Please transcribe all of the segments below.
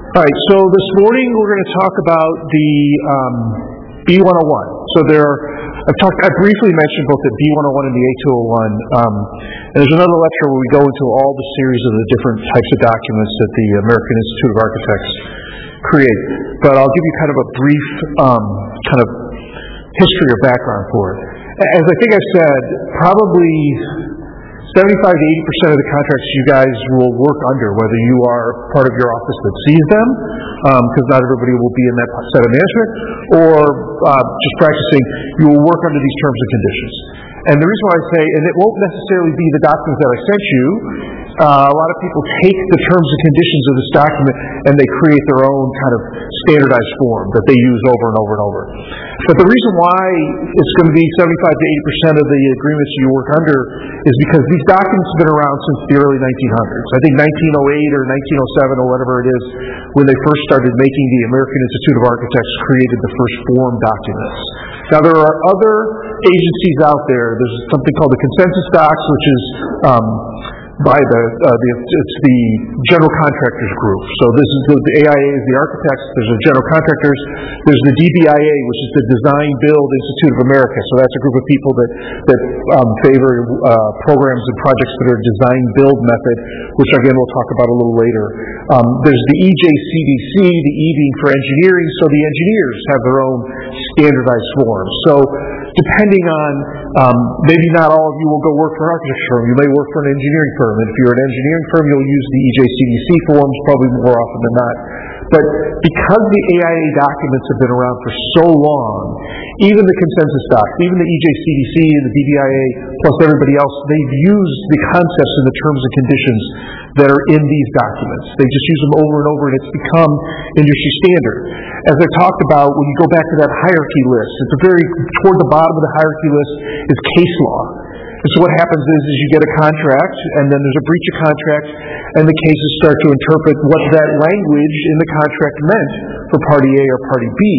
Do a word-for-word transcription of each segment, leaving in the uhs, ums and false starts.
All right, so this morning we're going to talk about the um, B one oh one. So there are, I've talked, I briefly mentioned both the B one oh one and the A two oh one. Um, and there's another lecture where we go into all the series of the different types of documents that the American Institute of Architects create. But I'll give you kind of a brief um, kind of history or background for it. As I think I said, probably seventy-five to eighty percent of the contracts you guys will work under, whether you are part of your office that sees them, because um, not everybody will be in that set of management, or uh, just practicing, you will work under these terms and conditions. And the reason why I say, and it won't necessarily be the documents that I sent you, uh, a lot of people take the terms and conditions of this document and they create their own kind of standardized form that they use over and over and over. But the reason why it's going to be seventy-five to eighty percent of the agreements you work under is because these documents have been around since the early nineteen hundreds. I think nineteen oh eight or nineteen oh seven or whatever it is, when they first started making the American Institute of Architects created the first form documents. Now there are other agencies out there. There's something called the Consensus Docs, which is um, by the, uh, the it's the General Contractors Group. So this is the, the A I A is the architects. There's the General Contractors. There's the D B I A, which is the Design Build Institute of America. So that's a group of people that that um, favor uh, programs and projects that are design build method, which again we'll talk about a little later. Um, there's the E J C D C, the E being for engineering. So the engineers have their own standardized forms. So depending on, um, maybe not all of you will go work for an architecture firm. You may work for an engineering firm. And if you're an engineering firm, you'll use the E J C D C forms probably more often than not. But because the A I A documents have been around for so long, even the consensus docs, even the E J C D C and the D B I A, plus everybody else, they've used the concepts and the terms and conditions that are in these documents. They just use them over and over, and it's become industry standard. As I talked about, when you go back to that hierarchy list, it's a very, toward the bottom of the hierarchy list is case law. And so what happens is, is you get a contract, and then there's a breach of contract, and the cases start to interpret what that language in the contract meant for party A or party B.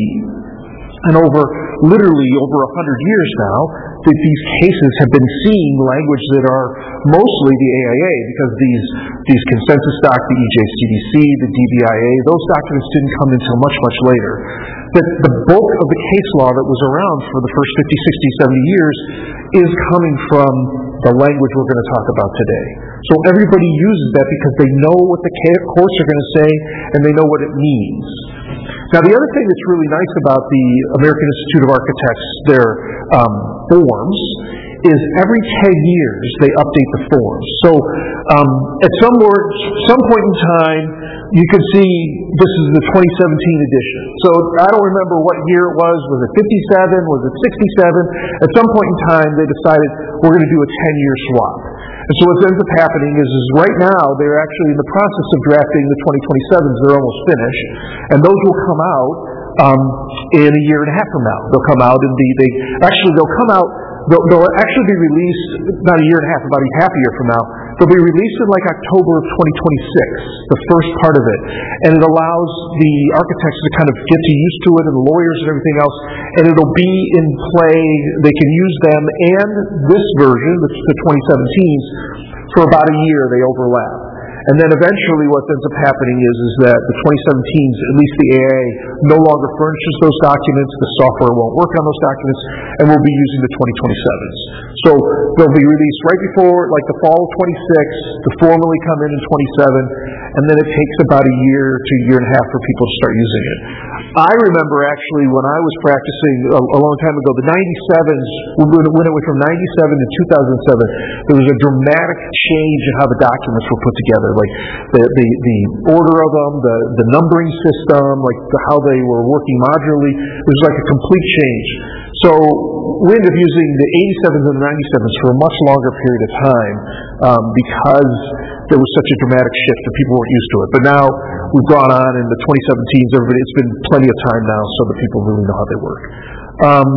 And over, literally over a hundred years now, that these cases have been seeing language that are mostly the A I A, because these these consensus docs, the E J C D C, the D B I A, those documents didn't come until much, much later. That the bulk of the case law that was around for the first fifty, sixty, seventy years is coming from the language we're going to talk about today. So everybody uses that because they know what the courts are going to say and they know what it means. Now, the other thing that's really nice about the American Institute of Architects, their um, forms, is every ten years they update the forms. So um, at some, more, some point in time, you can see this is the twenty seventeen edition. So I don't remember what year it was. Was it fifty-seven? Was it sixty-seven? At some point in time, they decided we're going to do a ten-year swap. And so what ends up happening is, is right now they're actually in the process of drafting the twenty twenty-sevens. They're almost finished. And those will come out um, in a year and a half from now. They'll come out and be, they, actually they'll come out, they'll, they'll actually be released, not a year and a half, about a half a year from now. They'll be released in like October of twenty twenty-six, the first part of it. And it allows the architects to kind of get to used to it, and the lawyers and everything else, and it'll be in play. They can use them and this version, the, the twenty seventeens, for about a year. They overlap. And then eventually what ends up happening is, is that the twenty seventeens, at least the A I A, no longer furnishes those documents, the software won't work on those documents, and we'll be using the twenty twenty-sevens. So they'll be released right before, like the fall of twenty-six, to formally come in in twenty-seven, and then it takes about a year to a year and a half for people to start using it. I remember actually when I was practicing a, a long time ago, the ninety-sevens, when it, when it went from ninety-seven to two thousand seven, there was a dramatic change in how the documents were put together. Like the, the, the order of them, the, the numbering system, like the, how they were working modularly. It was like a complete change. So we ended up using the eighty-sevens and the ninety-sevens for a much longer period of time um, because there was such a dramatic shift and people weren't used to it. But now we've gone on in the twenty seventeens, everybody, it's been plenty of time now so that people really know how they work. Um,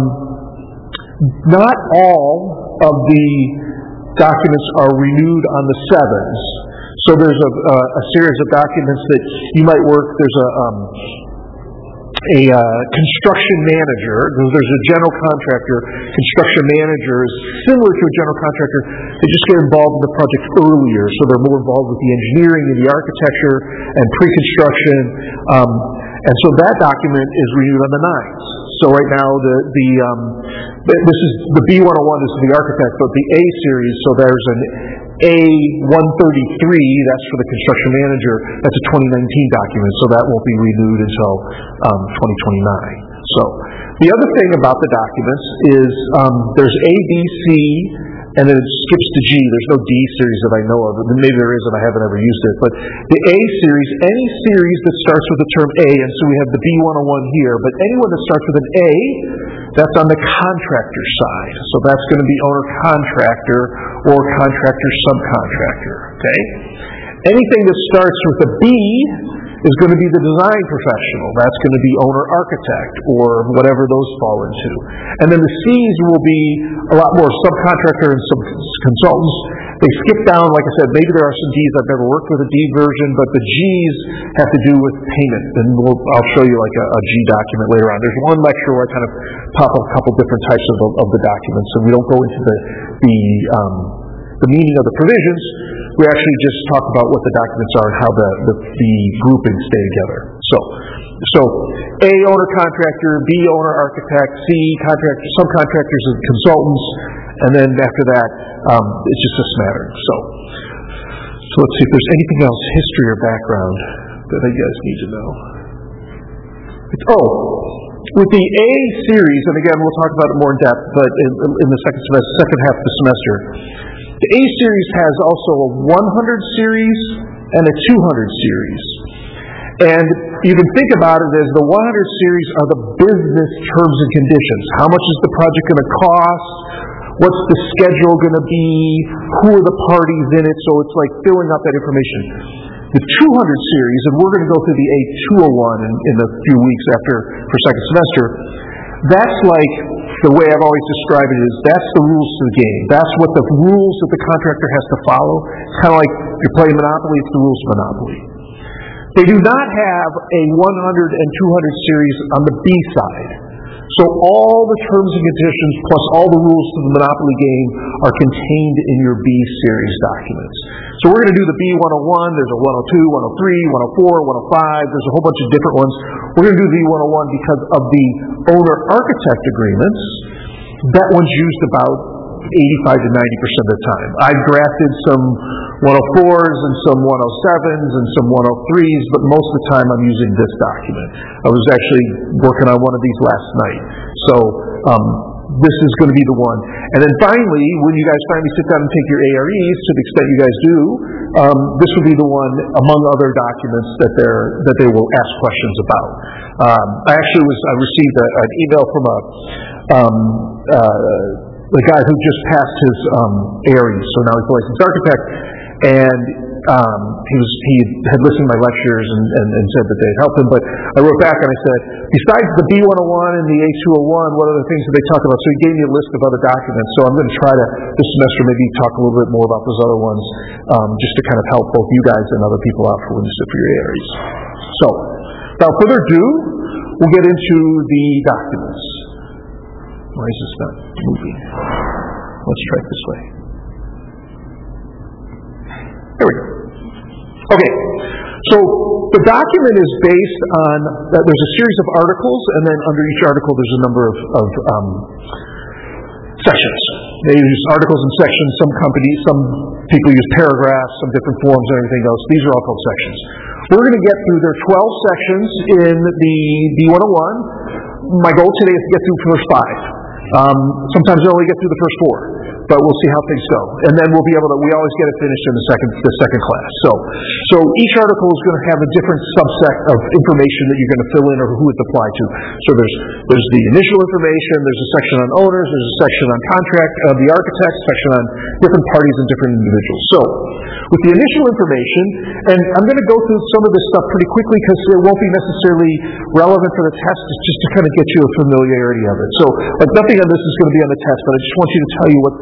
not all of the documents are renewed on the sevens. So there's a, a, a series of documents that you might work. There's a, um, a uh, construction manager. There's a general contractor. Construction manager is similar to a general contractor. They just get involved in the project earlier, so they're more involved with the engineering and the architecture and pre-construction. Um, and so that document is renewed on the ninth. So right now, the the um, this is the B one oh one. This is the architect, but the A series. So there's an A one thirty-three. That's for the construction manager. That's a twenty nineteen document, so that won't be renewed until um, twenty twenty-nine. So the other thing about the documents is um, there's A, B, C, and then it skips to G. There's no D series that I know of. Maybe there is, and I haven't ever used it. But the A series, any series that starts with the term A, and so we have the B one oh one here, but anyone that starts with an A, that's on the contractor side. So that's going to be owner-contractor or contractor-subcontractor. Okay? Anything that starts with a B is going to be the design professional. That's going to be owner-architect or whatever those fall into. And then the C's will be a lot more subcontractor and some consultants. They skip down, like I said, maybe there are some D's. I've never worked with a D version, but the G's have to do with payment. And we'll, I'll show you like a, a G document later on. There's one lecture where I kind of pop up a couple different types of, of the documents, and we don't go into the the, um, the meaning of the provisions. We actually just talk about what the documents are and how the, the, the groupings stay together. So, so A, owner contractor, B, owner architect, C, contractor, subcontractors and consultants, and then after that, um, it's just a smattering. So, so let's see if there's anything else, history or background, that you guys need to know. It's, oh, with the A series, and again we'll talk about it more in depth, but in, in the second semester, second half of the semester. The A series has also a one hundred series and a two hundred series. And you can think about it as the one hundred series are the business terms and conditions. How much is the project going to cost? What's the schedule going to be? Who are the parties in it? So it's like filling out that information. The two hundred series, and we're going to go through the A two oh one in, in a few weeks after for second semester, that's like, the way I've always described it is, that's the rules to the game. That's what the rules that the contractor has to follow. It's kind of like if you're playing Monopoly, it's the rules of Monopoly. They do not have a one hundred and two hundred series on the B side. So all the terms and conditions plus all the rules to the Monopoly game are contained in your B series documents. So we're going to do the B one oh one, there's a one oh two, one oh three, one oh four, one oh five, there's a whole bunch of different ones. We're going to do the B one oh one because of the owner-architect agreements. That one's used about eighty-five to ninety percent of the time. I've drafted some one oh fours and some one oh sevens and some one oh threes, but most of the time I'm using this document. I was actually working on one of these last night. So um, this is going to be the one. And then finally, when you guys finally sit down and take your A R Es, to the extent you guys do, um, this will be the one, among other documents, that they're that they will ask questions about. Um, I actually was I received a, an email from a um, uh, the guy who just passed his um, A R Es, so now he's a licensed architect, and um, he was he had listened to my lectures and, and, and said that they had helped him. But I wrote back and I said, besides the B one oh one and the A two oh one, what other things did they talk about? So he gave me a list of other documents. So I'm going to try to this semester maybe talk a little bit more about those other ones, um, just to kind of help both you guys and other people out for when you sit for your A R Es. So without further ado, we'll get into the documents. Why is this not moving? Let's try it this way. There we go. Okay, so the document is based on, uh, there's a series of articles, and then under each article there's a number of, of um, sections. They use articles and sections. Some companies, some people use paragraphs, some different forms and everything else. These are all called sections. We're going to get through, there are twelve sections in the B one oh one. My goal today is to get through the first five. Um, sometimes I only get through the first four, but we'll see how things go. And then we'll be able to, we always get it finished in the second the second class. So so each article is going to have a different subset of information that you're going to fill in or who it's applied to. So there's there's the initial information, there's a section on owners, there's a section on contract of the architect, section on different parties and different individuals. So with the initial information, and I'm going to go through some of this stuff pretty quickly because it won't be necessarily relevant for the test, it's just to kind of get you a familiarity of it. So like nothing on this is going to be on the test, but I just want you to tell you what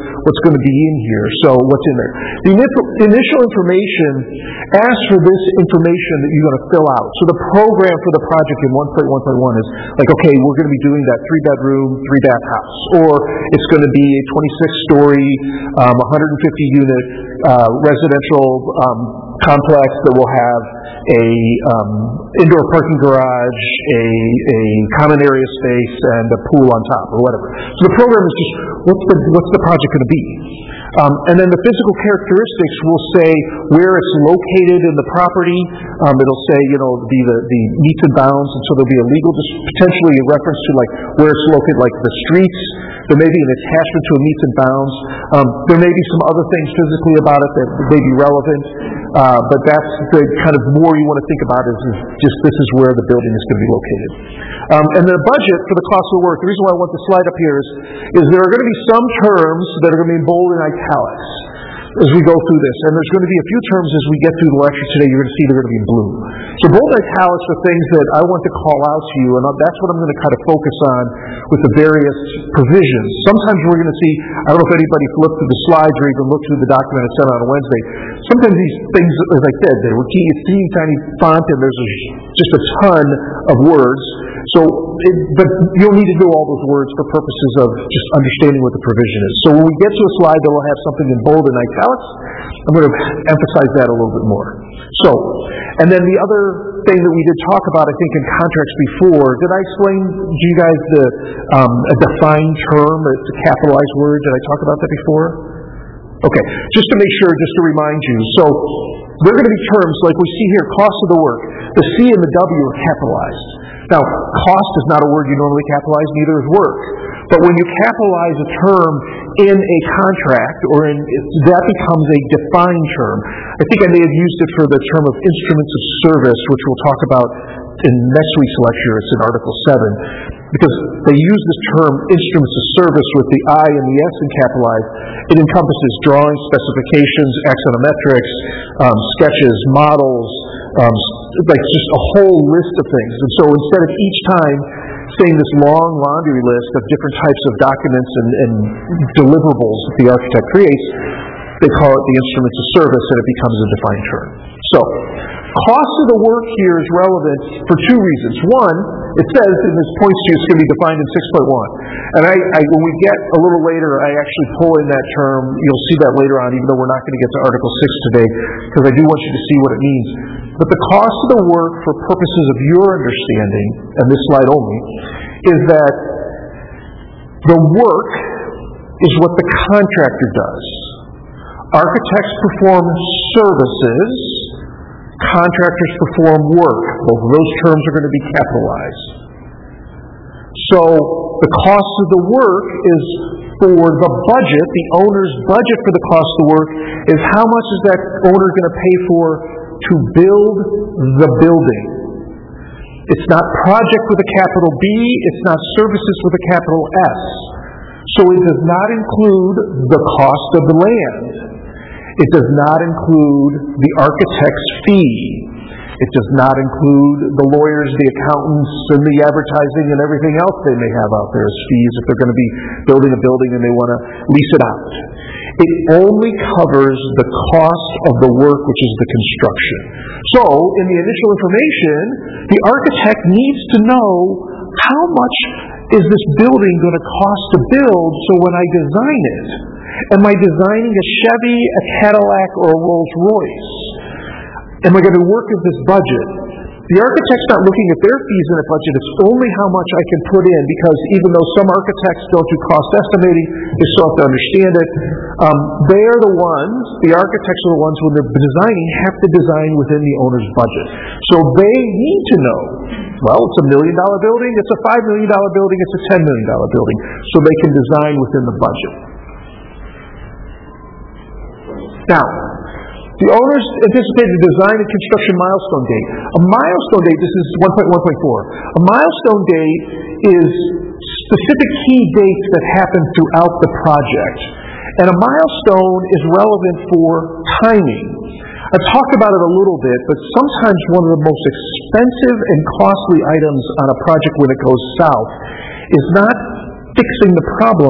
what's going to be in here. So what's in there? The initial, initial information asks for this information that you're going to fill out. So the program for the project in one point one point one is like, okay, we're going to be doing that three-bedroom, three-bath house. Or it's going to be a twenty-six story, um, one hundred fifty unit uh, residential um, complex that will have a um, indoor parking garage, a, a common area space, and a pool on top, or whatever. So the program is just, what's the, what's the project going to be? Um, and then the physical characteristics will say where it's located in the property. Um, it'll say, you know, be the, the meets and bounds, and so there'll be a legal, potentially a reference to like where it's located, like the streets. There may be an attachment to a meets and bounds. Um, there may be some other things physically about it that may be relevant, uh, but that's the kind of more you want to think about is, is just this is where the building is going to be located. Um, and the budget for the cost of the work, the reason why I want the slide up here is, is there are going to be some terms that are going to be in bold and italics as we go through this. And there's going to be a few terms as we get through the lecture today you're going to see they're going to be in blue. So bold italics are things that I want to call out to you, and that's what I'm going to kind of focus on with the various provisions. Sometimes we're going to see, I don't know if anybody flipped through the slides or even looked through the document I sent out on Wednesday. Sometimes these things, as I said, they were teeny, teeny tiny font, and there's a, just a ton of words. So, it, but you don't need to know all those words for purposes of just understanding what the provision is. So when we get to a slide that will have something in bold and italics, I'm going to emphasize that a little bit more. So, and then the other thing that we did talk about, I think, in contracts before, did I explain to you guys the um, a defined term? It's a capitalized word. Did I talk about that before? Okay, just to make sure, just to remind you. So, there are going to be terms like we see here, cost of the work. The C and the W are capitalized. Now, cost is not a word you normally capitalize, neither is work. But when you capitalize a term in a contract, or in that becomes a defined term. I think I may have used it for the term of instruments of service, which we'll talk about in next week's lecture. It's in Article seven. Because they use this term instruments of service with the I and the S in capitalized. It encompasses drawings, specifications, axonometrics, um, sketches, models, um, like just a whole list of things. And so instead of each time saying this long laundry list of different types of documents and, and deliverables that the architect creates, they call it the instruments of service, and it becomes a defined term. So, cost of the work here is relevant for two reasons. One, it says, and this points to, it's going to be defined in six point one. And I, I, when we get a little later, I actually pull in that term. You'll see that later on, even though we're not going to get to Article six today, because I do want you to see what it means. But the cost of the work, for purposes of your understanding, and this slide only, is that the work is what the contractor does. Architects perform services. Contractors perform work. Both of those terms are going to be capitalized. So the cost of the work is for the budget. The owner's budget for the cost of the work is how much is that owner going to pay for to build the building. It's not project with a capital B. It's not services with a capital S. So it does not include the cost of the land. It does not include the architect's fee. It does not include the lawyers, the accountants, and the advertising and everything else they may have out there as fees if they're going to be building a building and they want to lease it out. It only covers the cost of the work, which is the construction. So, in the initial information, the architect needs to know how much is this building going to cost to build, so when I design it, am I designing a Chevy, a Cadillac, or a Rolls Royce? Am I going to work with this budget? The architect's not looking at their fees in a budget. It's only how much I can put in, because even though some architects don't do cost estimating, they still have to understand it. Um, they are the ones, the architects are the ones, when they're designing, have to design within the owner's budget. So they need to know, well, it's a million dollar building, it's a five million dollar building, it's a ten million dollar building. So they can design within the budget. Now, the owner's anticipated design and construction milestone date. A milestone date, this is one point one point four. A milestone date is specific key dates that happen throughout the project. And a milestone is relevant for timing. I've talked about it a little bit, but sometimes one of the most expensive and costly items on a project when it goes south is not fixing the problem,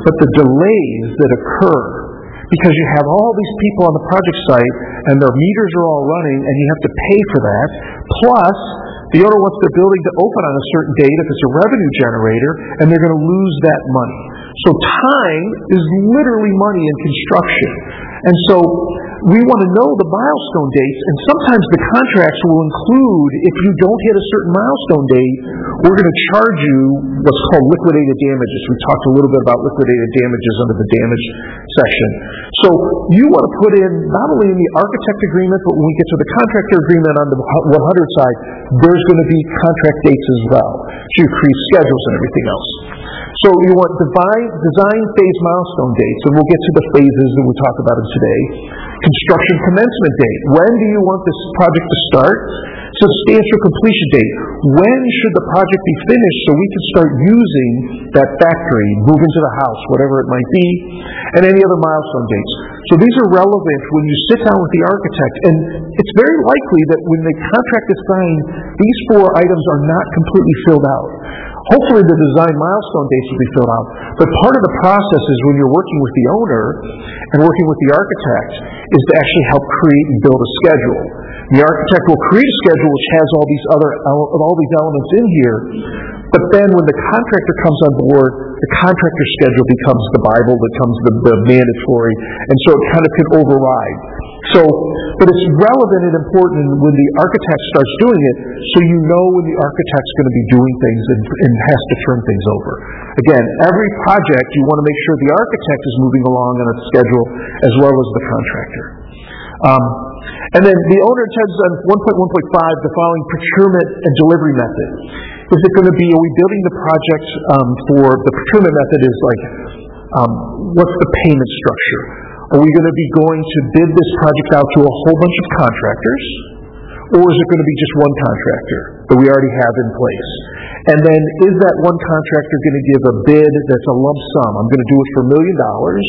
but the delays that occur because you have all these people on the project site and their meters are all running and you have to pay for that, plus the owner wants their building to open on a certain date if it's a revenue generator, and they're going to lose that money. So time is literally money in construction. And so we want to know the milestone dates, and sometimes the contracts will include, if you don't hit a certain milestone date, we're going to charge you what's called liquidated damages. We talked a little bit about liquidated damages under the damage section. So you want to put in, not only in the architect agreement, but when we get to the contractor agreement on the one hundred side, there's going to be contract dates as well, to create schedules and everything else. So you want design, design phase milestone dates, and we'll get to the phases that we'll talk about it today. Construction commencement date. When do you want this project to start? Substantial completion date. When should the project be finished so we can start using that factory, move into the house, whatever it might be, and any other milestone dates. So these are relevant when you sit down with the architect, and it's very likely that when the contract is signed, these four items are not completely filled out. Hopefully the design milestone dates will be filled out. But part of the process is when you're working with the owner and working with the architect is to actually help create and build a schedule. The architect will create a schedule which has all these other all these elements in here. But then when the contractor comes on board, the contractor schedule becomes the Bible, becomes the, the mandatory, and so it kind of can override. So, but it's relevant and important when the architect starts doing it, so you know when the architect's going to be doing things and, and has to turn things over. Again, every project you want to make sure the architect is moving along on a schedule as well as the contractor. Um, and then the owner intends on one point one point five the following procurement and delivery method. Is it going to be, are we building the project um, for, the procurement method is like, um, what's the payment structure? Are we going to be going to bid this project out to a whole bunch of contractors? Or is it going to be just one contractor that we already have in place? And then is that one contractor going to give a bid that's a lump sum? I'm going to do it for a million dollars.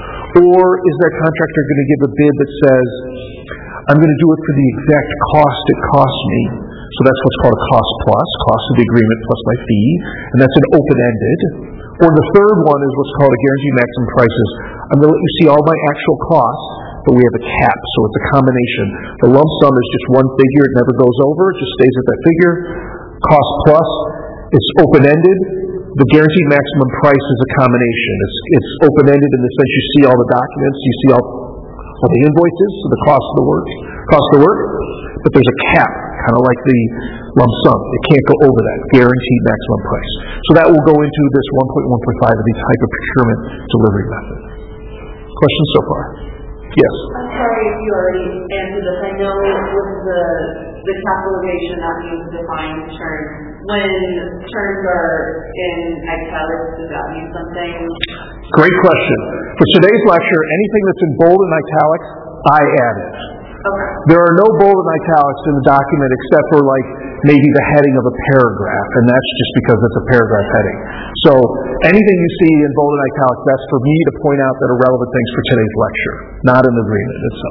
Or is that contractor going to give a bid that says, I'm going to do it for the exact cost it costs me? So that's what's called a cost plus, cost of the agreement plus my fee. And that's an open-ended. Or the third one is what's called a guaranteed maximum prices. I'm going to let you see all my actual costs, but we have a cap, so it's a combination. The lump sum is just one figure, it never goes over, it just stays at that figure. Cost plus, it's open-ended. The guaranteed maximum price is a combination. It's, it's open-ended in the sense you see all the documents, you see all, all the invoices, so the cost of the work, cost of the work, but there's a cap, kind of like the lump sum. It can't go over that, guaranteed maximum price. So that will go into this one point one point five of the type of procurement delivery method. Questions so far? Yes? I'm sorry if you already answered this. I know with the, the capitalization that means defined terms. When terms are in italics, does that mean something? Great question. For today's lecture, anything that's in bold and italics, I added. Okay. There are no bold and italics in the document except for like maybe the heading of a paragraph, and that's just because it's a paragraph heading. So anything you see in bold and italics, that's for me to point out that are relevant things for today's lecture, not in the agreement itself.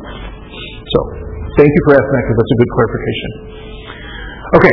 So thank you for asking that because that's a good clarification. Okay.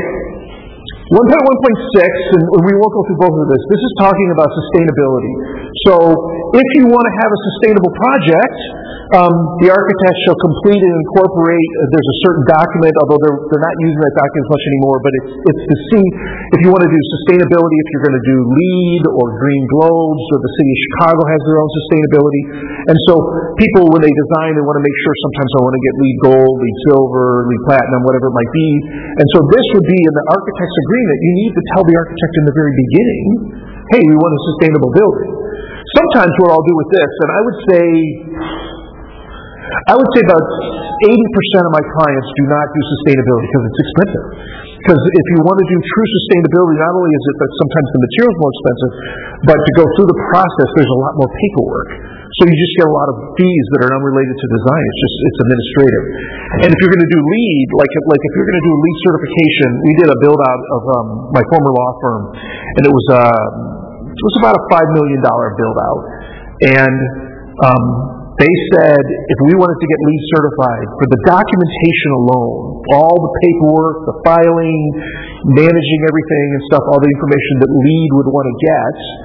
one point one point six, and we won't go through both of this, this is talking about sustainability. So if you want to have a sustainable project, um, the architect shall complete and incorporate, uh, there's a certain document, although they're, they're not using that document as much anymore, but it's, it's to see if you want to do sustainability, if you're going to do LEED or Green Globes, or the city of Chicago has their own sustainability. And so people, when they design, they want to make sure sometimes I want to get LEED Gold, LEED Silver, LEED Platinum, whatever it might be. And so this would be in the architect's agreement. You need to tell the architect in the very beginning, hey, we want a sustainable building. Sometimes what I'll do with this, and I would say, I would say about eighty percent of my clients do not do sustainability because it's expensive. Because if you want to do true sustainability, not only is it that sometimes the material's more expensive, but to go through the process, there's a lot more paperwork. So you just get a lot of fees that are unrelated to design. It's just, it's administrative. And if you're going to do LEED, like, like if you're going to do a LEED certification, we did a build out of um, my former law firm, and it was, uh, it was about a five million dollars build out. And, um, they said if we wanted to get LEED certified, for the documentation alone, all the paperwork, the filing, managing everything and stuff, all the information that LEED would want to get,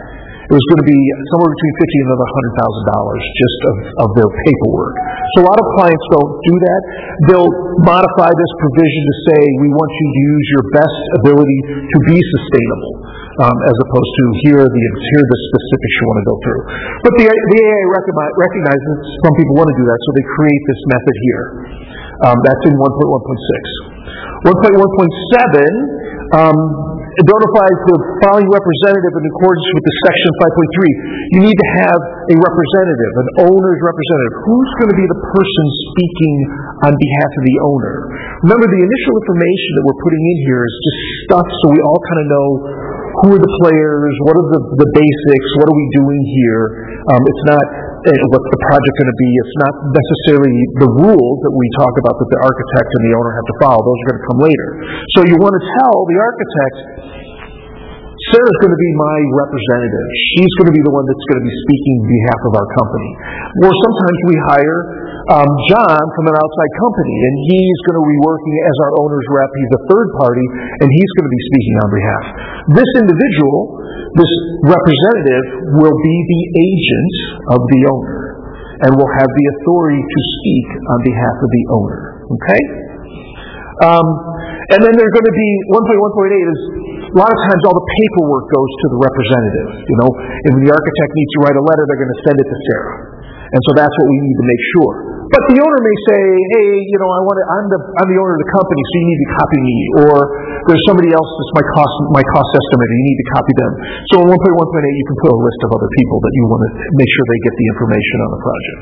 it was going to be somewhere between fifty and another one hundred thousand dollars just of, of their paperwork. So a lot of clients don't do that. They'll modify this provision to say, we want you to use your best ability to be sustainable, um, as opposed to here are the, here are the specifics you want to go through. But the, the A A recognizes some people want to do that, so they create this method here. Um, that's in one point one point six. one point one point seven um, it notifies the following representative in accordance with the section five point three. You need to have a representative, an owner's representative. Who's going to be the person speaking on behalf of the owner? Remember, the initial information that we're putting in here is just stuff so we all kind of know who are the players, what are the, the basics, what are we doing here. Um, it's not uh, what's the project going to be. It's not necessarily the rules that we talk about that the architect and the owner have to follow. Those are going to come later. So you want to tell the architect, Sarah's going to be my representative. She's going to be the one that's going to be speaking on behalf of our company. Or sometimes we hire um, John from an outside company, and he's going to be working as our owner's rep. He's a third party, and he's going to be speaking on behalf. This individual, this representative, will be the agent of the owner and will have the authority to speak on behalf of the owner. Okay? Um, and then there's going to be, one point one point eight is, a lot of times all the paperwork goes to the representative. You know, if the architect needs to write a letter, they're going to send it to Sarah. And so that's what we need to make sure. But the owner may say, hey, you know, I want to, I'm the I'm the owner of the company, so you need to copy me. Or there's somebody else that's my cost my cost estimator, you need to copy them. So in one point one point eight, you can put a list of other people that you want to make sure they get the information on the project.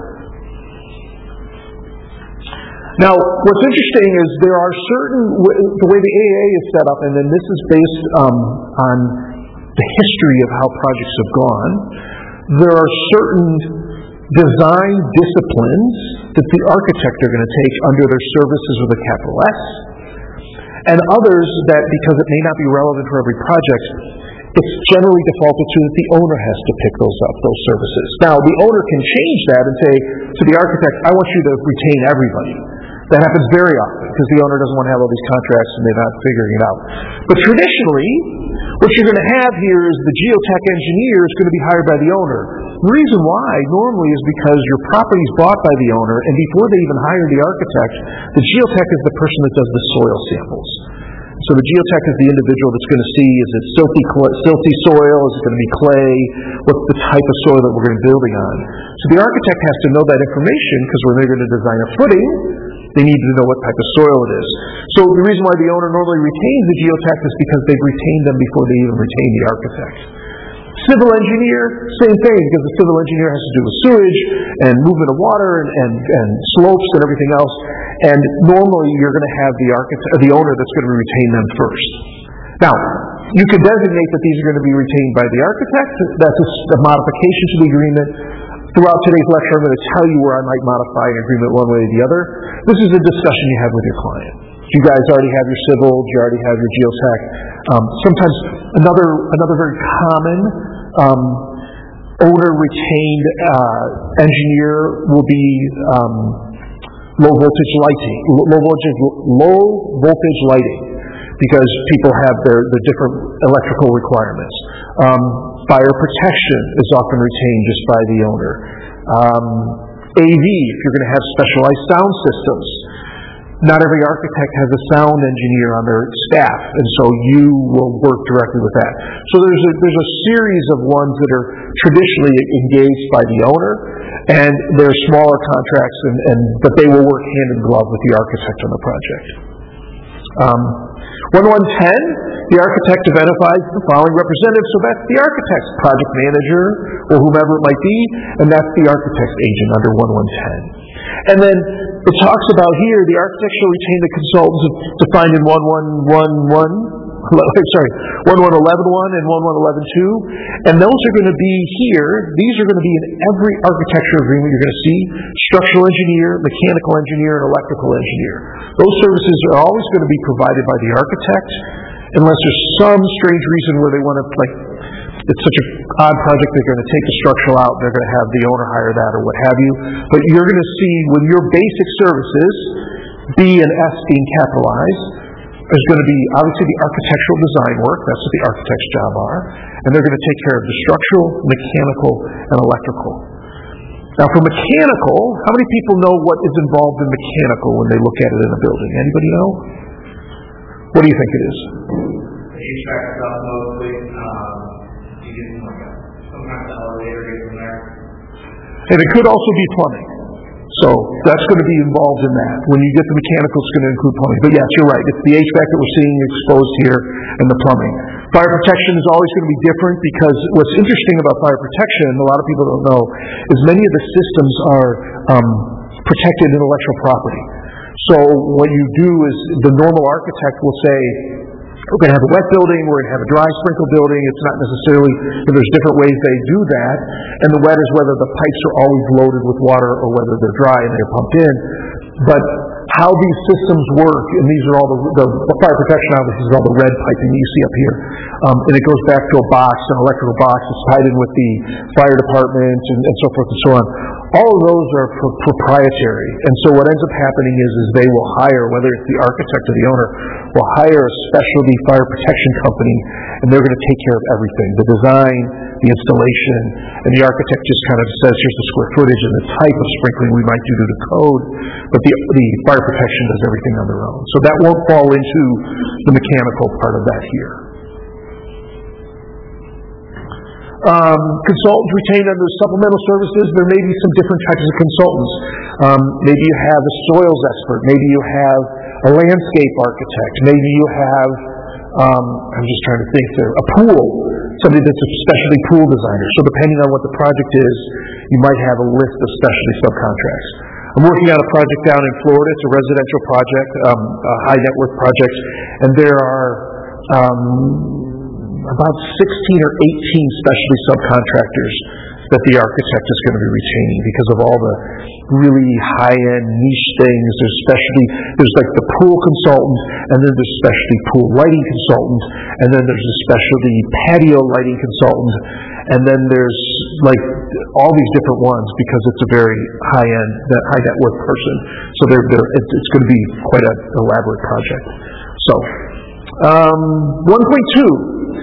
Now, what's interesting is there are certain, the way the A A is set up, and then this is based um, on the history of how projects have gone, there are certain design disciplines that the architect are going to take under their services with a capital S, and others that, because it may not be relevant for every project, it's generally defaulted to that the owner has to pick those up, those services. Now, the owner can change that and say to the architect, I want you to retain everybody. That happens very often because the owner doesn't want to have all these contracts and they're not figuring it out. But traditionally, what you're going to have here is the geotech engineer is going to be hired by the owner. The reason why normally is because your property is bought by the owner, and before they even hire the architect, the geotech is the person that does the soil samples. So the geotech is the individual that's going to see, is it silty, silty soil, is it going to be clay, what's the type of soil that we're going to be building on. So the architect has to know that information because when they're going to design a footing, they need to know what type of soil it is. So the reason why the owner normally retains the geotech is because they've retained them before they even retain the architect. Civil engineer, same thing, because the civil engineer has to do with sewage and movement of water and, and, and slopes and everything else. And normally you're going to have the architect, the owner that's going to retain them first. Now, you can designate that these are going to be retained by the architect. That's a, a modification to the agreement. Throughout today's lecture, I'm going to tell you where I might modify an agreement one way or the other. This is a discussion you have with your client. You guys already have your civil, you already have your geotech. Um, sometimes another another very common um, owner-retained uh, engineer will be um, low voltage lighting, low voltage low voltage lighting, because people have their, their different electrical requirements. Um, fire protection is often retained just by the owner. Um, A V, if you're going to have specialized sound systems. Not every architect has a sound engineer on their staff, and so you will work directly with that. So there's a, there's a series of ones that are traditionally engaged by the owner, and they're smaller contracts, and, and but they will work hand in glove with the architect on the project. Um, one one ten, the architect identifies the following representative, so that's the architect's project manager, or whomever it might be, and that's the architect's agent under one one ten. And then it talks about here, the architect shall retain the consultants defined in one one one one, sorry, one one one one one and one one one one two, and those are going to be here, these are going to be in every architecture agreement you're going to see, structural engineer, mechanical engineer, and electrical engineer. Those services are always going to be provided by the architect, unless there's some strange reason where they want to, like, it's such an odd project, they're going to take the structural out, they're going to have the owner hire that or what have you. But you're going to see when your basic services, B and S being capitalized, There's going to be, obviously, the architectural design work. That's what the architect's job are. And they're going to take care of the structural, mechanical, and electrical. Now, for mechanical, how many people know what is involved in mechanical when they look at it in a building? Anybody know? What do you think it is? The H V A C stuff mostly. Um, you get some, like a, some kind of elevator gets in there. And it could also be plumbing. So that's going to be involved in that. When you get the mechanical, it's going to include plumbing. But yes, you're right. It's the H V A C that we're seeing exposed here and the plumbing. Fire protection is always going to be different because what's interesting about fire protection, a lot of people don't know, is many of the systems are um, protected intellectual property. So what you do is the normal architect will say, we're going to have a wet building, we're going to have a dry sprinkle building. It's not necessarily, there's different ways they do that. And the wet is whether the pipes are always loaded with water or whether they're dry and they're pumped in. But how these systems work, and these are all the, the, the fire protection, obviously, is all the red piping that you see up here. Um, and it goes back to a box, an electrical box that's tied in with the fire department and, and so forth and so on. All of those are pro- proprietary. And so what ends up happening is, is they will hire, whether it's the architect or the owner, will hire a specialty fire protection company, and they're going to take care of everything. The design, the installation, and the architect just kind of says, here's the square footage and the type of sprinkling we might do to the code, but the, the fire protection does everything on their own. So that won't fall into the mechanical part of that here. Um, consultants retained under supplemental services, there may be some different types of consultants. Um, maybe you have a soils expert, maybe you have a landscape architect, maybe you have, um, I'm just trying to think there, a pool, somebody that's a specialty pool designer. So depending on what the project is, you might have a list of specialty subcontracts. I'm working on a project down in Florida. It's a residential project, um, a high net worth project, and there are um, about sixteen or eighteen specialty subcontractors that the architect is going to be retaining because of all the really high-end niche things. There's specialty, there's like the pool consultant, and then there's specialty pool lighting consultant, and then there's a specialty patio lighting consultant, and then there's like all these different ones because it's a very high-end, that high net worth person. So they're, they're, it's, it's going to be quite an elaborate project. So, um, one point two.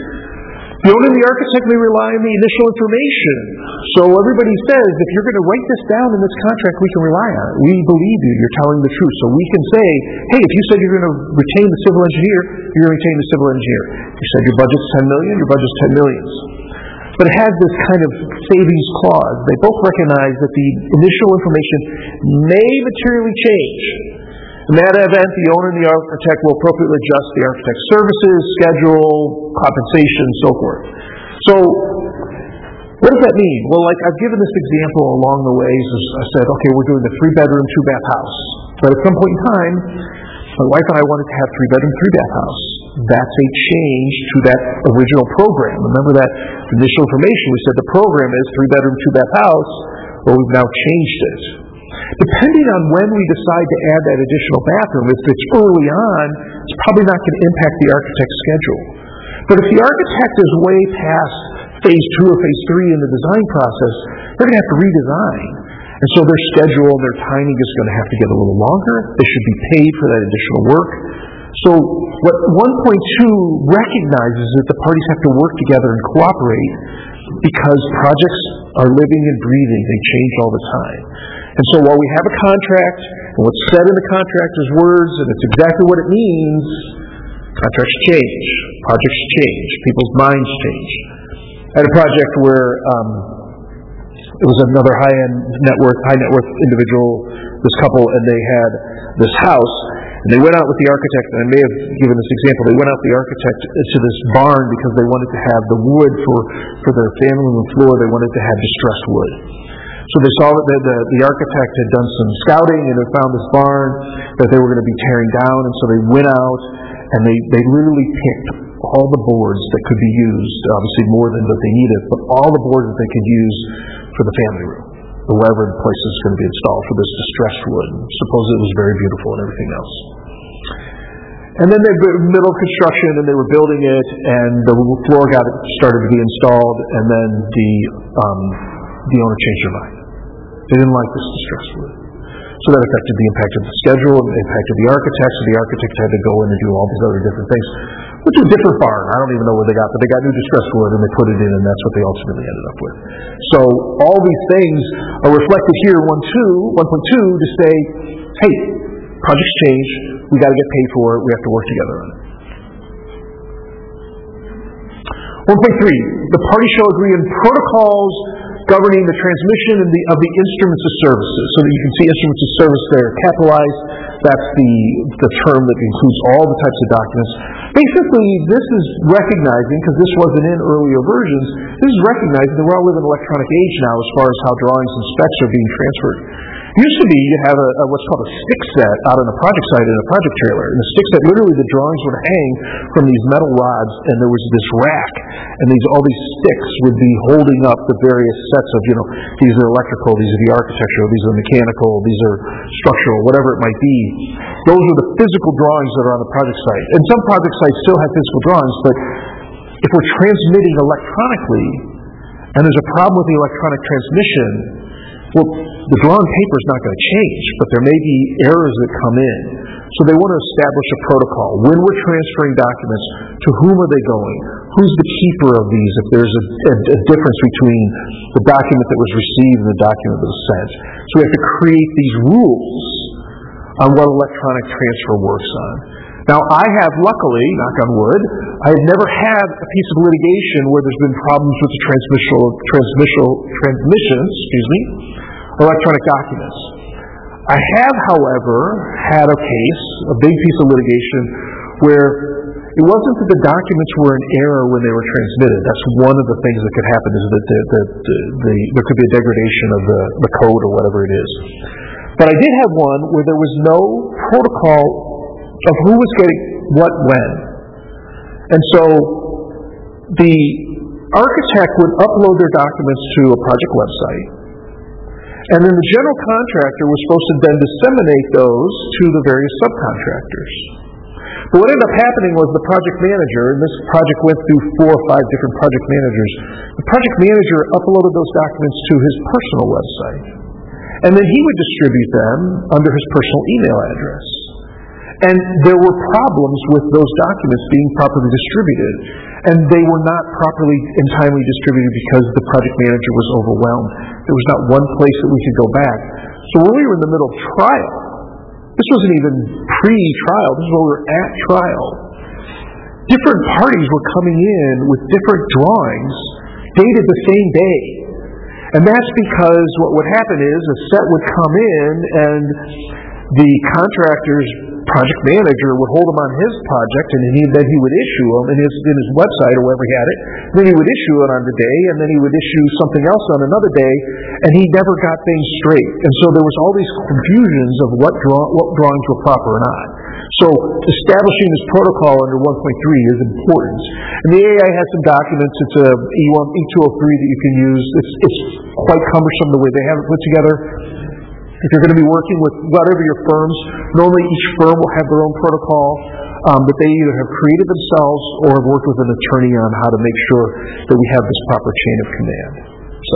The owner and the architect may rely on the initial information. So everybody says, if you're going to write this down in this contract, we can rely on it. We believe you. You're telling the truth. So we can say, hey, if you said you're going to retain the civil engineer, you're going to retain the civil engineer. You said your budget's ten million dollars, your budget's ten million dollars. But it has this kind of savings clause. They both recognize that the initial information may materially change. In that event, the owner and the architect will appropriately adjust the architect's services, schedule, compensation, and so forth. So, what does that mean? Well, like I've given this example along the way. I said, okay, we're doing a three-bedroom, two-bath house. But at some point in time, my wife and I wanted to have three-bedroom, three-bath house. That's a change to that original program. Remember that initial information? We said the program is three-bedroom, two-bath house. Well, we've now changed it. Depending on when we decide to add that additional bathroom, if it's early on, it's probably not going to impact the architect's schedule. But if the architect is way past phase two or phase three in the design process, they're going to have to redesign. And so their schedule and their timing is going to have to get a little longer. They should be paid for that additional work. So what one point two recognizes is that the parties have to work together and cooperate because projects are living and breathing. They change all the time. And so while we have a contract, and what's said in the contract is words, and it's exactly what it means, contracts change, projects change, people's minds change. I had a project where um, it was another high-end net worth, high net worth individual, this couple, and they had this house, and they went out with the architect, and I may have given this example, they went out with the architect to this barn because they wanted to have the wood for, for their family room floor, they wanted to have distressed wood. So they saw that the, the, the architect had done some scouting and had found this barn that they were going to be tearing down, and so they went out and they, they literally picked all the boards that could be used, obviously more than that they needed, but all the boards that they could use for the family room, or wherever the place is going to be installed for this distressed wood. Supposedly it was very beautiful and everything else. And then they were middle construction and they were building it, and the floor got started to be installed, and then the um, the owner changed their mind. They didn't like this distressed wood. So that affected the impact of the schedule, it impacted the architects, and the architects had to go in and do all these other different things. Went to a different barn. I don't even know where they got, but they got new distressed wood and they put it in, and that's what they ultimately ended up with. So all these things are reflected here in one point two to say, hey, projects change, we got to get paid for it, we have to work together on it. one point three, the parties shall agree on protocols governing the transmission and the, of the instruments of services. So that you can see instruments of service there capitalized. That's the, the term that includes all the types of documents. Basically, this is recognizing, because this wasn't in earlier versions, this is recognizing that we're all living in an electronic age now as far as how drawings and specs are being transferred. It used to be you'd have a, a what's called a stick set out on the project site in a project trailer. And the stick set, literally the drawings would hang from these metal rods, and there was this rack, and these all these sticks would be holding up the various sets of, you know, these are electrical, these are the architectural, these are mechanical, these are structural, whatever it might be. Those are the physical drawings that are on the project site. And some project sites still have physical drawings, but if we're transmitting electronically, and there's a problem with the electronic transmission, well, the drawn paper is not going to change, but there may be errors that come in. So they want to establish a protocol. When we're transferring documents, to whom are they going? Who's the keeper of these if there's a, a, a difference between the document that was received and the document that was sent? So we have to create these rules on what electronic transfer works on. Now, I have, luckily, knock on wood, I have never had a piece of litigation where there's been problems with the transmission, transmission, transmissions, excuse me, electronic documents. I have, however, had a case, a big piece of litigation, where it wasn't that the documents were in error when they were transmitted. That's one of the things that could happen, is that the, the, the, the, there could be a degradation of the, the code or whatever it is. But I did have one where there was no protocol of who was getting what when. And so the architect would upload their documents to a project website, and then the general contractor was supposed to then disseminate those to the various subcontractors. But what ended up happening was the project manager, and this project went through four or five different project managers, the project manager uploaded those documents to his personal website. And then he would distribute them under his personal email address. And there were problems with those documents being properly distributed. And they were not properly and timely distributed because the project manager was overwhelmed. There was not one place that we could go back. So when we were in the middle of trial, this wasn't even pre-trial, this is when we were at trial, different parties were coming in with different drawings dated the same day. And that's because what would happen is a set would come in and the contractor's project manager would hold them on his project, and then he, then he would issue them in his, in his website or wherever he had it. Then he would issue it on the day, and then he would issue something else on another day, and he never got things straight. And so there was all these confusions of what, draw, what drawings were proper or not. So establishing this protocol under one point three is important. And the A I has some documents. It's a E one, E two oh three that you can use. It's, it's quite cumbersome the way they have it put together. If you're going to be working with whatever your firms, normally each firm will have their own protocol um, that they either have created themselves or have worked with an attorney on how to make sure that we have this proper chain of command. So,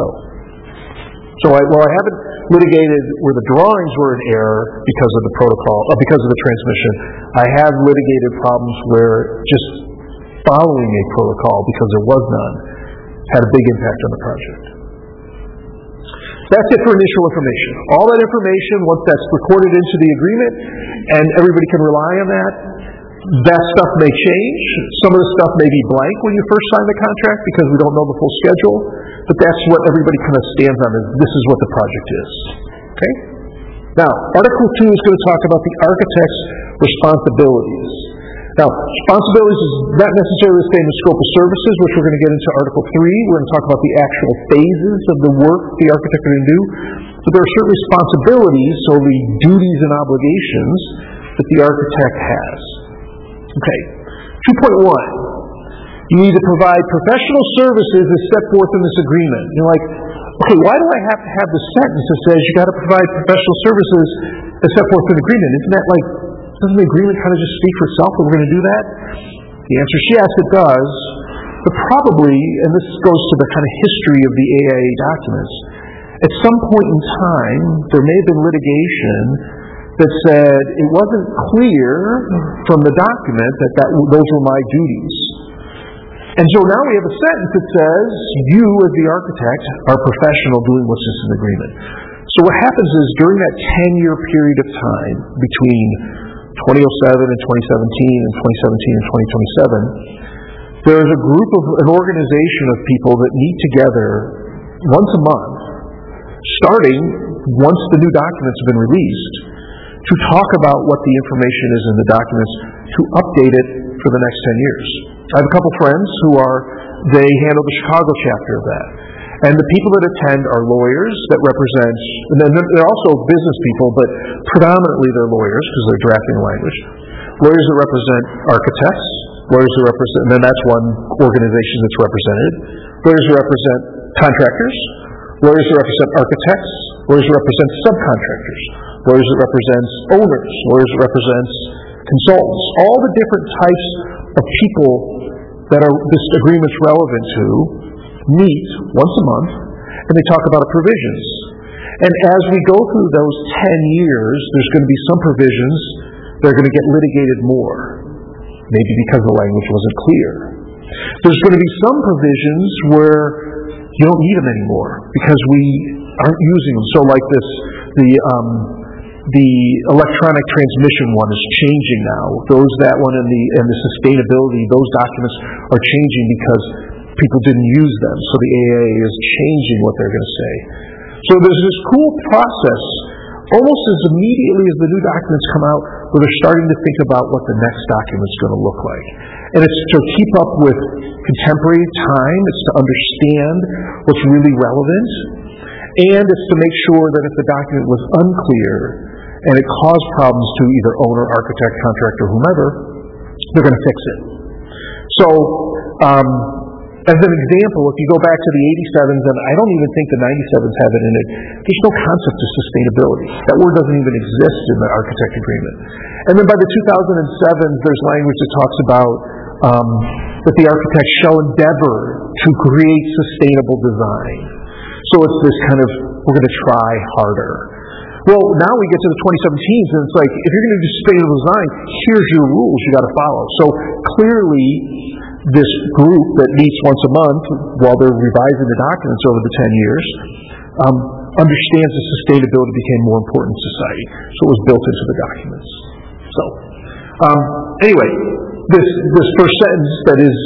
so I, while I haven't litigated where the drawings were in error because of the protocol, uh, because of the transmission, I have litigated problems where just following a protocol, because there was none, had a big impact on the project. That's it for initial information. All that information, once that's recorded into the agreement, and everybody can rely on that, that stuff may change. Some of the stuff may be blank when you first sign the contract because we don't know the full schedule, but that's what everybody kind of stands on, is this is what the project is. Okay? Now, Article two is going to talk about the architect's responsibilities. Now, responsibilities is not necessarily the same as scope of services, which we're going to get into Article three. We're going to talk about the actual phases of the work the architect is going to do. But there are certain responsibilities, so the duties and obligations that the architect has. Okay. two point one. You need to provide professional services as set forth in this agreement. You're like, okay, why do I have to have the sentence that says you got to provide professional services as set forth in the agreement? Isn't that like, doesn't the agreement kind of just speak for itself that we're going to do that? The answer is yes, it does. But probably, and this goes to the kind of history of the A I A documents, at some point in time, there may have been litigation that said it wasn't clear from the document that, that those were my duties. And so now we have a sentence that says, you as the architect are professional doing what's in the agreement. So what happens is during that ten-year period of time between twenty oh seven and twenty seventeen and twenty seventeen and twenty twenty-seven, there is a group of an organization of people that meet together once a month, starting once the new documents have been released, to talk about what the information is in the documents, to update it for the next ten years. I have a couple friends who are, they handle the Chicago chapter of that. And the people that attend are lawyers that represent, and then they're also business people, but predominantly they're lawyers because they're drafting language. Lawyers that represent architects, lawyers that represent, and then that's one organization that's represented. Lawyers that represent contractors, lawyers that represent architects, lawyers that represent subcontractors, lawyers that represent owners, lawyers that represent consultants, all the different types of people that are this agreement's relevant to meet once a month and they talk about provisions. And as we go through those ten years, there's going to be some provisions that are going to get litigated more, maybe because the language wasn't clear. There's going to be some provisions where you don't need them anymore because we aren't using them. So like this, the um, the electronic transmission one is changing now. Those that one and the and the sustainability, those documents are changing because people didn't use them. So the A A is changing what they're going to say. So there's this cool process, almost as immediately as the new documents come out, where they're starting to think about what the next document's going to look like. And it's to keep up with contemporary time, it's to understand what's really relevant, and it's to make sure that if the document was unclear and it caused problems to either owner, architect, contractor, whomever, they're going to fix it. So, um, as an example, if you go back to the eighty-sevens, and I don't even think the ninety-sevens have it in it, there's no concept of sustainability. That word doesn't even exist in the architect agreement. And then by the two thousand sevens, there's language that talks about um, that the architect shall endeavor to create sustainable design. So it's this kind of, we're going to try harder. Well, now we get to the twenty seventeens, and it's like, if you're going to do sustainable design, here's your rules you got to follow. So clearly, this group that meets once a month while they're revising the documents over the ten years um, understands that sustainability became more important in society. So it was built into the documents. So, um, anyway, this this first sentence that is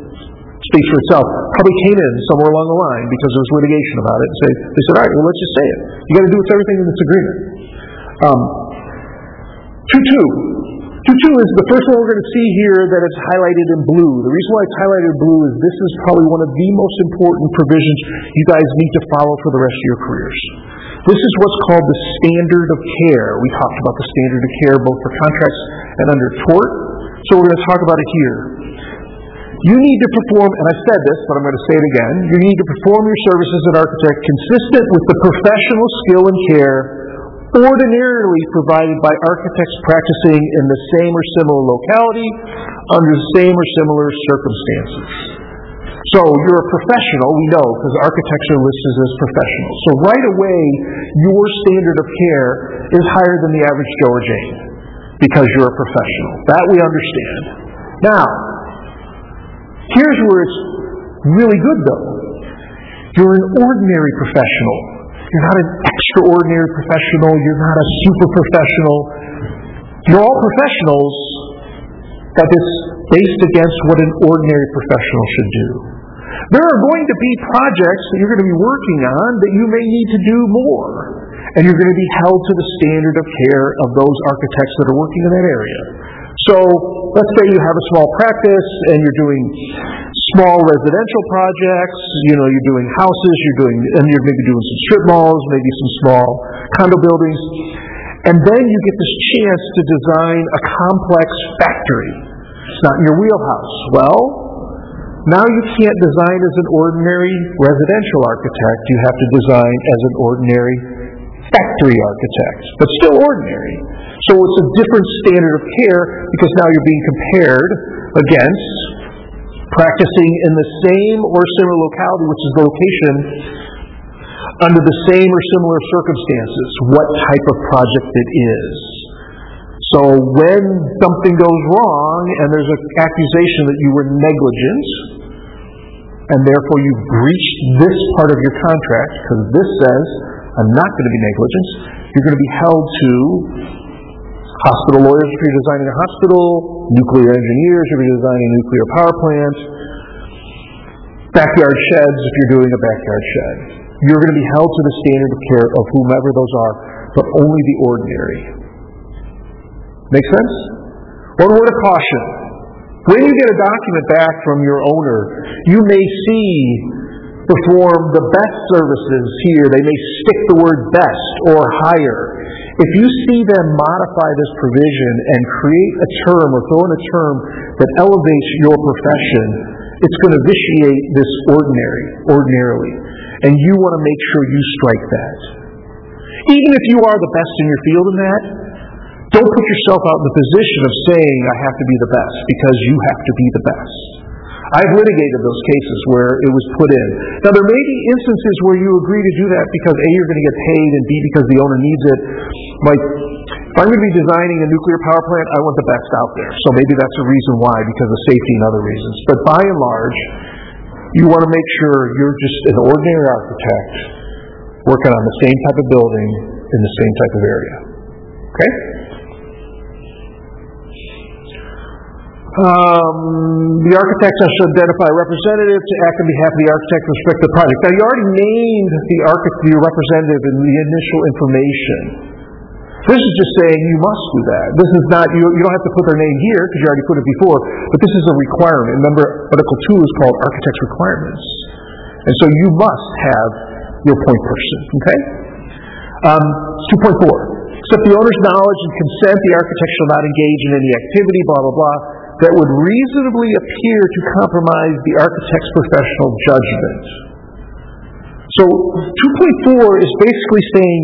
speaks for itself probably came in somewhere along the line because there was litigation about it. And say, they said, all right, well, let's just say it. You got to do everything in this agreement. Um, two two. two two is the first one we're going to see here that it's highlighted in blue. The reason why it's highlighted in blue is this is probably one of the most important provisions you guys need to follow for the rest of your careers. This is what's called the standard of care. We talked about the standard of care both for contracts and under tort, so we're going to talk about it here. You need to perform, and I said this, but I'm going to say it again, you need to perform your services as an architect consistent with the professional skill and care ordinarily provided by architects practicing in the same or similar locality under the same or similar circumstances. So you're a professional, we know, because architects are listed as professionals. So right away, your standard of care is higher than the average Joe or Jane because you're a professional. That we understand. Now, here's where it's really good, though. You're an ordinary professional. You're not an extraordinary professional. You're not a super professional. You're all professionals, but it's based against what an ordinary professional should do. There are going to be projects that you're going to be working on that you may need to do more. And you're going to be held to the standard of care of those architects that are working in that area. So, let's say you have a small practice and you're doing small residential projects, you know, you're doing houses, you're doing, and you're maybe doing some strip malls, maybe some small condo buildings, and then you get this chance to design a complex factory. It's not in your wheelhouse. Well, now you can't design as an ordinary residential architect. You have to design as an ordinary factory architect, but still ordinary. So it's a different standard of care because now you're being compared against practicing in the same or similar locality, which is the location under the same or similar circumstances, what type of project it is. So when something goes wrong and there's an accusation that you were negligent, and therefore you've breached this part of your contract, because this says, I'm not going to be negligent, you're going to be held to hospital lawyers if you're designing a hospital, nuclear engineers if you're designing a nuclear power plant, backyard sheds if you're doing a backyard shed. You're going to be held to the standard of care of whomever those are, but only the ordinary. Make sense? One word of caution. When you get a document back from your owner, you may see perform the best services here. They may stick the word best or higher. If you see them modify this provision and create a term or throw in a term that elevates your profession, it's going to vitiate this ordinary, ordinarily. And you want to make sure you strike that. Even if you are the best in your field in that, don't put yourself out in the position of saying, I have to be the best, because you have to be the best. I've litigated those cases where it was put in. Now, there may be instances where you agree to do that because A, you're going to get paid, and B, because the owner needs it. Like, if I'm going to be designing a nuclear power plant, I want the best out there. So maybe that's a reason why, because of safety and other reasons. But by and large, you want to make sure you're just an ordinary architect working on the same type of building in the same type of area. Okay? Um, the architect should identify a representative to act on behalf of the architect with respect to the project. Now, you already named the architect, the representative in the initial information. This is just saying you must do that. This is not, you, you don't have to put their name here because you already put it before, but this is a requirement. Remember, Article two is called Architect's Requirements. And so you must have your point person, okay? Um, two point four. Except the owner's knowledge and consent, the architect shall not engage in any activity, blah, blah, blah, that would reasonably appear to compromise the architect's professional judgment. So two point four is basically saying,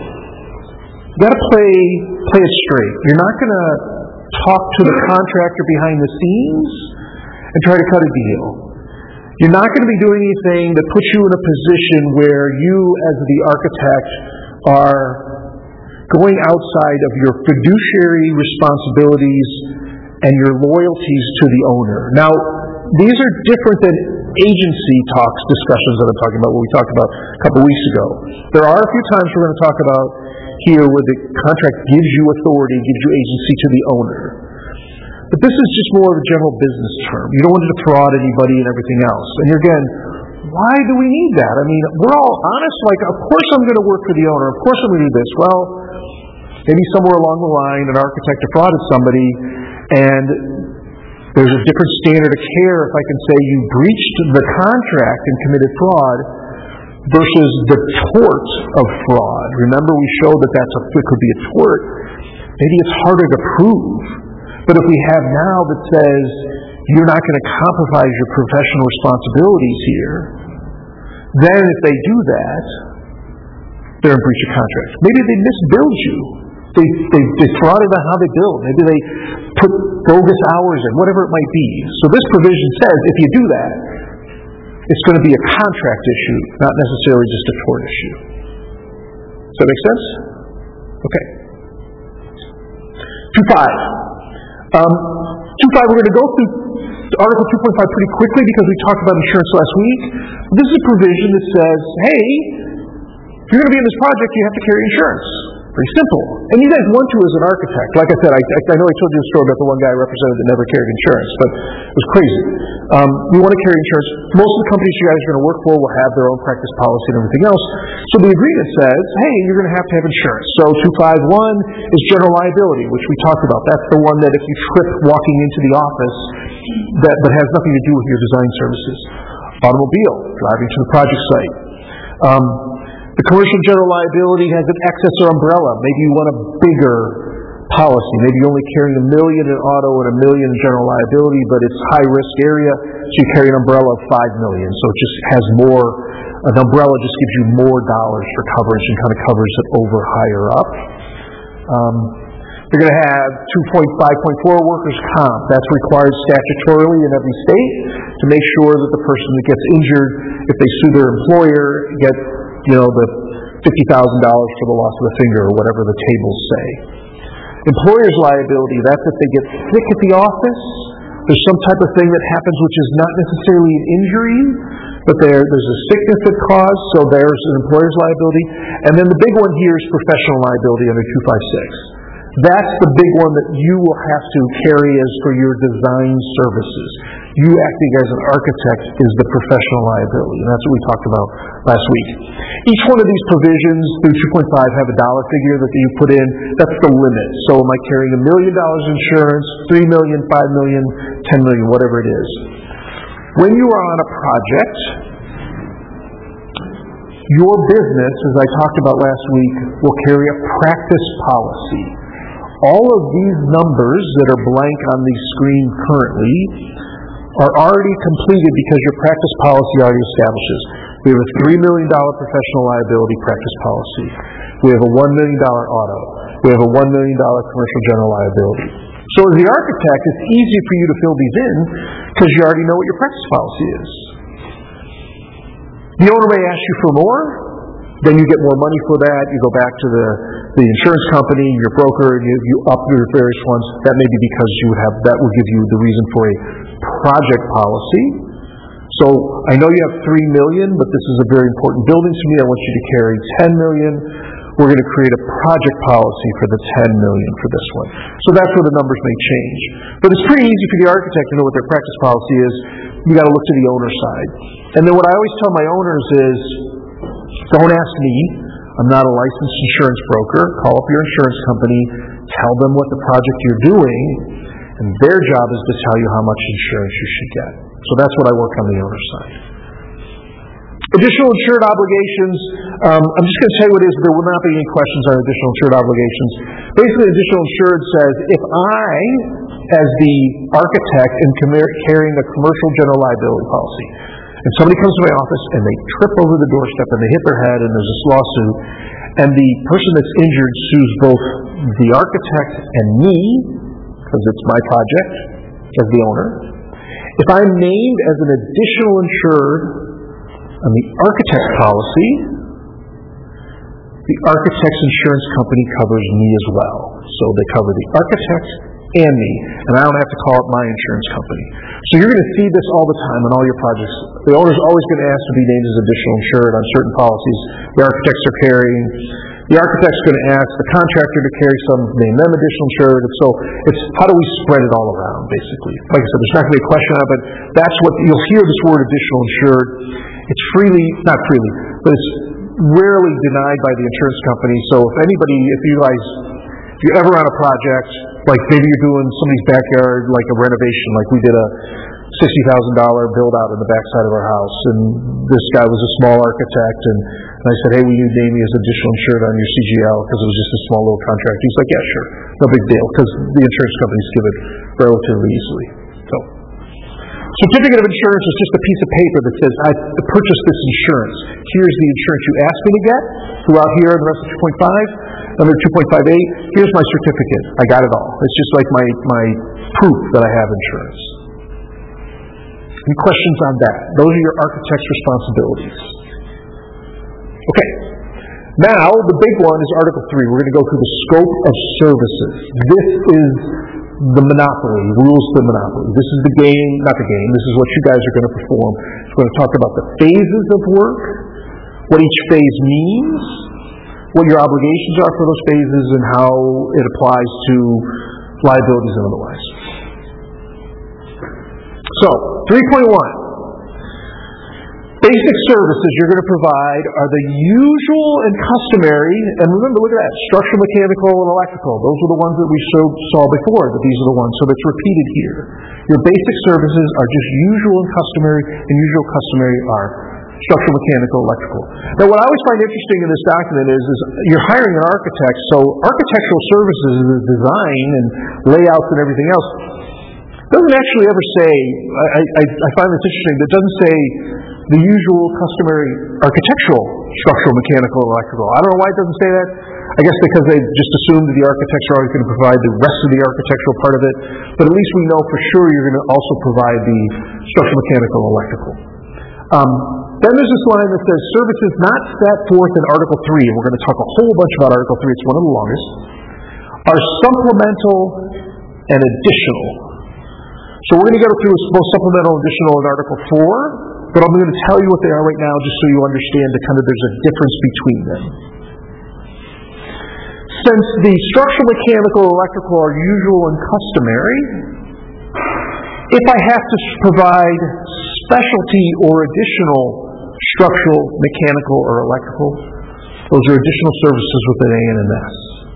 you got to play play it straight. You're not going to talk to the contractor behind the scenes and try to cut a deal. You're not going to be doing anything that puts you in a position where you, as the architect, are going outside of your fiduciary responsibilities and your loyalties to the owner. Now, these are different than agency talks, discussions that I'm talking about, what we talked about a couple weeks ago. There are a few times we're going to talk about here where the contract gives you authority, gives you agency to the owner. But this is just more of a general business term. You don't want to defraud anybody and everything else. And again, why do we need that? I mean, we're all honest, like, of course I'm going to work for the owner, of course I'm going to do this. Well, maybe somewhere along the line an architect defrauded somebody, and there's a different standard of care if I can say you breached the contract and committed fraud versus the tort of fraud. Remember, we showed that that's a, it could be a tort. Maybe it's harder to prove. But if we have now that says you're not going to compromise your professional responsibilities here, then if they do that, they're in breach of contract. Maybe they misbilled you. They, they defrauded on how they billed. Maybe they put bogus hours in, whatever it might be. So this provision says if you do that, it's going to be a contract issue, not necessarily just a tort issue. Does that make sense? Okay. two point five. Um, two point five, we're going to go through Article two point five pretty quickly because we talked about insurance last week. This is a provision that says, hey, if you're going to be in this project, you have to carry insurance. Pretty simple. And you guys want to as an architect. Like I said, I, I know I told you a story about the one guy I represented that never carried insurance, but it was crazy. Um, you want to carry insurance. Most of the companies you guys are going to work for will have their own practice policy and everything else. So the agreement says, hey, you're going to have to have insurance. So two point five one is general liability, which we talked about. That's the one that if you trip walking into the office, that, that has nothing to do with your design services. Automobile, driving to the project site. Um, The commercial general liability has an excess or umbrella. Maybe you want a bigger policy. Maybe you're only carrying a million in auto and a million in general liability, but it's high risk area, so you carry an umbrella of five million. So it just has more, an umbrella just gives you more dollars for coverage and kind of covers it over higher up. Um, they're going to have two point five point four workers' comp. That's required statutorily in every state to make sure that the person that gets injured, if they sue their employer, get you know, the fifty thousand dollars for the loss of a finger or whatever the tables say. Employer's liability, that's if they get sick at the office. There's some type of thing that happens which is not necessarily an injury, but there, there's a sickness that caused, so there's an employer's liability. And then the big one here is professional liability under two fifty-six. That's the big one that you will have to carry as for your design services. You acting as an architect is the professional liability, and that's what we talked about last week. Each one of these provisions through two point five have a dollar figure that you put in. That's the limit. So am I carrying a million dollars insurance, three million, five million, ten million, whatever it is. When you are on a project, your business, as I talked about last week, will carry a practice policy. All of these numbers that are blank on the screen currently are already completed because your practice policy already establishes. We have a three million dollars professional liability practice policy. We have a one million dollars auto. We have a one million dollars commercial general liability. So as the architect, it's easy for you to fill these in because you already know what your practice policy is. The owner may ask you for more, then you get more money for that. You go back to the, the insurance company, your broker, and you, you up your various ones. That may be because you would have that would give you the reason for a project policy. So I know you have three million, but this is a very important building to me. I want you to carry ten million. We're going to create a project policy for the ten million for this one. So that's where the numbers may change. But it's pretty easy for the architect to know what their practice policy is. You got to look to the owner's side. And then what I always tell my owners is, don't ask me. I'm not a licensed insurance broker. Call up your insurance company. Tell them what the project you're doing. And their job is to tell you how much insurance you should get. So that's what I work on the owner's side. Additional insured obligations. Um, I'm just going to tell you what it is. There will not be any questions on additional insured obligations. Basically, additional insured says, if I, as the architect, am carrying a commercial general liability policy, and somebody comes to my office and they trip over the doorstep and they hit their head and there's this lawsuit, and the person that's injured sues both the architect and me, because it's my project as the owner. If I'm named as an additional insured on the architect's policy, the architect's insurance company covers me as well. So they cover the architect and me, and I don't have to call up my insurance company. So you're going to see this all the time on all your projects. The owner's always going to ask to be named as additional insured on certain policies the architects are carrying. The architect's going to ask the contractor to carry some, name them additional insured. And so it's how do we spread it all around, basically. Like I said, there's not going to be a question on it, but that's what you'll hear this word additional insured. It's freely, not freely, but it's rarely denied by the insurance company. So if anybody, if you guys, if you're ever on a project, like maybe you're doing somebody's backyard, like a renovation, like we did a sixty thousand dollars build out in the backside of our house, and this guy was a small architect, and, and I said, hey, will you name me as additional insured on your C G L, because it was just a small little contract. He's like, yeah, sure, no big deal, because the insurance companies give it relatively easily. So, certificate of insurance is just a piece of paper that says, I purchased this insurance. Here's the insurance you asked me to get throughout here in the rest of two point five. Under two point five eight, here's my certificate. I got it all. It's just like my, my proof that I have insurance. Any questions on that? Those are your architect's responsibilities. Okay. Now, the big one is Article three. We're going to go through the scope of services. This is the monopoly, rules of the monopoly. This is the game, not the game, this is what you guys are going to perform. We're going to talk about the phases of work, what each phase means, what your obligations are for those phases, and how it applies to liabilities and otherwise. So, three point one. Basic services you're going to provide are the usual and customary, and remember, look at that, structural, mechanical, and electrical. Those are the ones that we saw before, that these are the ones, so that's repeated here. Your basic services are just usual and customary, and usual and customary are structural, mechanical, electrical. Now, what I always find interesting in this document is, is you're hiring an architect, so architectural services is the design and layouts and everything else. It doesn't actually ever say, I, I, I find this interesting, it doesn't say the usual, customary architectural, structural, mechanical, electrical. I don't know why it doesn't say that. I guess because they just assumed that the architects are always going to provide the rest of the architectural part of it. But at least we know for sure you're going to also provide the structural, mechanical, electrical. Um, Then there's this line that says, services not set forth in Article three, and we're going to talk a whole bunch about Article three, it's one of the longest, are supplemental and additional. So we're going to go through both supplemental and additional in Article four, but I'm going to tell you what they are right now just so you understand that kind of there's a difference between them. Since the structural, mechanical, electrical are usual and customary, if I have to provide specialty or additional structural, mechanical, or electrical, those are additional services within A N M S.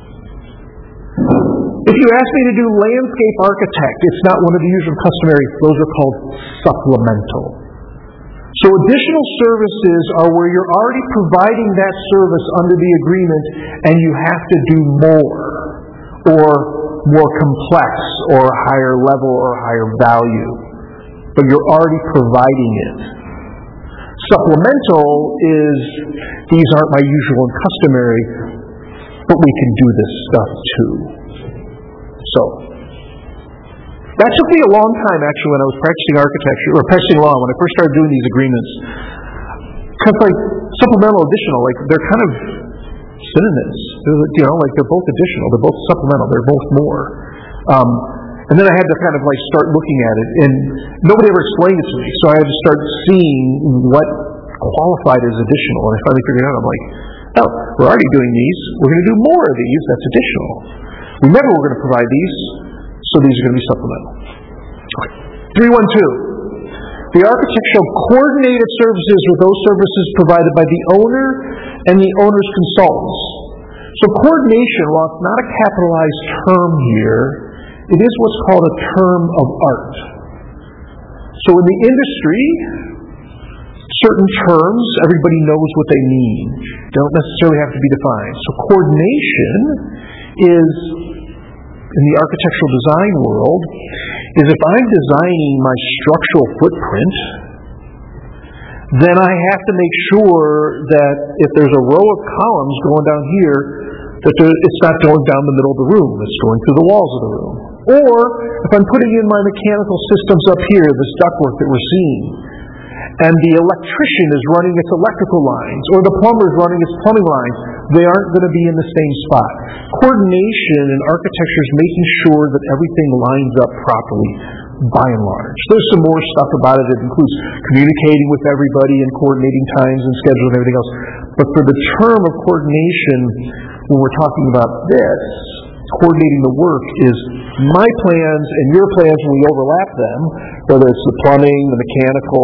If you ask me to do landscape architect, it's not one of the usual and customary, those are called supplemental. So additional services are where you're already providing that service under the agreement and you have to do more, or more complex, or higher level, or higher value. But you're already providing it. Supplemental is, these aren't my usual and customary, but we can do this stuff too. So, that took me a long time actually when I was practicing architecture, or practicing law, when I first started doing these agreements. Because like, supplemental, additional, like, they're kind of synonyms. They're, you know, like, they're both additional, they're both supplemental, they're both more. Um, and then I had to kind of like start looking at it, and nobody ever explained it to me, so I had to start seeing what qualified as additional, and I finally figured out, I'm like, oh, we're already doing these, we're going to do more of these, that's additional. We never were going to provide these, so these are going to be supplemental. Okay. three one two. The architect shall coordinate its services with those services provided by the owner and the owner's consultants. So coordination, while it's not a capitalized term here, it is what's called a term of art. So in the industry, certain terms, everybody knows what they mean. They don't necessarily have to be defined. So coordination is, in the architectural design world, is if I'm designing my structural footprint, then I have to make sure that if there's a row of columns going down here, that it's not going down the middle of the room, it's going through the walls of the room. Or if I'm putting in my mechanical systems up here, this ductwork that we're seeing, and the electrician is running its electrical lines, or the plumber is running its plumbing lines, they aren't going to be in the same spot. Coordination in architecture is making sure that everything lines up properly, by and large. There's some more stuff about it that includes communicating with everybody and coordinating times and schedules and everything else. But for the term of coordination, when we're talking about this, coordinating the work is my plans and your plans when we overlap them, whether it's the plumbing, the mechanical,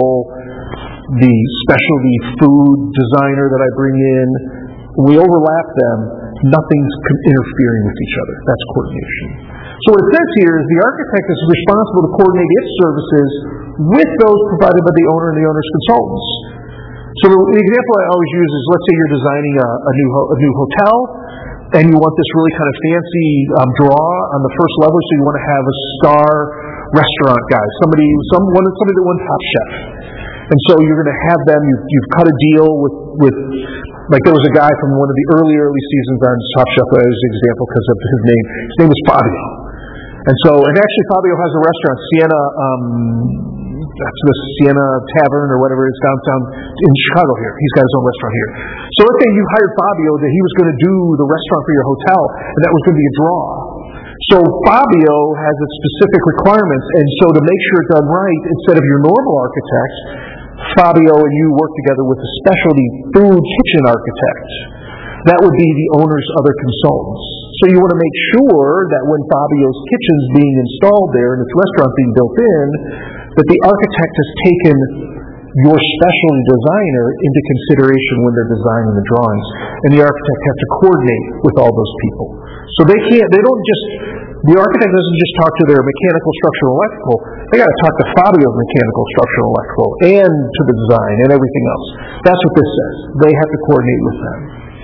the specialty food designer that I bring in, when we overlap them, nothing's interfering with each other. That's coordination. So what it says here is the architect is responsible to coordinate its services with those provided by the owner and the owner's consultants. So the, the example I always use is, let's say you're designing a, a new ho- a new hotel, and you want this really kind of fancy um, draw on the first level, so you want to have a star restaurant guy, somebody, someone, somebody that won Top Chef. And so you're going to have them, you've, you've cut a deal with, with, like there was a guy from one of the early, early seasons on Top Chef, as an example because of his name. His name was Fabio. And so, and actually Fabio has a restaurant, Sienna, um, that's the Sienna Tavern or whatever it is downtown in Chicago here. He's got his own restaurant here. So let's say you hired Fabio that he was going to do the restaurant for your hotel, and that was going to be a draw. So Fabio has its specific requirements, and so to make sure it's done right, instead of your normal architect, Fabio and you work together with a specialty food kitchen architect. That would be the owner's other consultants. So you want to make sure that when Fabio's kitchen's being installed there and its restaurant being built in, that the architect has taken your specialty designer into consideration when they're designing the drawings. And the architect has to coordinate with all those people. So they can't, they don't just, the architect doesn't just talk to their mechanical, structural, electrical. They got to talk to Fabio's mechanical, structural, electrical, and to the design and everything else. That's what this says. They have to coordinate with them.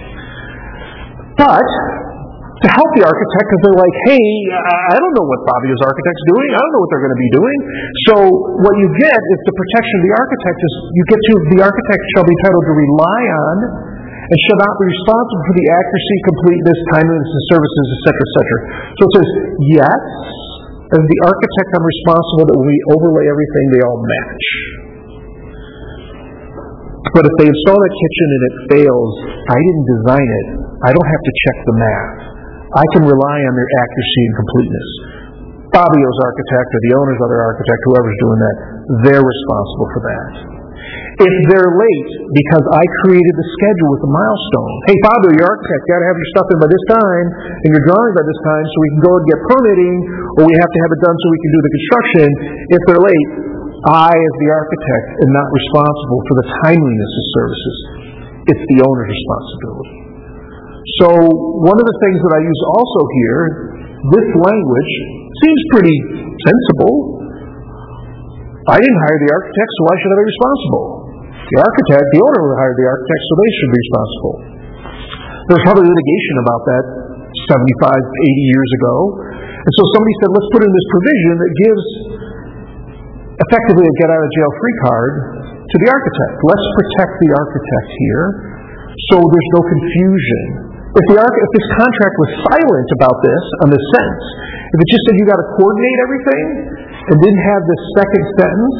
But to help the architect, because they're like, hey, I don't know what Fabio's architect's doing. I don't know what they're going to be doing. So what you get is the protection of the architect is you get to, the architect shall be entitled to rely on and shall not be responsible for the accuracy, completeness, timeliness, and services, et cetera, et cetera. So it says, yes, as the architect, I'm responsible that when we overlay everything, they all match. But if they install that kitchen and it fails, I didn't design it. I don't have to check the math. I can rely on their accuracy and completeness. Fabio's architect or the owner's other architect, whoever's doing that, they're responsible for that. If they're late because I created the schedule with the milestone, hey Fabio, your architect, you got to have your stuff in by this time and your drawing by this time so we can go and get permitting, or we have to have it done so we can do the construction. If they're late, I, as the architect, am not responsible for the timeliness of services. It's the owner's responsibility. So one of the things that I use also here, this language seems pretty sensible. I didn't hire the architect, so why should I be responsible? The architect, the owner would hire the architect, so they should be responsible. There was probably litigation about that seventy-five, eighty years ago. And so somebody said, let's put in this provision that gives effectively a get-out-of-jail-free card to the architect. Let's protect the architect here so there's no confusion. If the arch- if this contract was silent about this, on this sentence, if it just said you got to coordinate everything and didn't have this second sentence,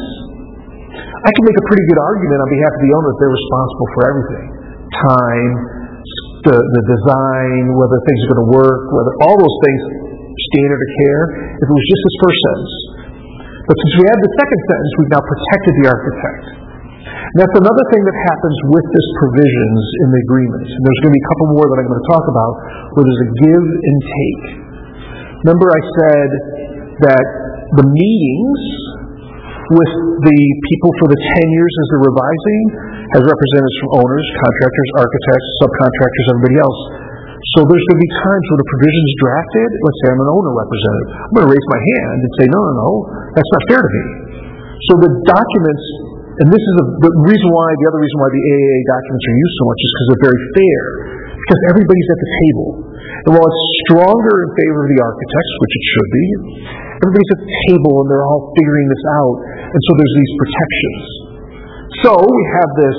I can make a pretty good argument on behalf of the owner that they're responsible for everything. Time, the, the design, whether things are going to work, whether all those things, standard of care, if it was just this first sentence. But since we have the second sentence, we've now protected the architect. And that's another thing that happens with this provisions in the agreements. And there's going to be a couple more that I'm going to talk about where there's a give and take. Remember I said that the meetings with the people for the ten years as they're revising has representatives from owners, contractors, architects, subcontractors, everybody else. So there's going to be times where the provision's drafted. Let's say I'm an owner representative. I'm going to raise my hand and say, no, no, no, that's not fair to me. So the documents, and this is a, the reason why, the other reason why the A A A documents are used so much is because they're very fair. Because everybody's at the table. And while it's stronger in favor of the architects, which it should be, everybody's at the table and they're all figuring this out. And so there's these protections. So we have this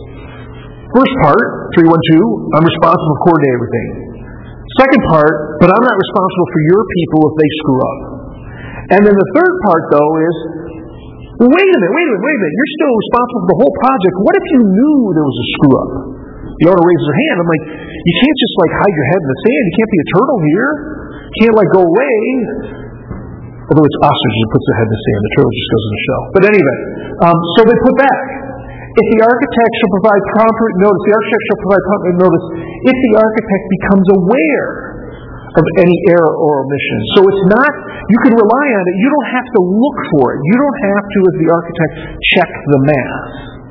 first part, three one two, I'm responsible for coordinating everything. Second part, but I'm not responsible for your people if they screw up. And then the third part, though, is, well, wait a minute, wait a minute, wait a minute. You're still responsible for the whole project. What if you knew there was a screw up? The owner raises her hand. I'm like, you can't just like hide your head in the sand. You can't be a turtle here. You can't like go away. Although it's ostrich that puts their head in the sand. The turtle just goes in the shell. But anyway, um, so they put back. If the architect shall provide prompt notice, the architect shall provide prompt notice if the architect becomes aware of any error or omission. So it's not, you can rely on it. You don't have to look for it. You don't have to, as the architect, check the math.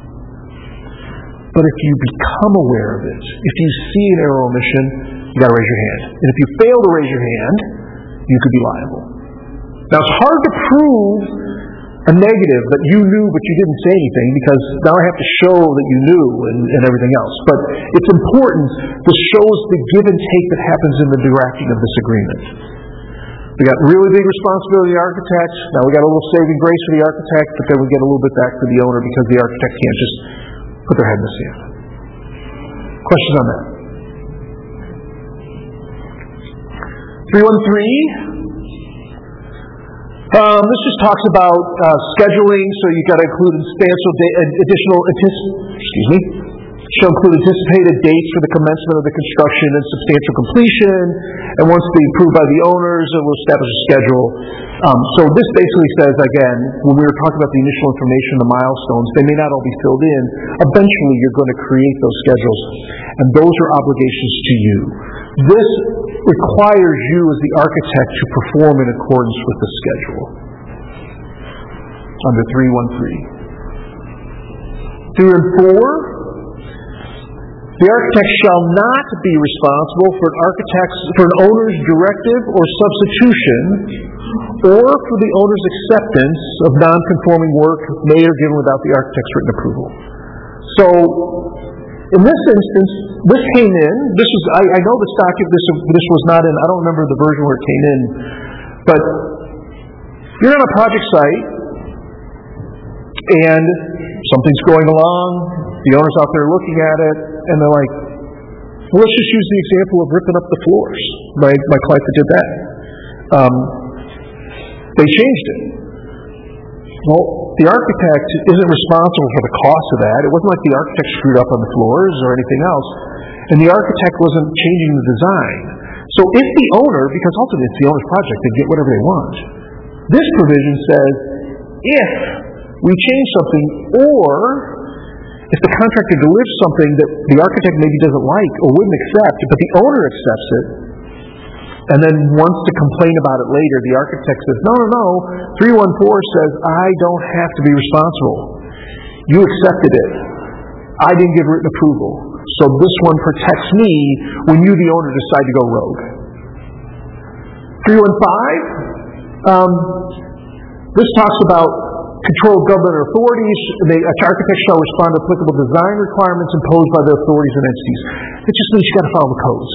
But if you become aware of it, if you see an error or omission, you got to raise your hand. And if you fail to raise your hand, you could be liable. Now it's hard to prove a negative that you knew but you didn't say anything, because now I have to show that you knew and, and everything else. But it's important. This shows the give and take that happens in the drafting of this agreement. We got really big responsibility of the architect. Now we got a little saving grace for the architect, but then we get a little bit back for the owner because the architect can't just put their head in the sand. Questions on that? three one three. Um, this just talks about uh, scheduling, so you've got to include substantial da- additional, antici- excuse me, shall include anticipated dates for the commencement of the construction and substantial completion, and once they approved by the owners, it will establish a schedule. Um, so this basically says, again, when we were talking about the initial information, the milestones, they may not all be filled in. Eventually, you're going to create those schedules, and those are obligations to you. This requires you as the architect to perform in accordance with the schedule. Under three one three. three and four. The architect shall not be responsible for an architect's for an owner's directive or substitution, or for the owner's acceptance of non-conforming work made or given without the architect's written approval. So, in this instance, this came in. This was I, I know this document. This this was not in. I don't remember the version where it came in, but you're on a project site and something's going along. The owner's out there looking at it, and they're like, well, let's just use the example of ripping up the floors. My my client that did that. Um, they changed it. Well, the architect isn't responsible for the cost of that. It wasn't like the architect screwed up on the floors or anything else. And the architect wasn't changing the design. So if the owner, because ultimately it's the owner's project, they get whatever they want. This provision says, if we change something, or if the contractor delivers something that the architect maybe doesn't like or wouldn't accept, but the owner accepts it, and then wants to complain about it later, the architect says, no, no, no, three one four says I don't have to be responsible. You accepted it. I didn't give written approval. So this one protects me when you, the owner, decide to go rogue. three one five, um, this talks about control of government authorities. The architect shall respond to applicable design requirements imposed by the authorities and entities. It just means you've got to follow the codes.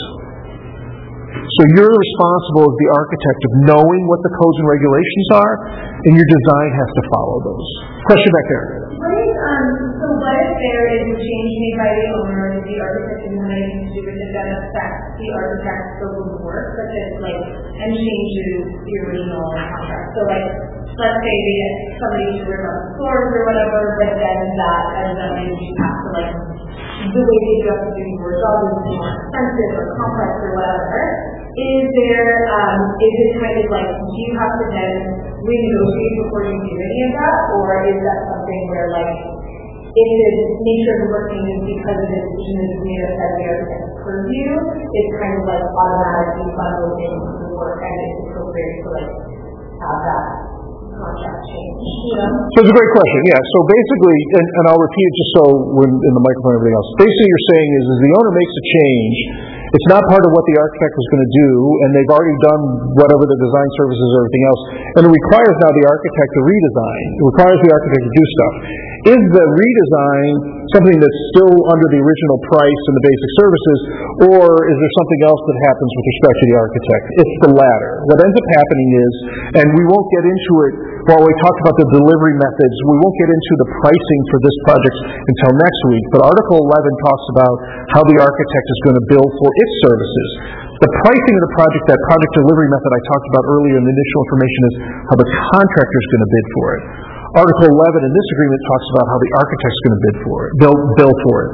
So you're responsible as the architect of knowing what the codes and regulations are, and your design has to follow those. Question back there. What is, um, so what if there is a change made by the owner that the architect doesn't have anything to do with it that affects the architect's scope of work, such as like, and changes the original contract? So like, let's say they get somebody to rip up the floors or whatever, but then that evidently you have to like, the way they have to do your job is more expensive or complex or whatever. Is there, um, is it kind of like, do you have to then renegotiate before you do any of that? Or is that something where like, if the nature of the work changes because of the decision that is made outside the architect's purview, it's kind of like automatically bundled into the work and it's appropriate to like have that contract change, you know? So it's a great question, yeah. So basically, and, and I'll repeat it just so when in the microphone and everything else, basically you're saying is, is the owner makes a change, it's not part of what the architect was going to do, and they've already done whatever the design services or everything else, and it requires now the architect to redesign. It requires the architect to do stuff. Is the redesign something that's still under the original price and the basic services, or is there something else that happens with respect to the architect? It's the latter. What ends up happening is, and we won't get into it while we talk about the delivery methods, we won't get into the pricing for this project until next week, but Article eleven talks about how the architect is going to bill for its services. The pricing of the project, that project delivery method I talked about earlier in the initial information, is how the contractor is going to bid for it. Article eleven in this agreement talks about how the architect is going to bid for it, bill, bill for it.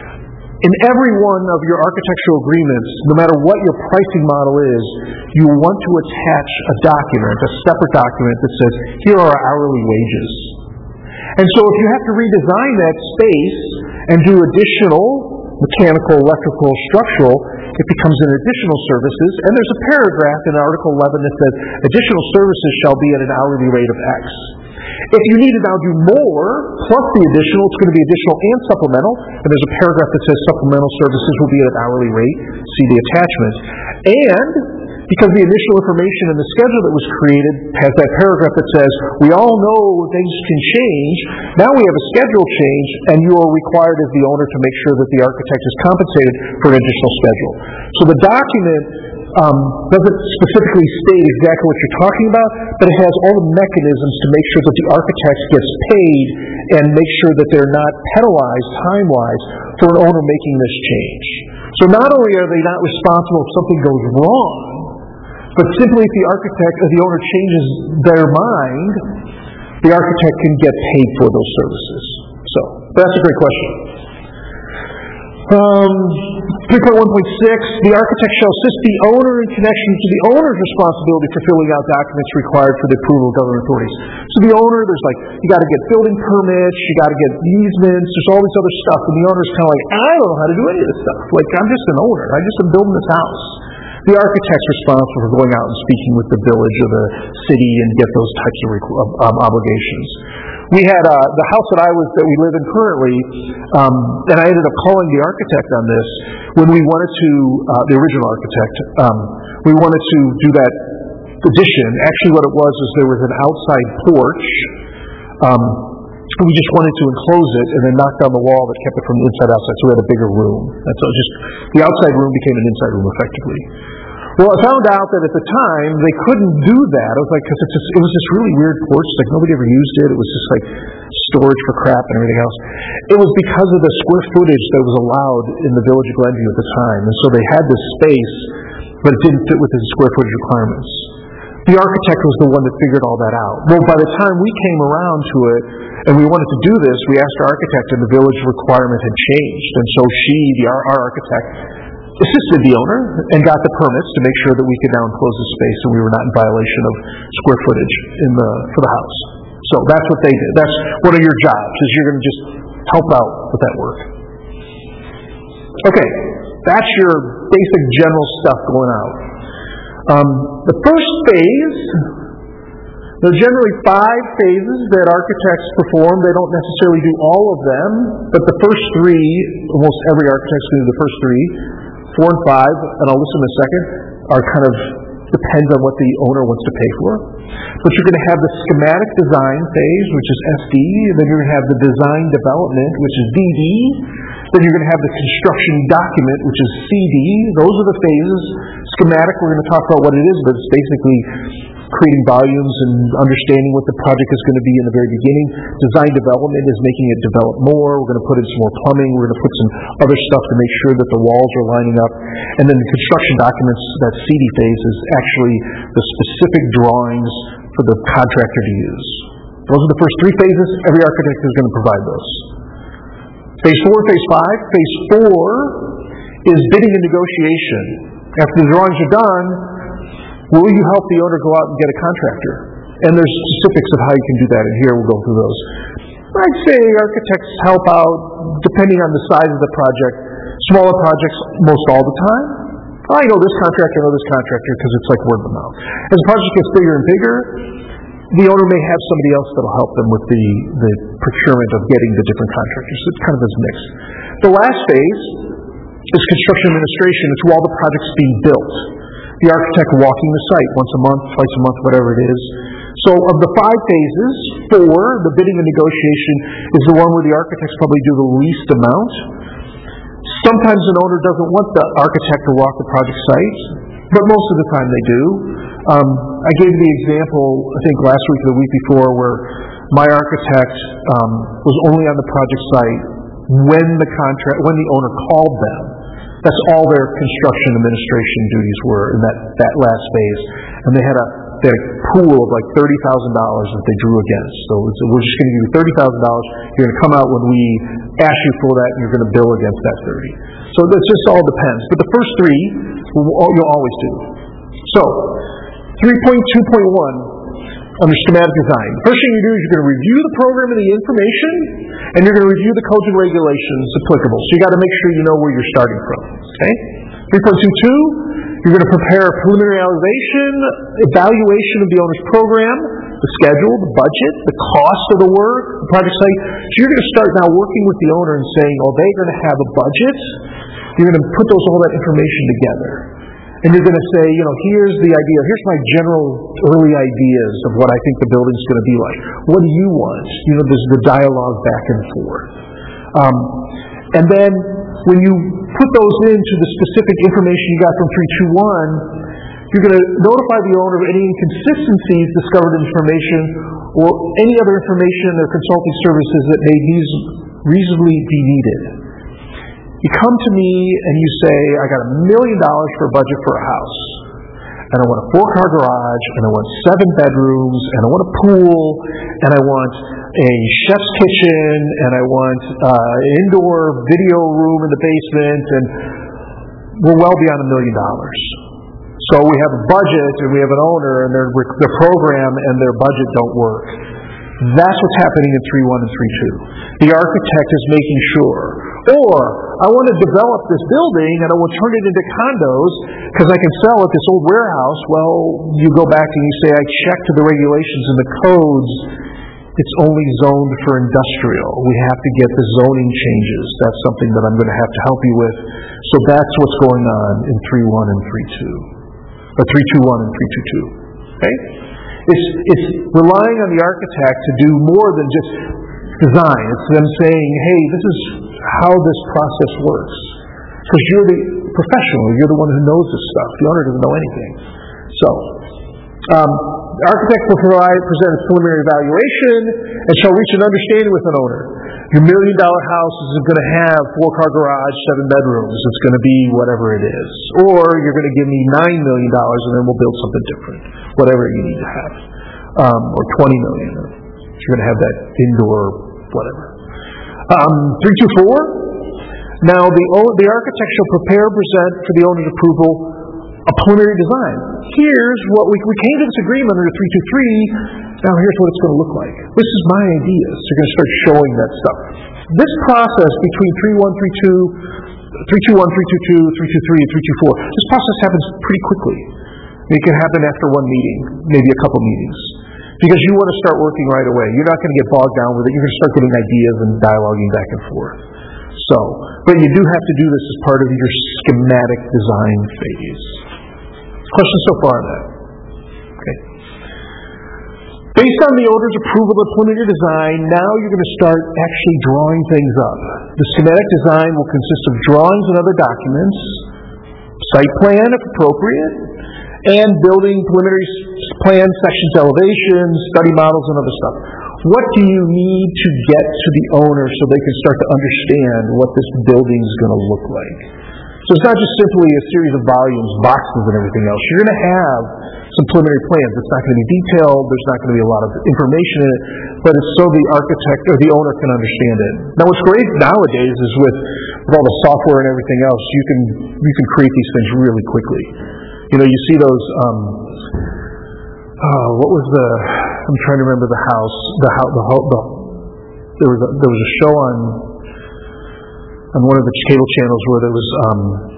In every one of your architectural agreements, no matter what your pricing model is, you want to attach a document, a separate document that says, here are our hourly wages. And so if you have to redesign that space and do additional mechanical, electrical, structural, it becomes an additional services, and there's a paragraph in Article eleven that says, additional services shall be at an hourly rate of X. If you need to now do more, plus the additional, it's going to be additional and supplemental, and there's a paragraph that says supplemental services will be at an hourly rate, see the attachment. And because the initial information in the schedule that was created has that paragraph that says, we all know things can change, now we have a schedule change, and you are required as the owner to make sure that the architect is compensated for an additional schedule. So the document Um, doesn't specifically state exactly what you're talking about, but it has all the mechanisms to make sure that the architect gets paid and make sure that they're not penalized time-wise for an owner making this change. So not only are they not responsible if something goes wrong, but simply if the architect or the owner changes their mind, the architect can get paid for those services. So that's a great question. Um, three point one point six, the architect shall assist the owner in connection to the owner's responsibility for filling out documents required for the approval of government authorities. So the owner, there's like, you got to get building permits, you got to get easements, there's all this other stuff, and the owner's kind of like, I don't know how to do any of this stuff. Like, I'm just an owner, I just am building this house. The architect's responsible for going out and speaking with the village or the city and get those types of um, obligations. We had uh, the house that I was that we live in currently, um, and I ended up calling the architect on this when we wanted to, uh, the original architect, um, we wanted to do that addition. Actually, what it was is there was an outside porch. Um, we just wanted to enclose it and then knock down the wall that kept it from the inside outside, so we had a bigger room. And so just the outside room became an inside room effectively. Well, I found out that at the time they couldn't do that. I was like, because it was this really weird porch. Like nobody ever used it. It was just like storage for crap and everything else. It was because of the square footage that was allowed in the village of Glenview at the time, and so they had this space, but it didn't fit with the square footage requirements. The architect was the one that figured all that out. Well, by the time we came around to it, and we wanted to do this, we asked our architect, and the village requirement had changed. And so she, the our, our architect, assisted the owner and got the permits to make sure that we could now enclose the space and we were not in violation of square footage in the for the house. So that's what they did. That's one of your jobs, is you're going to just help out with that work. Okay, that's your basic general stuff going out. Um, the first phase, there are generally five phases that architects perform. They don't necessarily do all of them, but the first three, almost every architect's going to do the first three. Four and five, and I'll list them in a second, are kind of, depends on what the owner wants to pay for. But you're going to have the schematic design phase, which is S D, and then you're going to have the design development, which is D D, then you're going to have the construction document, which is C D. Those are the phases. Schematic, we're going to talk about what it is, but it's basically creating volumes and understanding what the project is going to be in the very beginning. Design development is making it develop more. We're going to put in some more plumbing. We're going to put some other stuff to make sure that the walls are lining up. And then the construction documents, that C D phase, is actually the specific drawings for the contractor to use. Those are the first three phases. Every architect is going to provide those. Phase four, phase five. Phase four is bidding and negotiation. After the drawings are done, will you help the owner go out and get a contractor? And there's specifics of how you can do that, and here we'll go through those. I'd say architects help out depending on the size of the project. Smaller projects, most all the time. I know this contractor, I know this contractor, because it's like word of mouth. As the project gets bigger and bigger, the owner may have somebody else that will help them with the, the procurement of getting the different contractors. So it's kind of this mix. The last phase is construction administration. It's while the project's being built. The architect walking the site once a month, twice a month, whatever it is. So of the five phases, four, the bidding and negotiation, is the one where the architects probably do the least amount. Sometimes an owner doesn't want the architect to walk the project site, but most of the time they do. Um, I gave the example, I think last week or the week before, where my architect um, was only on the project site when the contract, when the owner called them. That's all their construction administration duties were in that, that last phase. And they had a they had a pool of like thirty thousand dollars that they drew against. So it's, we're just going to give you thirty thousand dollars. You're going to come out when we ask you for that, and you're going to bill against that thirty. So this just all depends. But the first three, you'll always do. So, three point two point one, under schematic design. The first thing you do is you're going to review the program and the information, and you're going to review the codes and regulations applicable. So you got to make sure you know where you're starting from. Okay? three point two two, you're going to prepare a preliminary evaluation, evaluation of the owner's program, the schedule, the budget, the cost of the work, the project site. So you're going to start now working with the owner and saying, oh, they're going to have a budget. You're going to put those all that information together. And you're going to say, you know, here's the idea. Here's my general early ideas of what I think the building's going to be like. What do you want? You know, there's the dialogue back and forth. Um, and then when you put those into the specific information you got from three two one, you're going to notify the owner of any inconsistencies discovered in information or any other information or consulting services that may reasonably be needed. You come to me and you say, I got a million dollars for a budget for a house. And I want a four-car garage, and I want seven bedrooms, and I want a pool, and I want a chef's kitchen, and I want uh, an indoor video room in the basement, and we're well beyond a million dollars. So we have a budget, and we have an owner, and their, their program and their budget don't work. That's what's happening in three one and three two. The architect is making sure. Or, I want to develop this building and I will turn it into condos because I can sell it, this old warehouse. Well, you go back and you say, I checked the regulations and the codes. It's only zoned for industrial. We have to get the zoning changes. That's something that I'm going to have to help you with. So that's what's going on in three one and three two. Or three two one and three two two. Okay? It's, it's relying on the architect to do more than just design. It's them saying, hey, this is how this process works. Because you're the professional. You're the one who knows this stuff. The owner doesn't know anything. So, um, the architect will provide, present a preliminary evaluation and shall reach an understanding with an owner. Your million dollar house isn't going to have four car garage, seven bedrooms. It's going to be whatever it is. Or you're going to give me nine million dollars and then we'll build something different. Whatever you need to have. Um, or twenty million dollars. You're going to have that indoor whatever. Um, three two four. Now the the architect shall prepare and present for the owner's approval a preliminary design. Here's what we, we came to this agreement under three two three. Now here's what it's going to look like. This is my ideas. You're going to start showing that stuff. This process between three one, three two, three two one, three two two, three two three, and three two four, this process happens pretty quickly. It can happen after one meeting, maybe a couple meetings. Because you want to start working right away. You're not going to get bogged down with it. You're going to start getting ideas and dialoguing back and forth. So, but you do have to do this as part of your schematic design phase. Questions so far on that? Okay. Based on the owner's approval of the preliminary design, now you're going to start actually drawing things up. The schematic design will consist of drawings and other documents, site plan if appropriate, and building preliminary plan sections, elevations, study models, and other stuff. What do you need to get to the owner so they can start to understand what this building is going to look like? So it's not just simply a series of volumes, boxes, and everything else. You're going to have some preliminary plans. It's not going to be detailed. There's not going to be a lot of information in it, but it's so the architect or the owner can understand it. Now, what's great nowadays is with, with all the software and everything else, you can you can create these things really quickly. You know, you see those. Um, uh, what was the? I'm trying to remember the house. The house. The, the, the there was a, there was a show on on one of the cable channels where there was. Um,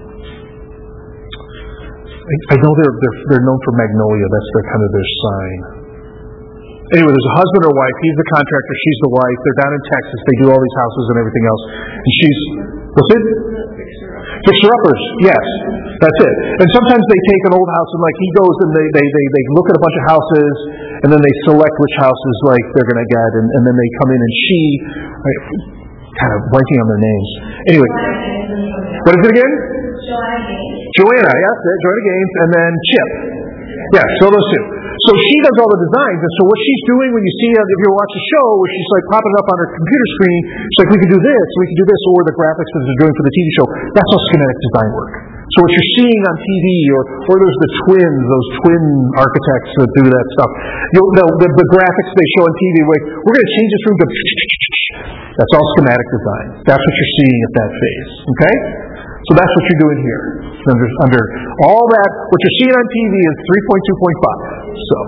I, I know they're they're they're known for Magnolia. That's their kind of their sign. Anyway, there's a husband or wife. He's the contractor. She's the wife. They're down in Texas. They do all these houses and everything else. And she's what's it? Fixer-uppers. Yes, that's it. And sometimes they take an old house and like he goes and they they they, they look at a bunch of houses and then they select which houses like they're going to get and, and then they come in and she like, kind of blanking on their names. Anyway, what is it again? Joanna. Yes, Joanna Gaines, and then Chip. Yeah, so those two. So she does all the designs, and so what she's doing when you see her, if you watch the show, where she's like popping it up on her computer screen, she's like, we can do this, we can do this, or the graphics that they're doing for the T V show. That's all schematic design work. So what you're seeing on T V, or or there's the twins, those twin architects that do that stuff. You'll, the, the, the graphics they show on T V, wait, we're going to change this room to. That's all schematic design. That's what you're seeing at that phase. Okay. So that's what you're doing here. Under, under all that, what you're seeing on T V is three point two point five. So,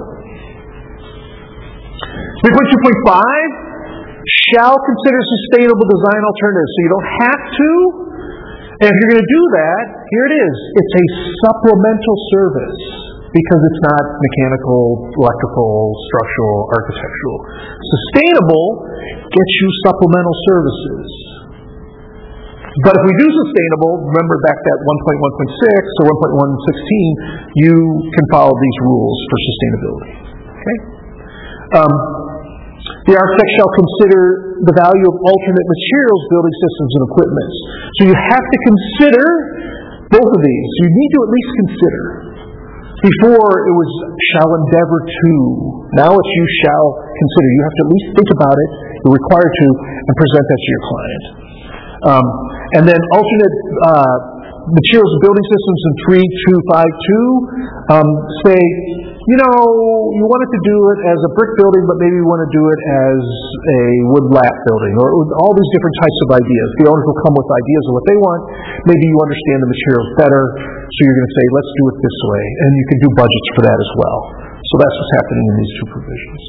three point two point five shall consider sustainable design alternatives. So you don't have to. And if you're going to do that, here it is. It's a supplemental service because it's not mechanical, electrical, structural, architectural. Sustainable gets you supplemental services. But if we do sustainable, remember back that one point one point six or one point one sixteen, you can follow these rules for sustainability. Okay? Um, the architect shall consider the value of alternate materials, building systems, and equipment. So you have to consider both of these. You need to at least consider. Before it was shall endeavor to. Now it's you shall consider. You have to at least think about it. You're required to and present that to your client. Um, and then alternate uh, materials and building systems in three two five two um, say, you know, you wanted to do it as a brick building, but maybe you want to do it as a wood lap building, or all these different types of ideas. The owners will come with ideas of what they want. Maybe you understand the materials better, so you're going to say, let's do it this way. And you can do budgets for that as well. So that's what's happening in these two provisions.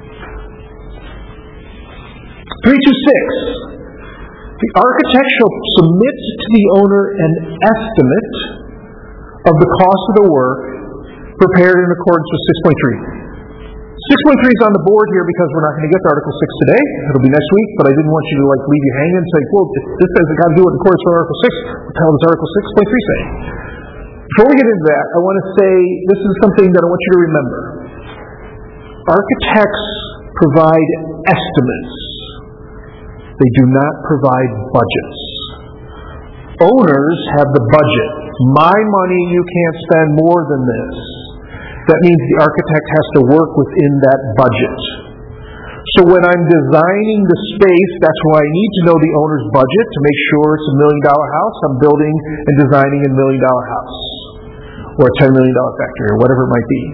three two six. The architect shall submit to the owner an estimate of the cost of the work prepared in accordance with six point three. six point three is on the board here because we're not going to get to Article six today. It'll be next week, but I didn't want you to like leave you hanging and say, well, if this says it's got to do it in accordance with Article six, what the hell does Article six point three say? Before we get into that, I want to say this is something that I want you to remember. Architects provide estimates. They do not provide budgets. Owners have the budget. My money, you can't spend more than this. That means the architect has to work within that budget. So when I'm designing the space, that's why I need to know the owner's budget to make sure it's a million dollar house. I'm building and designing a million dollar house, or a ten million dollar factory, or whatever it might be.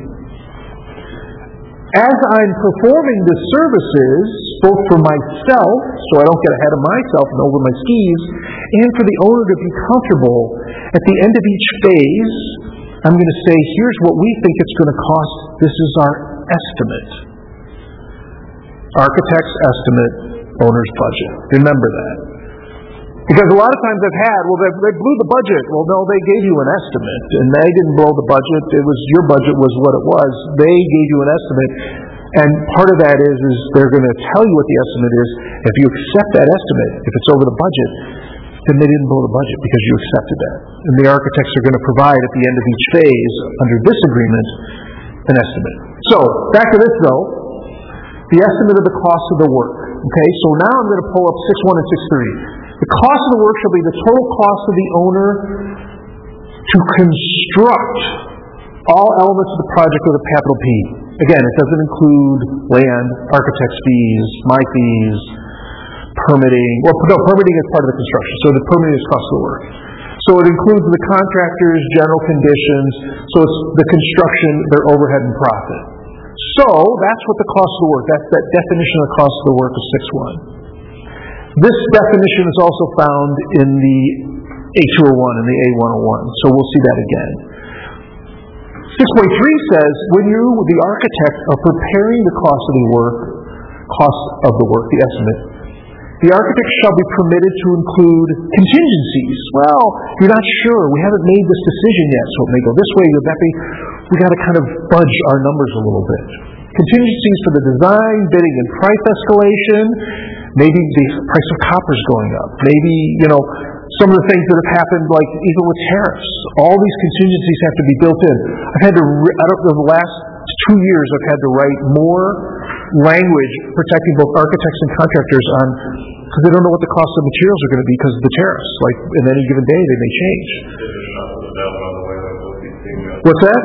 As I'm performing the services, both for myself, so I don't get ahead of myself and over my skis, and for the owner to be comfortable, at the end of each phase, I'm going to say, here's what we think it's going to cost. This is our estimate. Architect's estimate, owner's budget. Remember that. Because a lot of times I've had, well, they, they blew the budget. Well, no, they gave you an estimate, and they didn't blow the budget. It was your budget was what it was. They gave you an estimate, and part of that is, is they're going to tell you what the estimate is. If you accept that estimate, if it's over the budget, then they didn't blow the budget because you accepted that. And the architects are going to provide at the end of each phase, under this agreement, an estimate. So, back to this though, the estimate of the cost of the work. Okay, so now I'm going to pull up six one and six three. The cost of the work shall be the total cost of the owner to construct all elements of the project with a capital P. Again, it doesn't include land, architect's fees, my fees, permitting. Well, no, permitting is part of the construction, so the permitting is cost of the work. So it includes the contractor's general conditions, so it's the construction, their overhead and profit. So that's what the cost of the work, that's that definition of the cost of the work of six one. This definition is also found in the A two oh one and the A one oh one, so we'll see that again. six point three says, when you, the architect, are preparing the cost of the work, cost of the work, the estimate, the architect shall be permitted to include contingencies. Well, you're not sure. We haven't made this decision yet, so it may go this way, or that way. We got to kind of budge our numbers a little bit. Contingencies for the design, bidding, and price escalation. Maybe the price of copper is going up. Maybe, you know, some of the things that have happened, like even with tariffs. All these contingencies have to be built in. I've had to, I don't know, the last two years I've had to write more language protecting both architects and contractors on, because they don't know what the cost of materials are going to be because of the tariffs. Like, in any given day, they may change. What's that?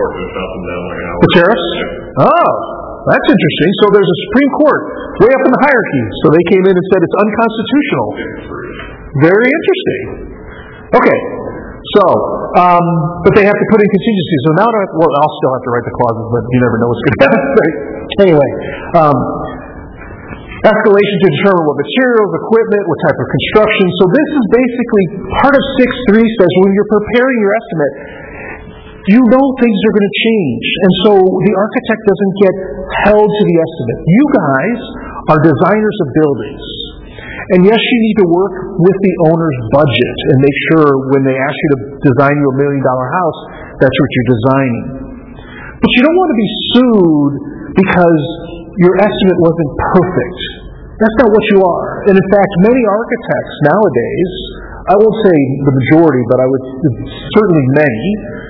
The tariffs? Oh, that's interesting. So there's a Supreme Court way up in the hierarchy. So they came in and said it's unconstitutional. Very interesting. Okay. So, um, but they have to put in contingencies. So now, I don't have, well, I'll still have to write the clauses, but you never know what's going to happen. Anyway, um, escalation to determine what materials, equipment, what type of construction. So this is basically part of six three says when you're preparing your estimate, you know things are going to change. And so the architect doesn't get held to the estimate. You guys are designers of buildings. And yes, you need to work with the owner's budget and make sure when they ask you to design you a million dollar house, that's what you're designing. But you don't want to be sued because your estimate wasn't perfect. That's not what you are. And in fact, many architects nowadays, I won't say the majority, but I would certainly many,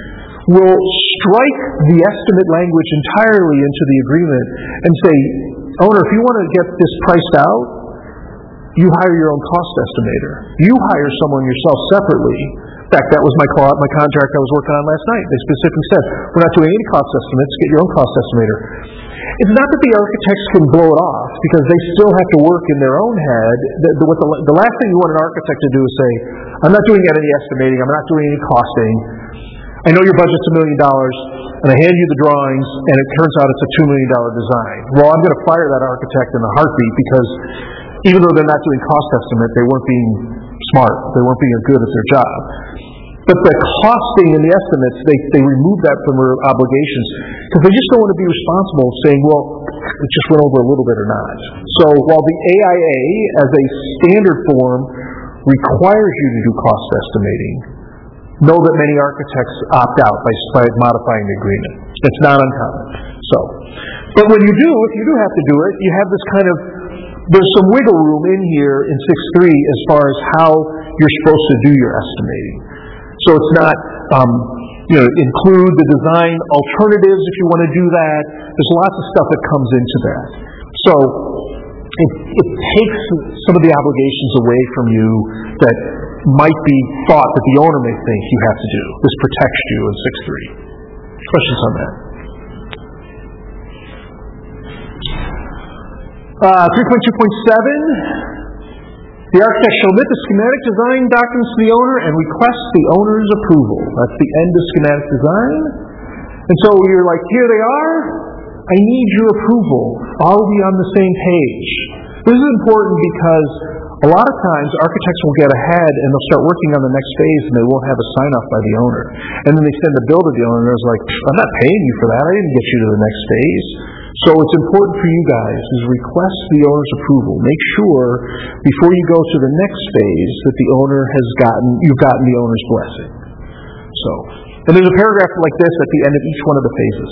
will strike the estimate language entirely into the agreement and say, owner, if you want to get this priced out, you hire your own cost estimator. You hire someone yourself separately. In fact, that was my call, my contract I was working on last night. They specifically said, we're not doing any cost estimates, get your own cost estimator. It's not that the architects can blow it off, because they still have to work in their own head. The, the, what the, the last thing you want an architect to do is say, I'm not doing any estimating, I'm not doing any costing. I know your budget's a million dollars, and I hand you the drawings, and it turns out it's a two million dollars design. Well, I'm going to fire that architect in a heartbeat, because even though they're not doing cost estimate, they weren't being smart. They weren't being good at their job. But the costing and the estimates, they, they remove that from their obligations because they just don't want to be responsible saying, well, it just went over a little bit or not. So while the A I A, as a standard form, requires you to do cost estimating, know that many architects opt out by, by modifying the agreement. It's not uncommon. So, but when you do, if you do have to do it, you have this kind of, there's some wiggle room in here in six three as far as how you're supposed to do your estimating. So it's not, um, you know, include the design alternatives if you want to do that. There's lots of stuff that comes into that. So it, it takes some of the obligations away from you that might be thought that the owner may think you have to do. This protects you in six three. Questions on that? Uh, three point two point seven, the architect shall submit the schematic design documents to the owner and request the owner's approval. That's the end of schematic design. And so you're like, here they are. I need your approval. Are we on the same page? This is important because a lot of times architects will get ahead and they'll start working on the next phase and they won't have a sign-off by the owner. And then they send the bill to the owner and it's like, I'm not paying you for that. I didn't get you to the next phase. So it's important for you guys is request the owner's approval. Make sure before you go to the next phase that the owner has gotten, you've gotten the owner's blessing. So, and there's a paragraph like this at the end of each one of the phases.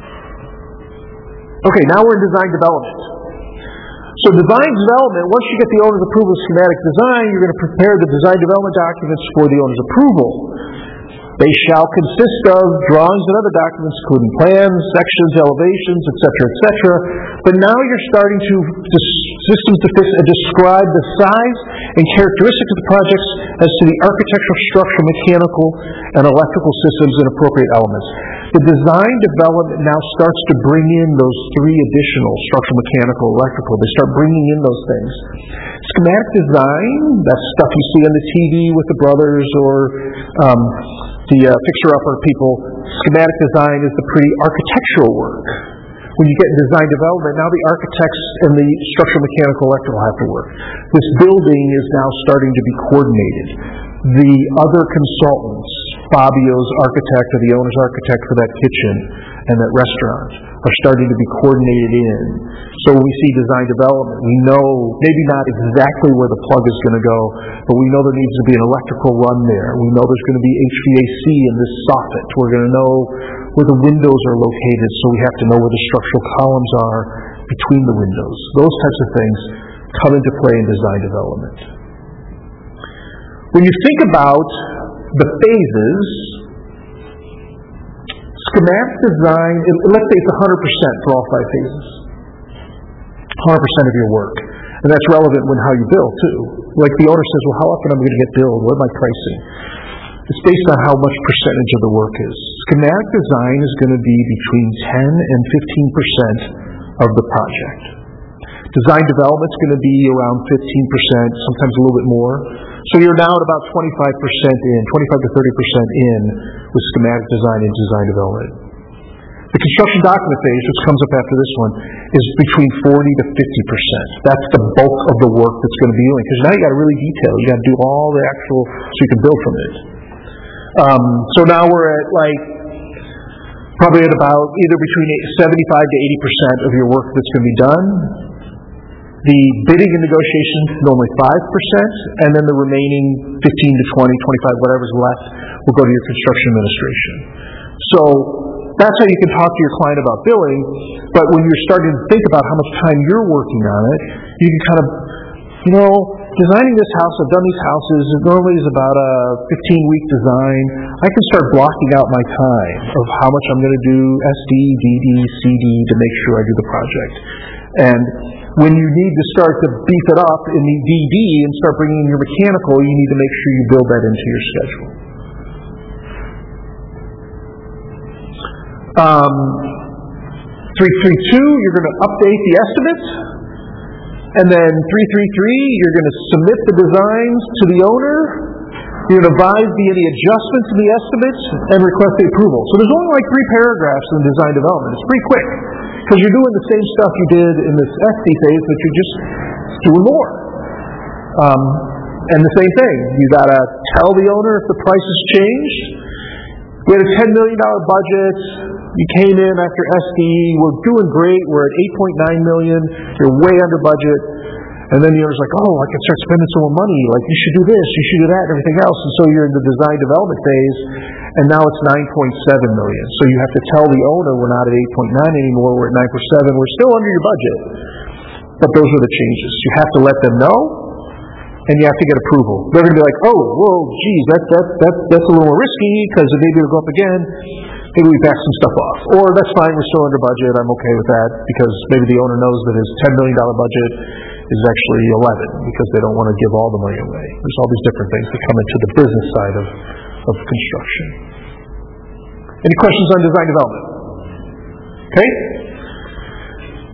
Okay, now we're in design development. So design development, once you get the owner's approval of schematic design, you're going to prepare the design development documents for the owner's approval. They shall consist of drawings and other documents, including plans, sections, elevations, et cetera, et cetera. But now you're starting to systems to describe the size and characteristics of the projects as to the architectural, structural, mechanical, and electrical systems and appropriate elements. The design development now starts to bring in those three additional structural, mechanical, electrical. They start bringing in those things. Schematic design, that's stuff you see on the T V with the brothers or um, the uh, fixer-upper people. Schematic design is the pretty architectural work. When you get in design development, now the architects and the structural, mechanical, electrical have to work. This building is now starting to be coordinated. The other consultants, Fabio's architect or the owner's architect for that kitchen and that restaurant, are starting to be coordinated in. So when we see design development, we know maybe not exactly where the plug is going to go, but we know there needs to be an electrical run there. We know there's going to be H V A C in this soffit. We're going to know where the windows are located, so we have to know where the structural columns are between the windows. Those types of things come into play in design development. When you think about the phases, schematic design, let's say it's one hundred percent for all five phases. one hundred percent of your work. And that's relevant when how you build, too. Like the owner says, well, how often am I going to get billed? What am I pricing? It's based on how much percentage of the work is. Schematic design is going to be between ten and fifteen percent of the project. Design development is going to be around fifteen percent, sometimes a little bit more. So you're now at about twenty-five percent in, twenty-five to thirty percent in with schematic design and design development. The construction document phase, which comes up after this one, is between forty to fifty percent. That's the bulk of the work that's going to be doing. Because now you got to really detail. You got to do all the actual, so you can build from it. Um, so now we're at like, probably at about either between seventy-five to eighty percent of your work that's going to be done. The bidding and negotiations is only five percent, and then the remaining fifteen to twenty, twenty-five, whatever's left, will go to your construction administration. So that's how you can talk to your client about billing, but when you're starting to think about how much time you're working on it, you can kind of, you know, designing this house, I've done these houses, it normally is about a fifteen-week design. I can start blocking out my time of how much I'm going to do S D, D D, C D to make sure I do the project. And when you need to start to beef it up in the D D and start bringing in your mechanical, you need to make sure you build that into your schedule. Um, three three two, you're going to update the estimate. And then three three three, you're going to submit the designs to the owner. You're going to advise the any adjustments in the estimates and request the approval. So there's only like three paragraphs in design development. It's pretty quick. Because you're doing the same stuff you did in this S D phase, but you're just doing more. Um, and the same thing, you got to tell the owner if the price has changed. We had a ten million dollars budget. You came in after S D. We're doing great. We're at eight point nine million dollars. You're way under budget. And then the owner's like, oh, I can start spending some more money. Like, you should do this, you should do that, and everything else. And so you're in the design development phase, and now it's nine point seven million dollars. So you have to tell the owner we're not at eight point nine anymore, we're at nine point seven. We're still under your budget. But those are the changes. You have to let them know, and you have to get approval. They're going to be like, oh, well, geez, that, that, that, that's a little more risky, because maybe it'll go up again. Maybe we back some stuff off. Or that's fine, we're still under budget, I'm okay with that, because maybe the owner knows that his ten million dollars budget is actually eleven, because they don't want to give all the money away. There's all these different things that come into the business side of, of construction. Any questions on design development? Okay?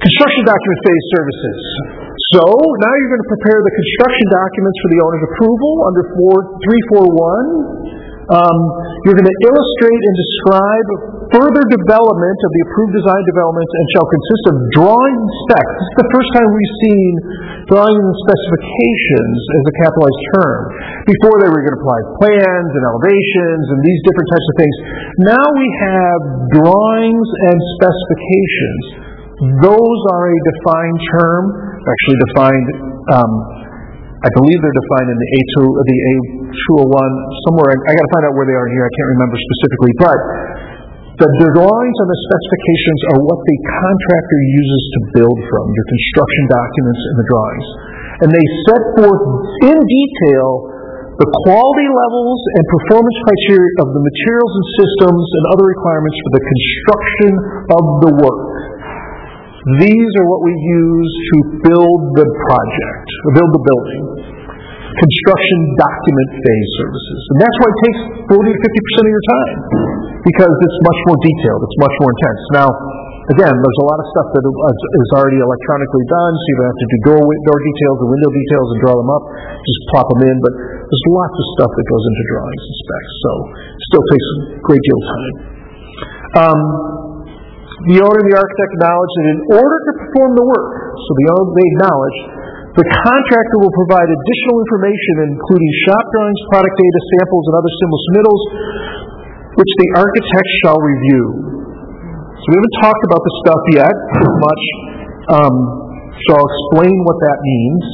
Construction document phase services. So now you're going to prepare the construction documents for the owner's approval under three forty-one. Um, you're going to illustrate and describe further development of the approved design developments and shall consist of drawing and specs. This is the first time we've seen drawings and specifications as a capitalized term. Before they were going to apply plans and elevations and these different types of things. Now we have drawings and specifications. Those are a defined term, actually defined, um, I believe they're defined in the A two, the A two oh one, somewhere. I got to find out where they are here. I can't remember specifically, but the drawings and the specifications are what the contractor uses to build from, your construction documents and the drawings. And they set forth in detail the quality levels and performance criteria of the materials and systems and other requirements for the construction of the work. These are what we use to build the project, build the building. Construction document phase services. And that's why it takes forty to fifty percent of your time, because it's much more detailed, it's much more intense. Now, again, there's a lot of stuff that is already electronically done, so you don't have to do door, door details and window details and draw them up, just plop them in, but there's lots of stuff that goes into drawings and specs, so it still takes a great deal of time. Um, The owner and the architect acknowledge that in order to perform the work, so the owner, they acknowledge, the contractor will provide additional information including shop drawings, product data, samples, and other symbol submittals, which the architect shall review. So we haven't talked about this stuff yet much, um, so I'll explain what that means.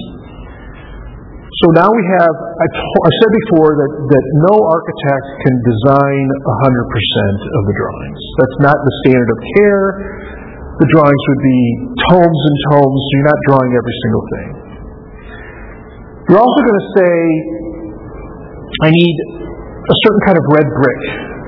So now we have, I, to- I said before that, that no architect can design one hundred percent of the drawings. That's not the standard of care. The drawings would be tomes and tomes, so you're not drawing every single thing. You're also going to say, I need a certain kind of red brick.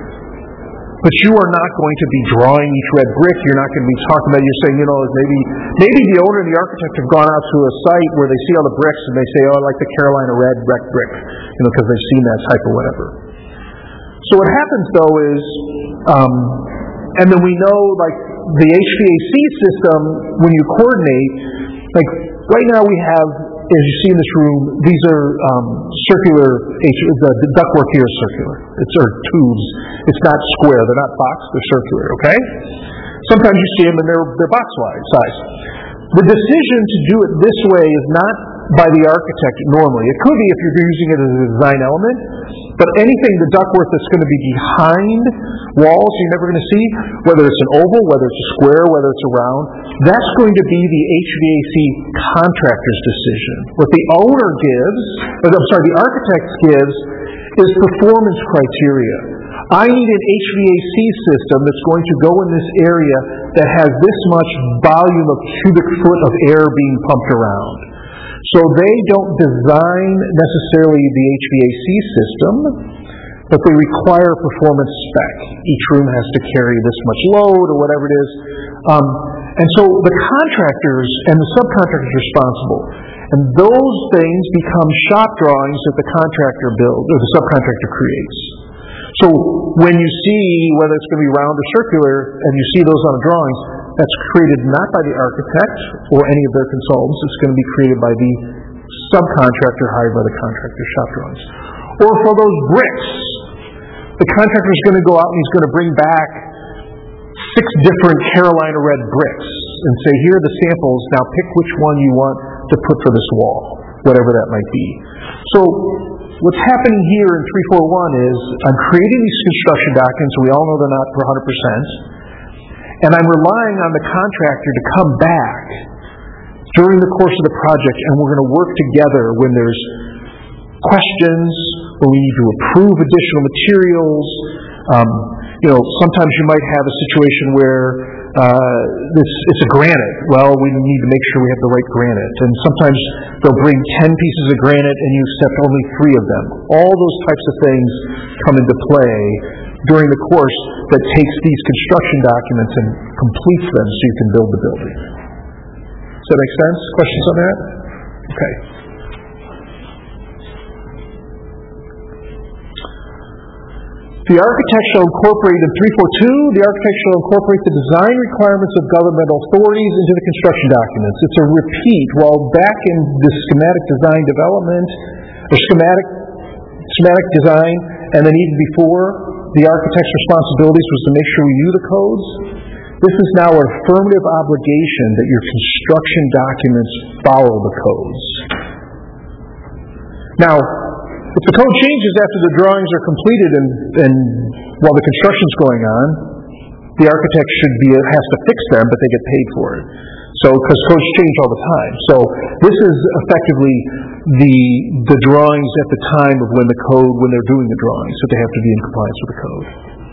But you are not going to be drawing each red brick. You're not going to be talking about it. You're saying, you know, maybe maybe the owner and the architect have gone out to a site where they see all the bricks and they say, oh, I like the Carolina red red brick, you know, because they've seen that type or whatever. So what happens, though, is, um, and then we know, like, the H V A C system, when you coordinate, like, right now we have, as you see in this room, these are um, circular, the, the ductwork here is circular. It's our tubes. It's not square. They're not box. They're circular, okay? Sometimes you see them and they're, they're box size. The decision to do it this way is not by the architect normally. It could be if you're using it as a design element, but anything, the ductwork that's going to be behind walls you're never going to see, whether it's an oval, whether it's a square, whether it's a round, that's going to be the H V A C contractor's decision. What the owner gives, or I'm sorry, the architect gives, is performance criteria. I need an H V A C system that's going to go in this area that has this much volume of cubic foot of air being pumped around. So they don't design necessarily the H V A C system, but they require a performance spec. Each room has to carry this much load or whatever it is. Um, and so the contractors and the subcontractors are responsible. And those things become shop drawings that the contractor builds, or the subcontractor creates. So when you see whether it's going to be round or circular, and you see those on the drawings, that's created not by the architect or any of their consultants. It's going to be created by the subcontractor hired by the contractor shop drawings. Or for those bricks, the contractor is going to go out and he's going to bring back six different Carolina red bricks and say, here are the samples, now pick which one you want to put for this wall, whatever that might be. So what's happening here in three forty-one is I'm creating these construction documents, we all know they're not for one hundred percent, and I'm relying on the contractor to come back during the course of the project, and we're going to work together when there's questions, or we need to approve additional materials. Um, you know, sometimes you might have a situation where uh, this, it's a granite. Well, we need to make sure we have the right granite. And sometimes they'll bring ten pieces of granite and you accept only three of them. All those types of things come into play during the course that takes these construction documents and completes them so you can build the building. Does that make sense? Questions on that? Okay. The architect shall incorporate, in three forty-two, the architect shall incorporate the design requirements of governmental authorities into the construction documents. It's a repeat. While back in the schematic design development, or schematic, schematic design, and then even before, the architect's responsibilities was to make sure we knew the codes. This is now an affirmative obligation that your construction documents follow the codes. Now, if the code changes after the drawings are completed and, and while the construction's going on, the architect should be has to fix them, but they get paid for it. So, because codes change all the time. So, this is effectively the the drawings at the time of when the code, when they're doing the drawings, so they have to be in compliance with the code.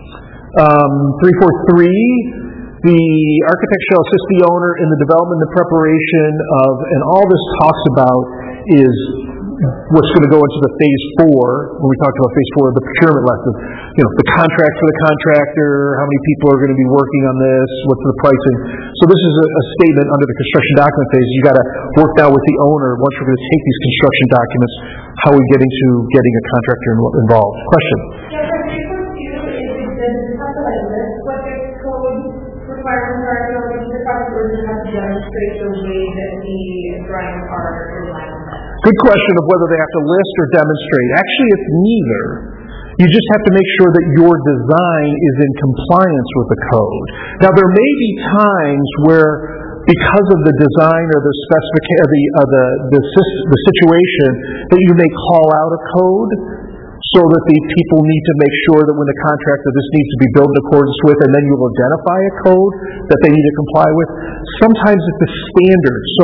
Um, three forty-three, the architect shall assist the owner in the development and preparation of, and all this talks about is what's going to go into the phase four, when we talked about phase four, the procurement lesson. You know, the contract for the contractor, how many people are going to be working on this, what's the pricing. So this is a, a statement under the construction document phase. You got to work now with the owner. Once we're going to take these construction documents, how are we getting to getting a contractor involved? Question? Yeah, for three forty-two, is it, does it have to like list what the code requirements are in order to the project, or does it have to demonstrate the way that the drawings are in line with that? Good question of whether they have to list or demonstrate. Actually, it's neither. You just have to make sure that your design is in compliance with the code. Now, there may be times where, because of the design or the specification, the uh, the the, the situation, that you may call out a code, so that the people need to make sure that when the contractor, this needs to be built in accordance with, and then you'll identify a code that they need to comply with. Sometimes it's a standard. So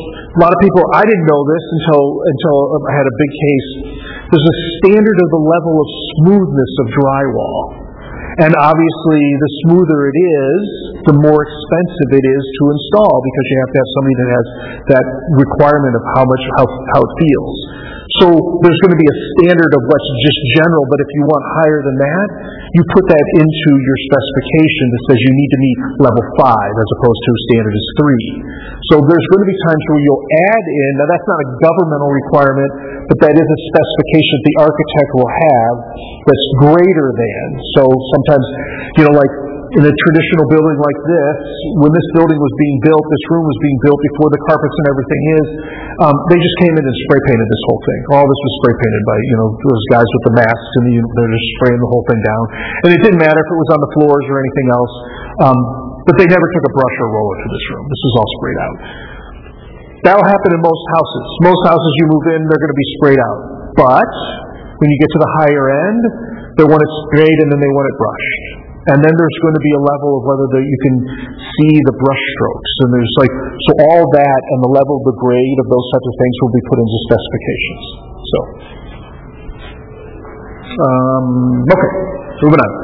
a lot of people, I didn't know this until until I had a big case. There's a standard of the level of smoothness of drywall. And obviously, the smoother it is, the more expensive it is to install, because you have to have somebody that has that requirement of how much how, how it feels. So there's going to be a standard of what's just general, but if you want higher than that, you put that into your specification that says you need to meet level five as opposed to standard is three. So there's going to be times where you'll add in, now that's not a governmental requirement, but that is a specification that the architect will have that's greater than. So sometimes, you know, like in a traditional building like this, when this building was being built, this room was being built before the carpets and everything is, um, they just came in and spray painted this whole thing. All this was spray painted by, you know, those guys with the masks and the, they're just spraying the whole thing down. And it didn't matter if it was on the floors or anything else. Um, but they never took a brush or roller to this room. This was all sprayed out. That'll happen in most houses. Most houses you move in, they're going to be sprayed out. But when you get to the higher end, they want it sprayed and then they want it brushed. And then there's going to be a level of whether the, you can see the brush strokes. And there's like, so all that and the level of the grade of those types of things will be put into specifications. So, um, okay, moving on.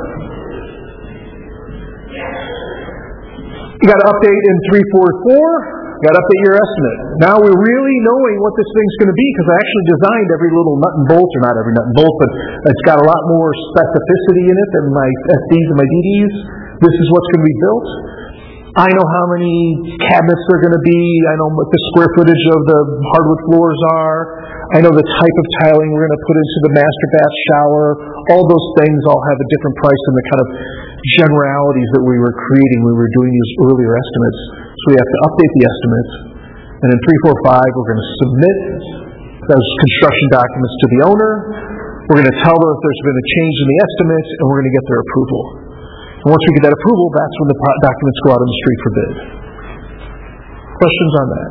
You got to update in three forty-four. Got to update your estimate. Now we're really knowing what this thing's going to be, because I actually designed every little nut and bolt, or not every nut and bolt, but it's got a lot more specificity in it than my S Ds and my D Ds. This is what's going to be built. I know how many cabinets there are going to be. I know what the square footage of the hardwood floors are. I know the type of tiling we're going to put into the master bath shower. All those things all have a different price than the kind of generalities that we were creating when we were doing these earlier estimates. So we have to update the estimates. And in three forty-five, we're going to submit those construction documents to the owner. We're going to tell them if there's been a change in the estimate, and we're going to get their approval. And once we get that approval, that's when the pro- documents go out on the street for bid. Questions on that?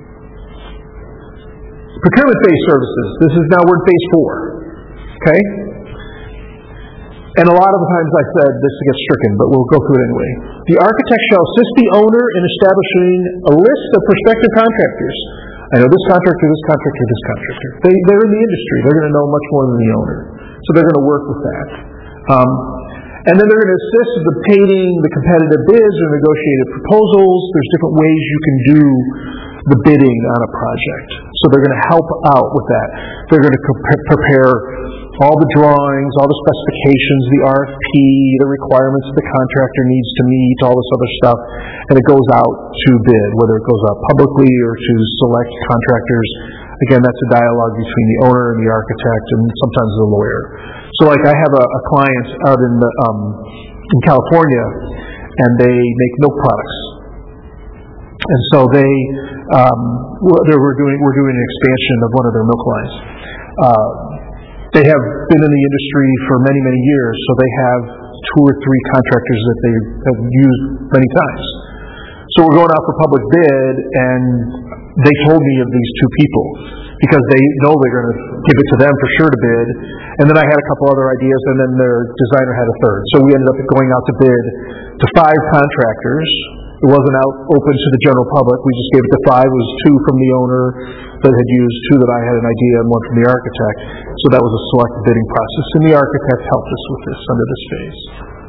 Procurement phase services. This is now, we're in phase four. Okay? And a lot of the times I said this gets stricken, but we'll go through it anyway. The architect shall assist the owner in establishing a list of prospective contractors. I know this contractor, this contractor, this contractor. They, they're in the industry. They're going to know much more than the owner. So they're going to work with that. Um, and then they're going to assist with obtaining the competitive bids or negotiated proposals. There's different ways you can do the bidding on a project. So they're going to help out with that. They're going to pre- prepare all the drawings, all the specifications, the R F P, the requirements that the contractor needs to meet, all this other stuff, and it goes out to bid, whether it goes out publicly or to select contractors. Again, that's a dialogue between the owner and the architect, and sometimes the lawyer. So like I have a, a client out in the, um, in California, and they make milk products. And so they, um, they were doing, we're doing an expansion of one of their milk lines. Uh, they have been in the industry for many, many years, so they have two or three contractors that they have used many times. So we're going out for public bid, and they told me of these two people because they know they're going to give it to them for sure to bid. And then I had a couple other ideas, and then their designer had a third. So we ended up going out to bid to five contractors. It wasn't out open to the general public. We just gave it to five. It was two from the owner that had used, two that I had an idea, and one from the architect. So that was a select bidding process, and the architect helped us with this under this phase.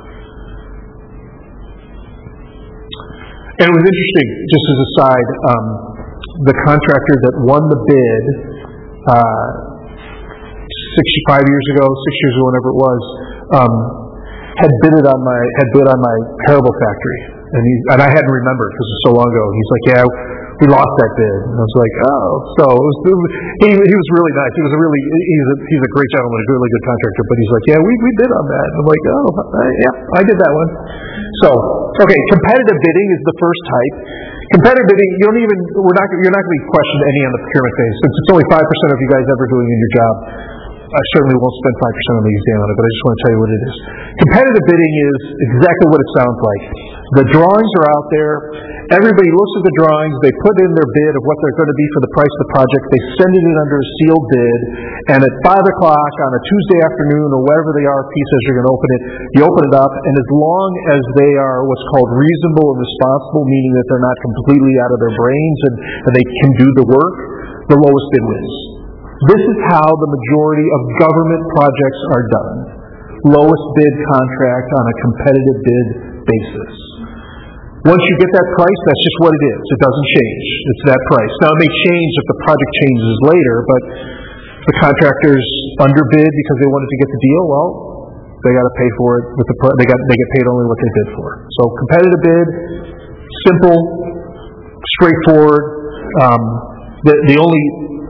And it was interesting, just as a side, um, the contractor that won the bid uh, sixty-five years ago, six years ago, whenever it was, um, had bid on my had bid on my Haribo factory, and he and I hadn't remembered because it was so long ago. He's like, "Yeah, we lost that bid." And I was like, "Oh." So it was, it was, he he was really nice. He was a really he's a he's a great gentleman, a really good contractor. But he's like, "Yeah, we we bid on that." And I'm like, "Oh, I, yeah, I did that one." So okay, competitive bidding is the first type. Competitive bidding, you don't even we're not you're not going to be questioned any on the procurement phase since it's only five percent of you guys ever doing in your job. I certainly won't spend five percent on the exam on it, but I just want to tell you what it is. Competitive bidding is exactly what it sounds like. The drawings are out there. Everybody looks at the drawings. They put in their bid of what they're going to be for the price of the project. They send it in under a sealed bid. And at five o'clock on a Tuesday afternoon or whatever the R F P says you're going to open it, you open it up. And as long as they are what's called reasonable and responsible, meaning that they're not completely out of their brains and, and they can do the work, the lowest bid wins. This is how the majority of government projects are done. Lowest bid contract on a competitive bid basis. Once you get that price, that's just what it is. It doesn't change. It's that price. Now, it may change if the project changes later, but the contractors underbid because they wanted to get the deal. Well, they got to pay for it. With the pro- they got they get paid only what they bid for. So, competitive bid, simple, straightforward. Um, the the only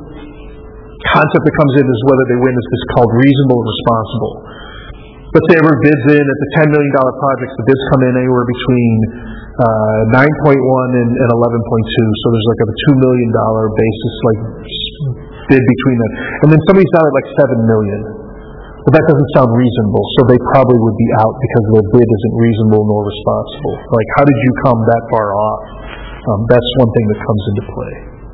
concept that comes in is whether they win is this called reasonable and responsible. Let's say everyone bids in at the ten million dollars projects, the bids come in anywhere between uh, nine point one and, and eleven point two, so there's like a two million dollars basis like bid between them. And then somebody's out at like seven million dollars. But that doesn't sound reasonable, so they probably would be out because their bid isn't reasonable nor responsible. Like, how did you come that far off? Um, that's one thing that comes into play.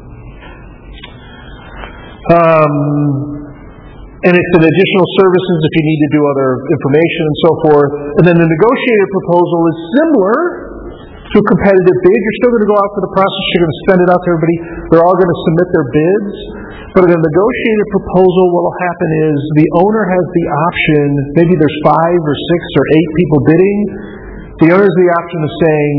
Um, and it's an additional services if you need to do other information and so forth. And then the negotiated proposal is similar to a competitive bid. You're still going to go out for the process. You're going to send it out to everybody. They're all going to submit their bids. But in a negotiated proposal, what will happen is the owner has the option, maybe there's five or six or eight people bidding. The owner has the option of saying,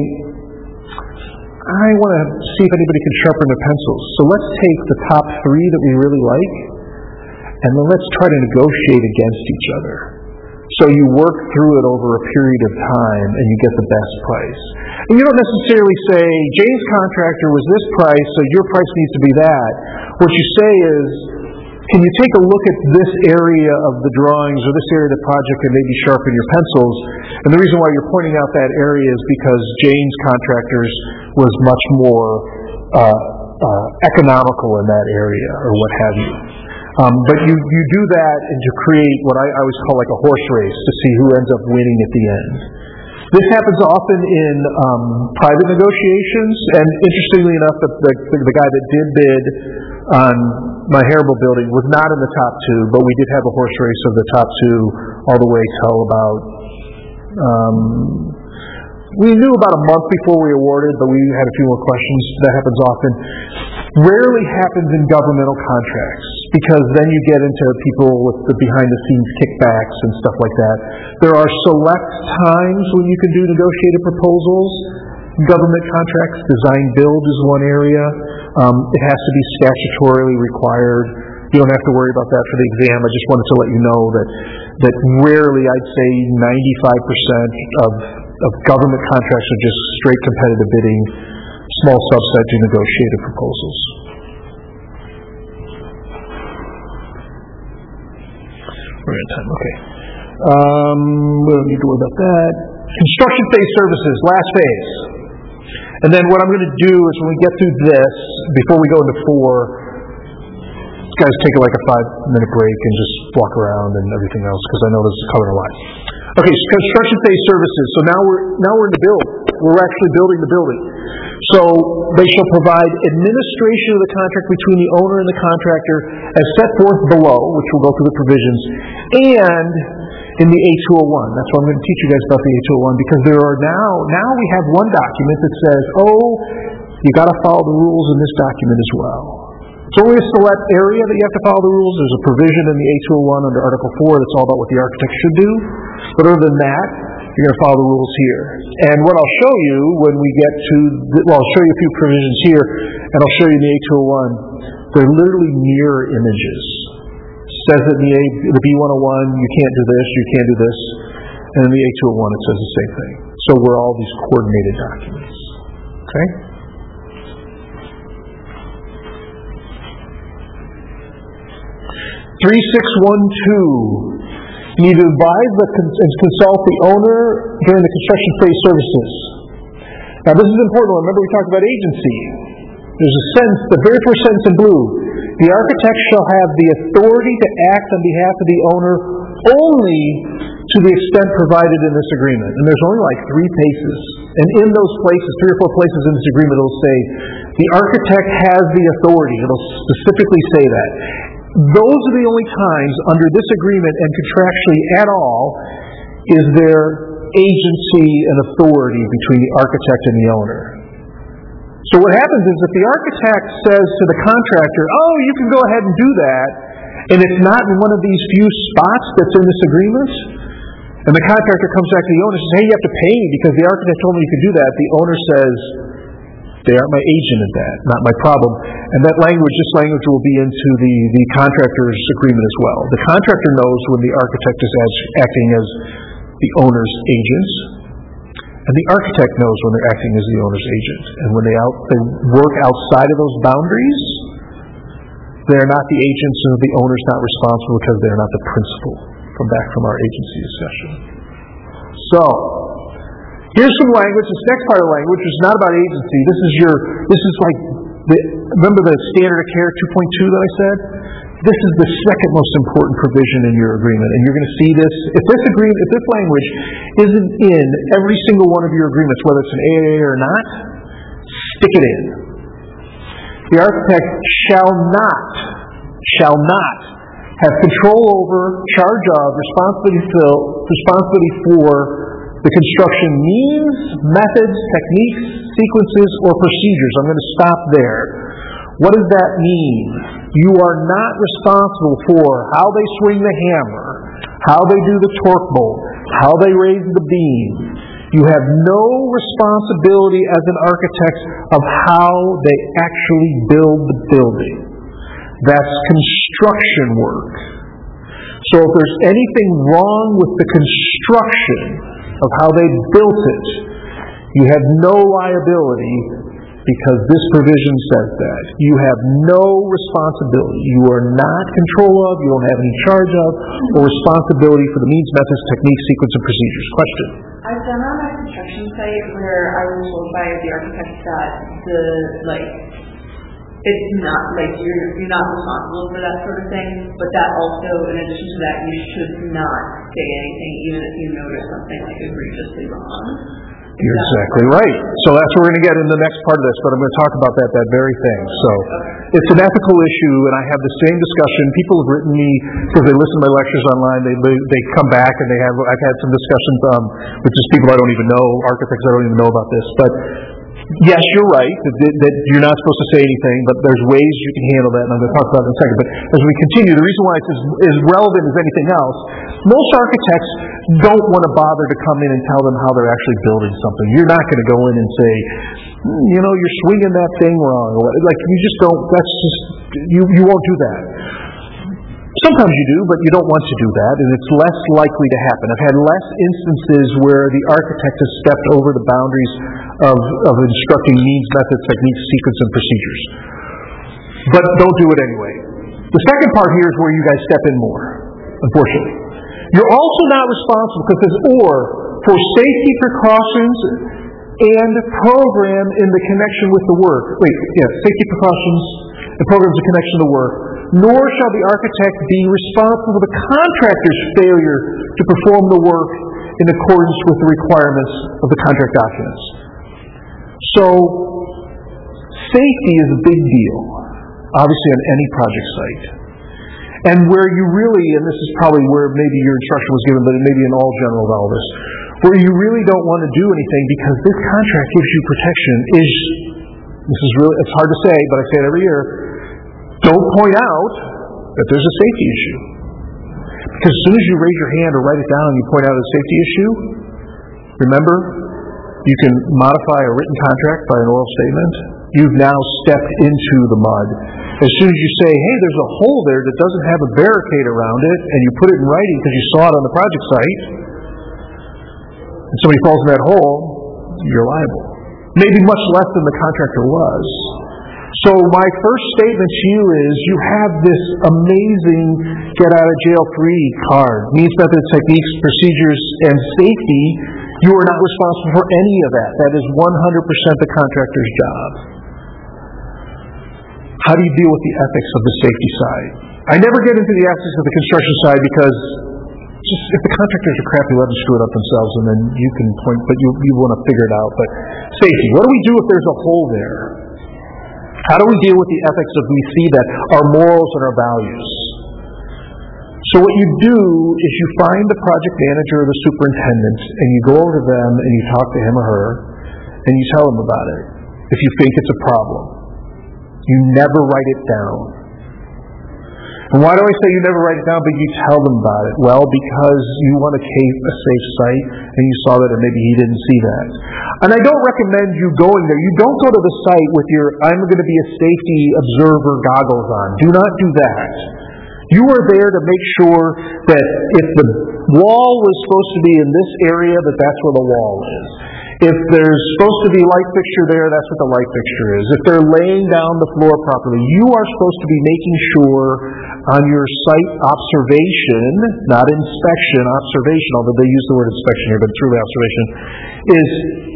I want to see if anybody can sharpen their pencils. So let's take the top three that we really like, and then let's try to negotiate against each other. So you work through it over a period of time, and you get the best price. And you don't necessarily say, James Contractor was this price, so your price needs to be that. What you say is, can you take a look at this area of the drawings or this area of the project and maybe sharpen your pencils? And the reason why you're pointing out that area is because James Contractors was much more uh, uh, economical in that area or what have you. Um, but you, you do that and to create what I, I always call like a horse race to see who ends up winning at the end. This happens often in um, private negotiations, and interestingly enough, the, the, the guy that did bid on my Haribo building was not in the top two, but we did have a horse race of the top two all the way till about, um, we knew about a month before we awarded, but we had a few more questions. That happens often. Rarely happens in governmental contracts, because then you get into people with the behind-the-scenes kickbacks and stuff like that. There are select times when you can do negotiated proposals. Government contracts, design-build is one area. Um, it has to be statutorily required. You don't have to worry about that for the exam. I just wanted to let you know that that rarely, I'd say ninety-five percent of, of government contracts are just straight competitive bidding, small subset to negotiated proposals. We're at time, okay. Um, we don't need to worry about that. Construction phase services, last phase. And then what I'm going to do is when we get through this, before we go into four, guys take like a five minute break and just walk around and everything else, because I know this is covering a lot. Okay, so construction phase services. So now we're now we're in the build. We're actually building the building. So they shall provide administration of the contract between the owner and the contractor as set forth below, which we'll go through the provisions, and in the A two oh one. That's why I'm going to teach you guys about the A two oh one, because there are now now we have one document that says, oh, you got to follow the rules in this document as well. It's only a select area that you have to follow the rules. There's a provision in the A two oh one under Article four that's all about what the architect should do. But other than that, you're going to follow the rules here. And what I'll show you when we get to, the, well, I'll show you a few provisions here, and I'll show you in the A two oh one. They're literally mirror images. It says in the, A, the B one oh one, you can't do this, you can't do this. And in the A two oh one, it says the same thing. So we're all these coordinated documents. Okay? three six one two. You need to advise the con- and consult the owner during the construction phase services. Now this is important. Remember we talked about agency. There's a sentence, the very first sentence in blue. The architect shall have the authority to act on behalf of the owner only to the extent provided in this agreement. And there's only like three places. And in those places, three or four places in this agreement, it'll say, the architect has the authority. It'll specifically say that. Those are the only times under this agreement and contractually at all is there agency and authority between the architect and the owner. So what happens is if the architect says to the contractor, oh, you can go ahead and do that, and it's not in one of these few spots that's in this agreement, and the contractor comes back to the owner and says, hey, you have to pay me because the architect told me you could do that, the owner says, they aren't my agent in that, not my problem. And that language, this language will be into the, the contractor's agreement as well. The contractor knows when the architect is as, acting as the owner's agent, and the architect knows when they're acting as the owner's agent. And when they, out, they work outside of those boundaries, they're not the agents and the owner's not responsible because they're not the principal. Come back from our agency discussion. So, here's some language. This next part of the language is not about agency. This is your, this is like, the, remember the standard of care two point two that I said? This is the second most important provision in your agreement. And you're going to see this, if this agreement, if this language isn't in every single one of your agreements, whether it's an A A A or not, stick it in. The architect shall not, shall not have control over, charge of, responsibility for, responsibility for the construction means, methods, techniques, sequences, or procedures. I'm going to stop there. What does that mean? You are not responsible for how they swing the hammer, how they do the torque bolt, how they raise the beam. You have no responsibility as an architect of how they actually build the building. That's construction work. So if there's anything wrong with the construction of how they built it, you have no liability because this provision says that. You have no responsibility. You are not control of, you don't have any charge of, or responsibility for the means, methods, techniques, sequence, and procedures. Question? I've done on a construction site where I was told by the architect that the, like, it's not, like, you're, you're not responsible for that sort of thing, but that also, in addition to that, you should not say anything even if you notice something, like, egregiously wrong. You're exactly right. So that's what we're going to get in the next part of this, but I'm going to talk about that, that very thing. So it's an ethical issue, and I have the same discussion. People have written me, because they listen to my lectures online, they they come back, and they have, I've had some discussions um, with just people I don't even know, architects I don't even know about this. But yes, you're right, that, that you're not supposed to say anything, but there's ways you can handle that, and I'm going to talk about it in a second. But as we continue, the reason why it's as, as relevant as anything else, most architects don't want to bother to come in and tell them how they're actually building something. You're not going to go in and say, you know, you're swinging that thing wrong. Like, you just don't, that's just, you, you won't do that. Sometimes you do, but you don't want to do that, and it's less likely to happen. I've had less instances where the architect has stepped over the boundaries of, of instructing means, methods, techniques, sequence, and procedures. But don't do it anyway. The second part here is where you guys step in more, unfortunately. You're also not responsible, because it says or, for safety precautions and program in the connection with the work. Wait, yeah, safety precautions and programs in connection to the work. Nor shall the architect be responsible for the contractor's failure to perform the work in accordance with the requirements of the contract documents. So, safety is a big deal, obviously on any project site. And where you really, and this is probably where maybe your instruction was given, but maybe in all general of all this, where you really don't want to do anything because this contract gives you protection is, this is really, it's hard to say, but I say it every year, don't point out that there's a safety issue. Because as soon as you raise your hand or write it down and you point out a safety issue, remember, you can modify a written contract by an oral statement. You've now stepped into the mud. As soon as you say, hey, there's a hole there that doesn't have a barricade around it, and you put it in writing because you saw it on the project site, and somebody falls in that hole, you're liable. Maybe much less than the contractor was. So my first statement to you is you have this amazing get-out-of-jail-free card. Means, methods, techniques, procedures, and safety. You are not responsible for any of that. That is one hundred percent the contractor's job. How do you deal with the ethics of the safety side? I never get into the ethics of the construction side because just if the contractors are crappy, let them screw it up themselves, and then you can point, but you, you want to figure it out. But safety. What do we do if there's a hole there? How do we deal with the ethics if we see that, our morals and our values? So what you do is you find the project manager or the superintendent, and you go over to them and you talk to him or her, and you tell them about it. If you think it's a problem, you never write it down. And why do I say you never write it down, but you tell them about it? Well, because you want to keep a safe site, and you saw that, and maybe he didn't see that. And I don't recommend you going there. You don't go to the site with your, I'm going to be a safety observer goggles on. Do not do that. You are there to make sure that if the wall was supposed to be in this area, that that's where the wall is. If there's supposed to be a light fixture there, that's what the light fixture is. If they're laying down the floor properly, you are supposed to be making sure on your site observation, not inspection, observation, although they use the word inspection here, but it's really observation, is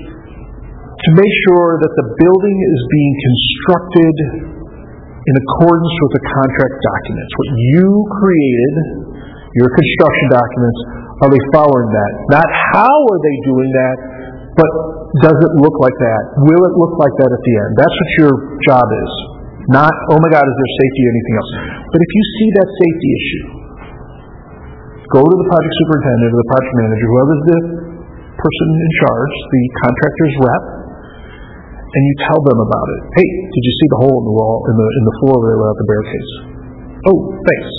to make sure that the building is being constructed in accordance with the contract documents. What you created, your construction documents, are they following that? Not how are they doing that, but does it look like that? Will it look like that at the end? That's what your job is. Not, oh my God, is there safety or anything else? But if you see that safety issue, go to the project superintendent or the project manager, whoever's the person in charge, the contractor's rep, and you tell them about it. Hey, did you see the hole in the wall, in the in the floor there without the barricades? Oh, thanks.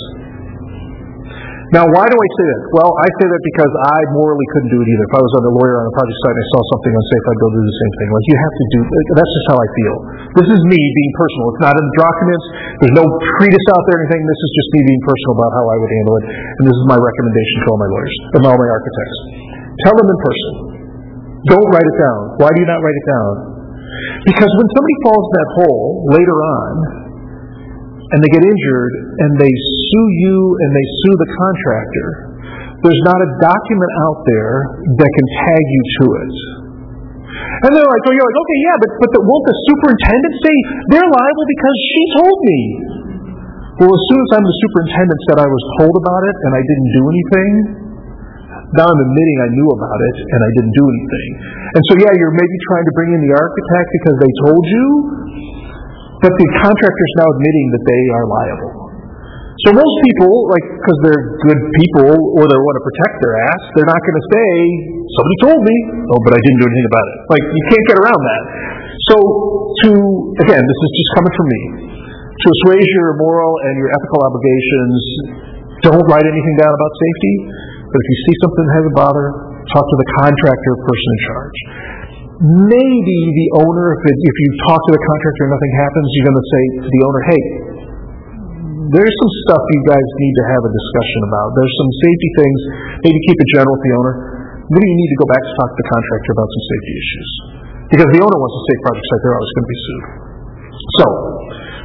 Now, why do I say that? Well, I say that because I morally couldn't do it either. If I was on a lawyer on a project site and I saw something unsafe, I'd go do the same thing. Like, you have to do, that's just how I feel. This is me being personal. It's not in the documents. There's no treatise out there or anything. This is just me being personal about how I would handle it. And this is my recommendation to all my lawyers and all my architects. Tell them in person. Don't write it down. Why do you not write it down? Because when somebody falls in that hole later on, and they get injured, and they sue you, and they sue the contractor, there's not a document out there that can tag you to it. And they're like, oh, you're like, okay, yeah, but, but the, won't the superintendent say they're liable because she told me? Well, as soon as I'm the superintendent said I was told about it, and I didn't do anything, now I'm admitting I knew about it, and I didn't do anything. And so, yeah, you're maybe trying to bring in the architect because they told you, but the contractor's now admitting that they are liable. So most people, like, because they're good people or they want to protect their ass, they're not going to say, somebody told me, oh, but I didn't do anything about it. Like, you can't get around that. So to, again, this is just coming from me, to assuage your moral and your ethical obligations, don't write anything down about safety, but if you see something that has a bother, talk to the contractor person in charge. Maybe the owner, if, it, if you talk to the contractor and nothing happens, you're going to say to the owner, hey, there's some stuff you guys need to have a discussion about. There's some safety things. Maybe keep it general with the owner. Maybe you need to go back to talk to the contractor about some safety issues. Because the owner wants a safe project site, they're always going to be sued. So,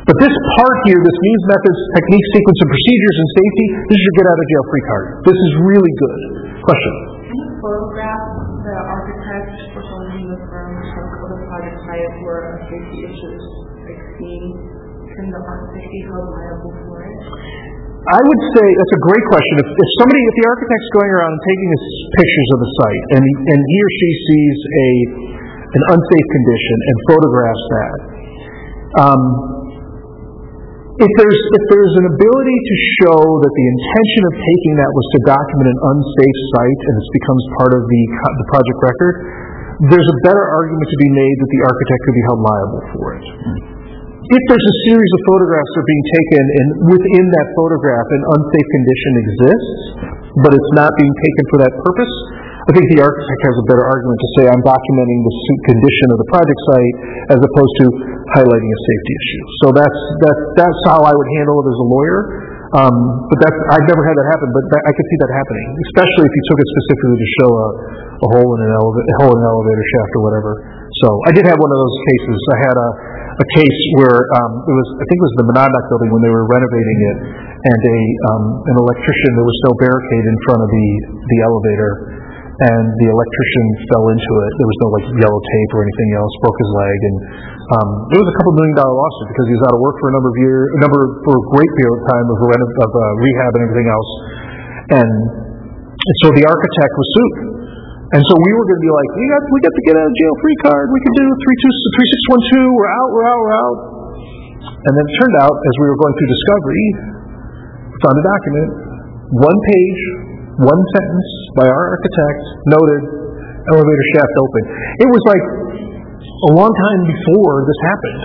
But this part here, this means, methods, techniques, sequence, and procedures and safety, this is your get out of jail free card. This is really good. Question? In the photograph, the architect or someone in the firm took of the project site were safety issues, like seen, can the architect be held liable for it? I would say that's a great question. If, if somebody, if the architect's going around and taking his pictures of the site, and he, and he or she sees a an unsafe condition and photographs that, um, if there's if there's an ability to show that the intention of taking that was to document an unsafe site and it becomes part of the the project record, there's a better argument to be made that the architect could be held liable for it. If there's a series of photographs that are being taken and within that photograph an unsafe condition exists, but it's not being taken for that purpose, I think the architect has a better argument to say I'm documenting the condition of the project site as opposed to highlighting a safety issue. So that's that's that's how I would handle it as a lawyer. Um, but that's I've never had that happen, but that, I could see that happening, especially if you took it specifically to show a, a hole in an elevator, a hole in an elevator shaft or whatever. So I did have one of those cases. I had a a case where um, it was I think it was the Monadnock building when they were renovating it, and a um, an electrician, there was no barricade in front of the the elevator, and the electrician fell into it. There was no like yellow tape or anything else, broke his leg, and um, it was a couple million dollar lawsuit because he was out of work for a number of years, a number for a great period of time of, reno- of uh, rehab and everything else, and, and so the architect was sued. And so we were going to be like, we got we got to get out of jail free card. We can do three two three six one two. We're out. We're out. We're out. And then it turned out, as we were going through discovery, we found a document, one page, one sentence by our architect noted elevator shaft open. It was like a long time before this happened.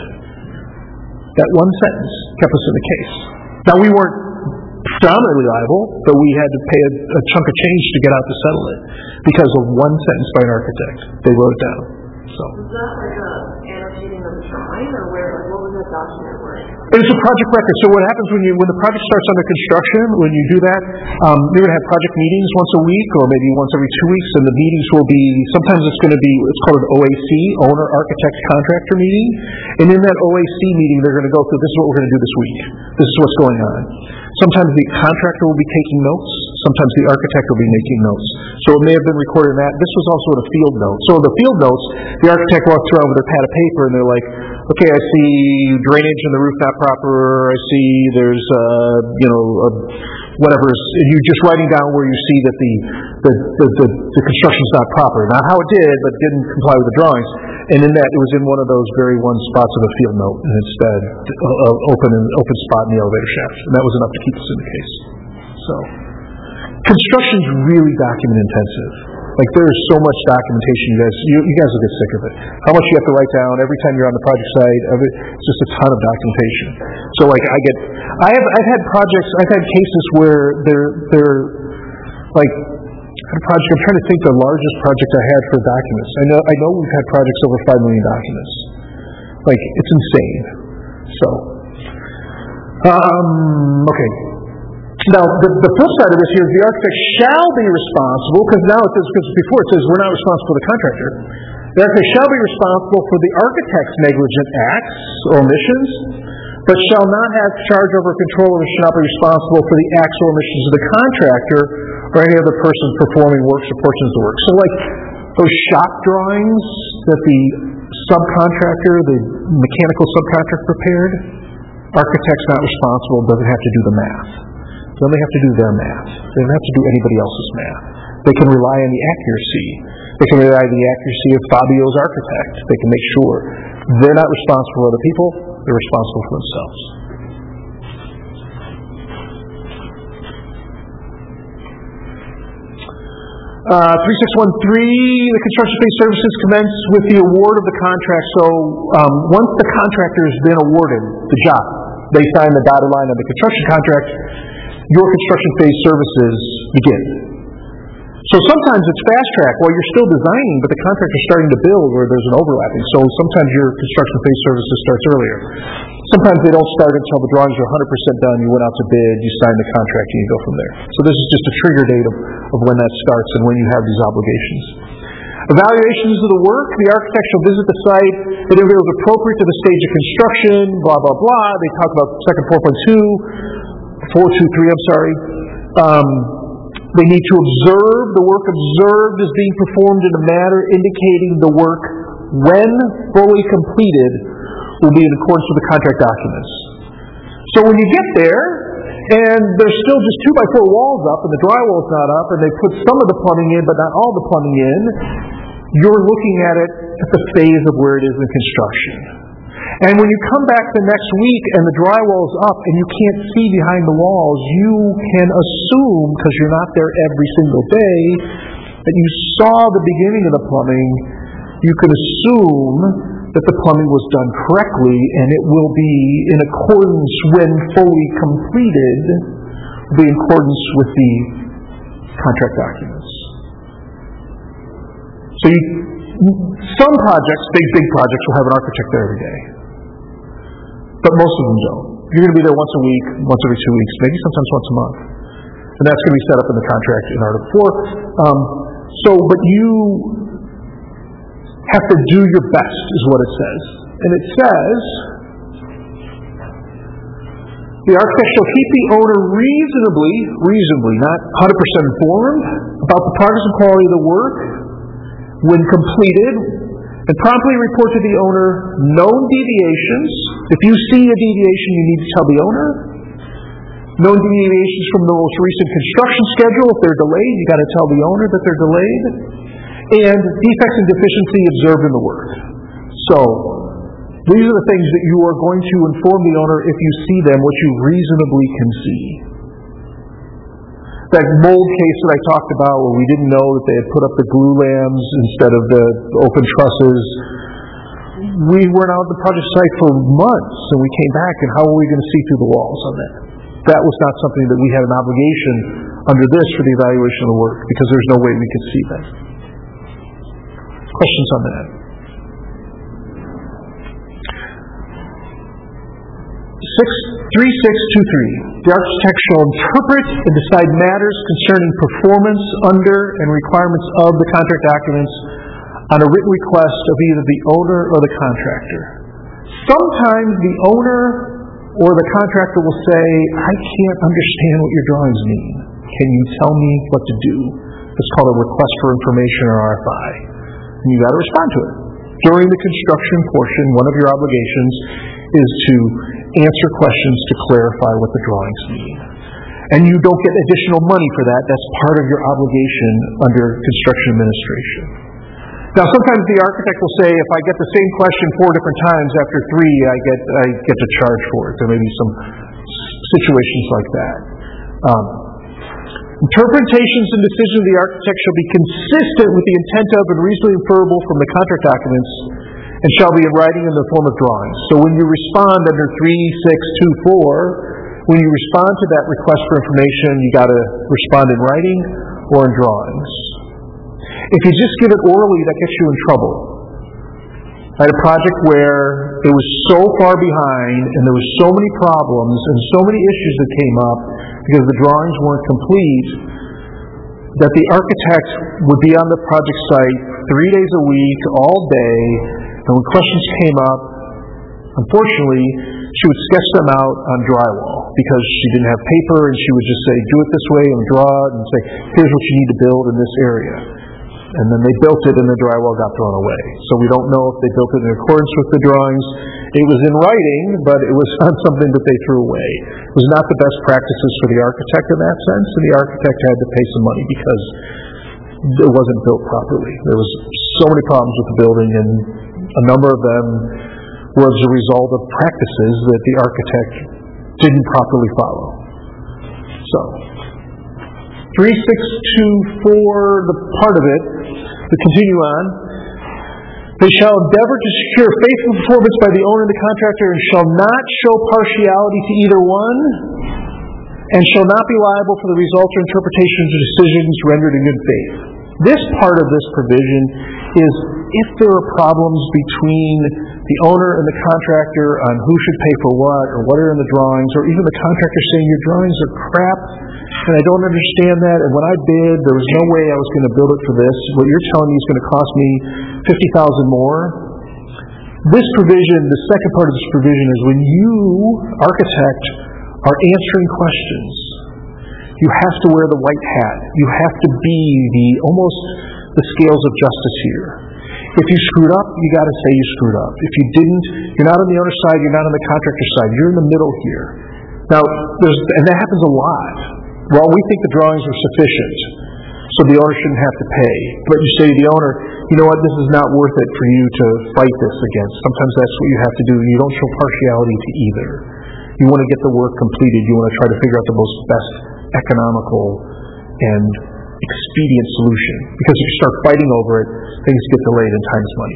That one sentence kept us in the case. Now we weren't predominantly liable, but we had to pay a, a chunk of change to get out to settle it because of one sentence by an architect. They wrote it down. So. Was that like a annotating of the drawing, or where? Like, what was that document where? It's a project record. So what happens when you when the project starts under construction, when you do that, um, you're going to have project meetings once a week or maybe once every two weeks, and the meetings will be, sometimes it's going to be, it's called an O A C, Owner Architect Contractor Meeting, and in that O A C meeting they're going to go through, this is what we're going to do this week. This is what's going on. Sometimes the contractor will be taking notes. Sometimes the architect will be making notes. So it may have been recorded in that. This was also in a field note. So the field notes, the architect walks around with their pad of paper and they're like, okay, I see drainage in the roof not proper. I see there's, uh, you know, uh, whatever. And you're just writing down where you see that the the, the, the the construction's not proper. Not how it did, but didn't comply with the drawings. And in that, it was in one of those very one spots of a field note, and instead uh, open and open spot in the elevator shaft, and that was enough to keep us in the case. So, construction's really document intensive. Like there is so much documentation, you guys, you, you guys will get sick of it. How much you have to write down every time you're on the project site? Every, it's just a ton of documentation. So, like I get, I have, I've had projects, I've had cases where they're, they're, like. I had a project, I'm trying to think the largest project I had for documents. I know I know we've had projects over five million documents. Like, it's insane. So, um, okay. Now, the, the flip side of this here is the architect shall be responsible, because now it says, because before it says we're not responsible for the contractor. The architect shall be responsible for the architect's negligent acts or omissions, but shall not have charge over control and shall not be responsible for the acts or omissions of the contractor or any other person performing works or portions of the work. So like those shop drawings that the subcontractor, the mechanical subcontractor prepared, architect's not responsible, doesn't have to do the math. They only have to do their math. They don't have to do anybody else's math. They can rely on the accuracy. They can rely on the accuracy of Fabio's architect. They can make sure they're not responsible for other people, they're responsible for themselves. Uh, three six one three, the construction phase services commence with the award of the contract. So um, once the contractor has been awarded the job, they sign the dotted line on the construction contract, your construction phase services begin. So sometimes it's fast track while you're still designing, but the contractor's starting to build where there's an overlapping. So sometimes your construction phase services starts earlier. Sometimes they don't start until the drawings are one hundred percent done, you went out to bid, you sign the contract, and you go from there. So this is just a trigger date of, of when that starts and when you have these obligations. Evaluations of the work. The architect shall visit the site. It is appropriate to the stage of construction, blah, blah, blah. They talk about section four point two, four two three, I'm sorry. Um, they need to observe. The work observed is being performed in a manner indicating the work, when fully completed, will be in accordance with the contract documents. So when you get there, and there's still just two by four walls up, and the drywall's not up, and they put some of the plumbing in, but not all the plumbing in, you're looking at it at the phase of where it is in construction. And when you come back the next week and the drywall's up and you can't see behind the walls, you can assume, because you're not there every single day, that you saw the beginning of the plumbing. You can assume that the plumbing was done correctly, and it will be in accordance, when fully completed, will be in accordance with the contract documents. So you, some projects, big, big projects, will have an architect there every day. But most of them don't. You're going to be there once a week, once every two weeks, maybe sometimes once a month. And that's going to be set up in the contract in Article four. Um, so, but you have to do your best, is what it says. And it says, the architect shall keep the owner reasonably, reasonably, not one hundred percent informed about the progress and quality of the work when completed, and promptly report to the owner known deviations. If you see a deviation, you need to tell the owner. Known deviations from the most recent construction schedule. If they're delayed, you got to tell the owner that they're delayed. And defects and deficiency observed in the work. So, these are the things that you are going to inform the owner if you see them, what you reasonably can see. That mold case that I talked about, where we didn't know that they had put up the glue lambs instead of the open trusses. We weren't out at the project site for months, and we came back, and how were we going to see through the walls on that? That was not something that we had an obligation under this for the evaluation of the work, because there's no way we could see that. Questions on that? three six two three. The architect shall interpret and decide matters concerning performance under and requirements of the contract documents on a written request of either the owner or the contractor. Sometimes the owner or the contractor will say, I can't understand what your drawings mean. Can you tell me what to do? It's called a request for information, or R F I. And you've got to respond to it. During the construction portion, one of your obligations is to answer questions to clarify what the drawings mean. And you don't get additional money for that. That's part of your obligation under construction administration. Now, sometimes the architect will say, if I get the same question four different times, after three, I get I get to charge for it. There may be some situations like that. Um, Interpretations and decisions of the architect shall be consistent with the intent of and reasonably inferable from the contract documents, and shall be in writing in the form of drawings. So when you respond under three six two four, when you respond to that request for information, you got to respond in writing or in drawings. If you just give it orally, that gets you in trouble. I had a project where it was so far behind, and there was so many problems and so many issues that came up because the drawings weren't complete, that the architect would be on the project site three days a week, all day, and when questions came up, unfortunately, she would sketch them out on drywall because she didn't have paper, and she would just say, do it this way, and draw it, and say, here's what you need to build in this area. And then they built it, and the drywall got thrown away. So we don't know if they built it in accordance with the drawings. It was in writing, but it was not something that they threw away. It was not the best practices for the architect in that sense, and the architect had to pay some money because it wasn't built properly. There was so many problems with the building, and a number of them was a result of practices that the architect didn't properly follow. So, three six two four, the part of it, to continue on, they shall endeavor to secure faithful performance by the owner and the contractor, and shall not show partiality to either one, and shall not be liable for the results or interpretations or decisions rendered in good faith. This part of this provision is if there are problems between the owner and the contractor on who should pay for what, or what are in the drawings, or even the contractor saying your drawings are crap and I don't understand that, and when I bid there was no way I was going to build it for this, what you're telling me is going to cost me fifty thousand dollars more. This provision, the second part of this provision, is when you, architect, are answering questions, you have to wear the white hat. You have to be the almost the scales of justice here. If you screwed up, you got to say you screwed up. If you didn't, you're not on the owner's side, you're not on the contractor's side. You're in the middle here. Now, there's, and that happens a lot. Well, we think the drawings are sufficient, so the owner shouldn't have to pay. But you say to the owner, you know what, this is not worth it for you to fight this against. Sometimes that's what you have to do. You don't show partiality to either. You want to get the work completed. You want to try to figure out the most best economical and expedient solution. Because if you start fighting over it, things get delayed and time's money.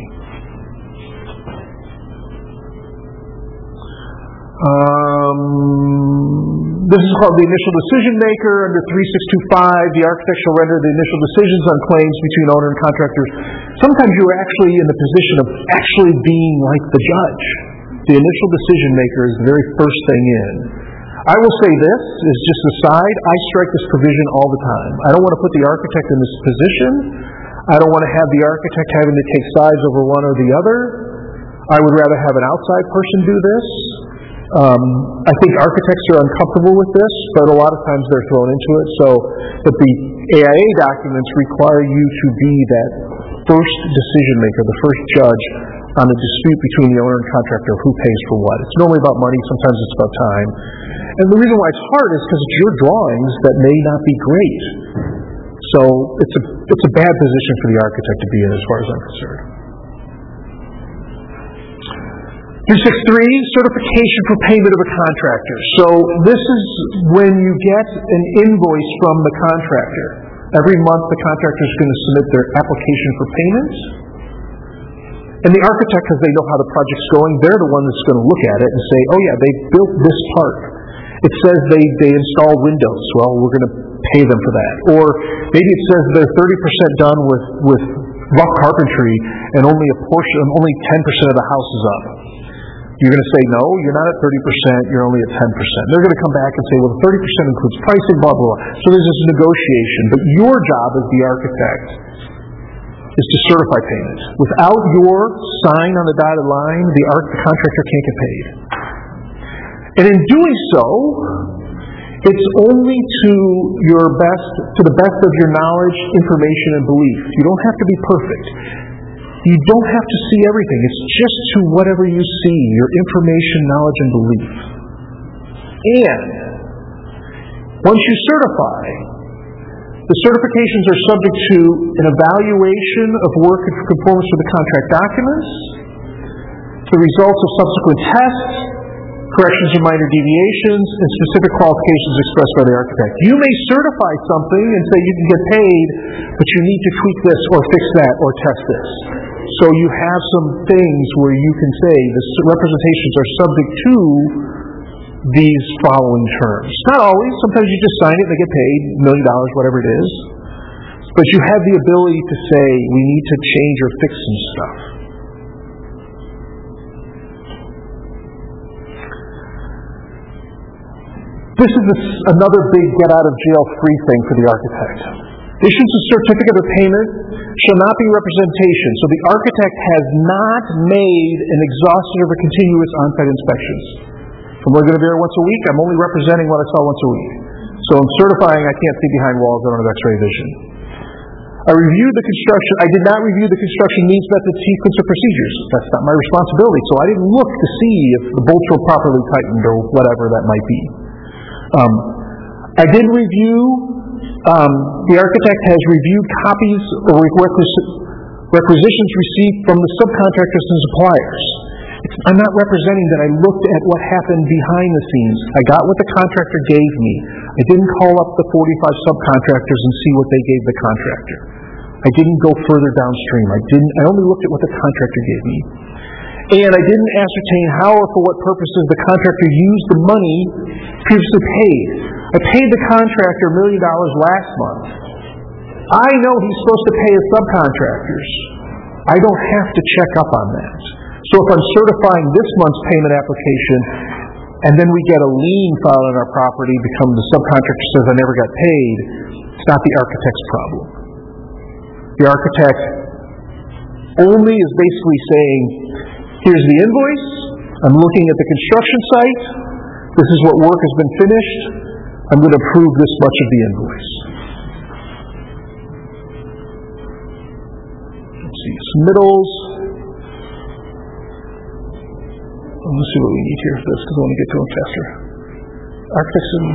Um, this is called the initial decision maker. Under three six two five, the architect shall render the initial decisions on claims between owner and contractors. Sometimes you are actually in the position of actually being like the judge. The initial decision maker is the very first thing in. I will say this, is just aside, I strike this provision all the time. I don't want to put the architect in this position. I don't want to have the architect having to take sides over one or the other. I would rather have an outside person do this. Um, I think architects are uncomfortable with this, but a lot of times they're thrown into it. So, but the A I A documents require you to be that first decision maker, the first judge on a dispute between the owner and contractor of who pays for what. It's normally about money, sometimes it's about time. And the reason why it's hard is because it's your drawings that may not be great. So it's a it's a bad position for the architect to be in as far as I'm concerned. three six three, certification for payment of a contractor. So this is when you get an invoice from the contractor. Every month the contractor is going to submit their application for payment. And the architect, because they know how the project's going, they're the one that's going to look at it and say, oh yeah, they built this part. It says they, they installed windows. Well, we're going to pay them for that. Or maybe it says they're thirty percent done with, with rough carpentry and only a portion, only ten percent of the house is up. You're going to say, no, you're not at thirty percent, you're only at ten percent. They're going to come back and say, well, the thirty percent includes pricing, blah, blah, blah. So there's this negotiation. But your job as the architect is to certify payment. Without your sign on the dotted line, the, art, the contractor can't get paid. And in doing so, it's only to your best, to the best of your knowledge, information, and belief. You don't have to be perfect. You don't have to see everything. It's just to whatever you see, your information, knowledge, and belief. And once you certify, the certifications are subject to an evaluation of work in conformance with the contract documents, the results of subsequent tests, corrections or minor deviations, and specific qualifications expressed by the architect. You may certify something and say you can get paid, but you need to tweak this or fix that or test this. So you have some things where you can say the representations are subject to these following terms. Not always. Sometimes you just sign it and they get paid, a million dollars, whatever it is. But you have the ability to say, we need to change or fix some stuff. This is a, another big get-out-of-jail-free thing for the architect. Issuance of certificate of payment shall not be representation. So the architect has not made an exhaustive or continuous on-site inspections. If I'm going to be there once a week, I'm only representing what I saw once a week. So I'm certifying I can't see behind walls, I don't have x-ray vision. I reviewed the construction, I did not review the construction needs, methods, sequence, or procedures. That's not my responsibility. So I didn't look to see if the bolts were properly tightened or whatever that might be. Um, I did review, um, the architect has reviewed copies or requis- requisitions received from the subcontractors and suppliers. It's, I'm not representing that I looked at what happened behind the scenes. I got what the contractor gave me. I didn't call up the forty-five subcontractors and see what they gave the contractor. I didn't go further downstream. I didn't. I only looked at what the contractor gave me. And I didn't ascertain how or for what purposes the contractor used the money previously paid. I paid the contractor a million dollars last month. I know he's supposed to pay his subcontractors. I don't have to check up on that. So if I'm certifying this month's payment application, and then we get a lien filed on our property, become the subcontractor says I never got paid, it's not the architect's problem. The architect only is basically saying, here's the invoice, I'm looking at the construction site, this is what work has been finished, I'm going to approve this much of the invoice. Let's see, submittals. Let's see what we need here for this, because I want to get to them faster. Architects and...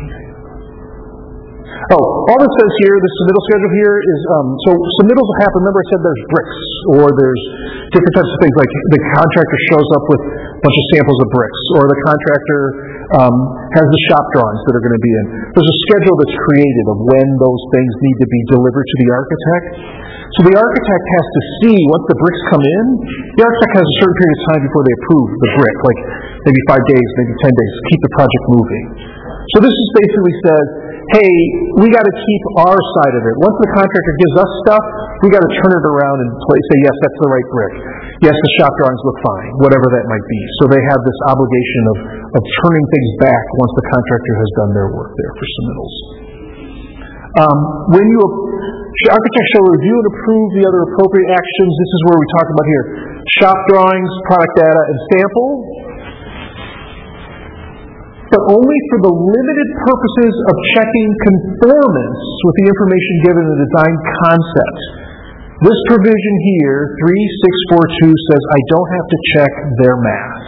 Oh, all it says here, the submittal schedule here is, um, so submittals will happen. Remember I said there's bricks, or there's different types of things, like the contractor shows up with a bunch of samples of bricks, or the contractor um, has the shop drawings that are going to be in. There's a schedule that's created of when those things need to be delivered to the architect. So the architect has to see, once the bricks come in, the architect has a certain period of time before they approve the brick, like maybe five days, maybe ten days, to keep the project moving. So this is basically says, hey, we got to keep our side of it. Once the contractor gives us stuff, we got to turn it around and play, say, yes, that's the right brick. Yes, the shop drawings look fine, whatever that might be. So they have this obligation of, of turning things back once the contractor has done their work there for submittals. Um, when you, the architect shall review and approve the other appropriate actions. This is where we talk about here. Shop drawings, product data, and sample. But only for the limited purposes of checking conformance with the information given in the design concept. This provision here, three six four two, says I don't have to check their math.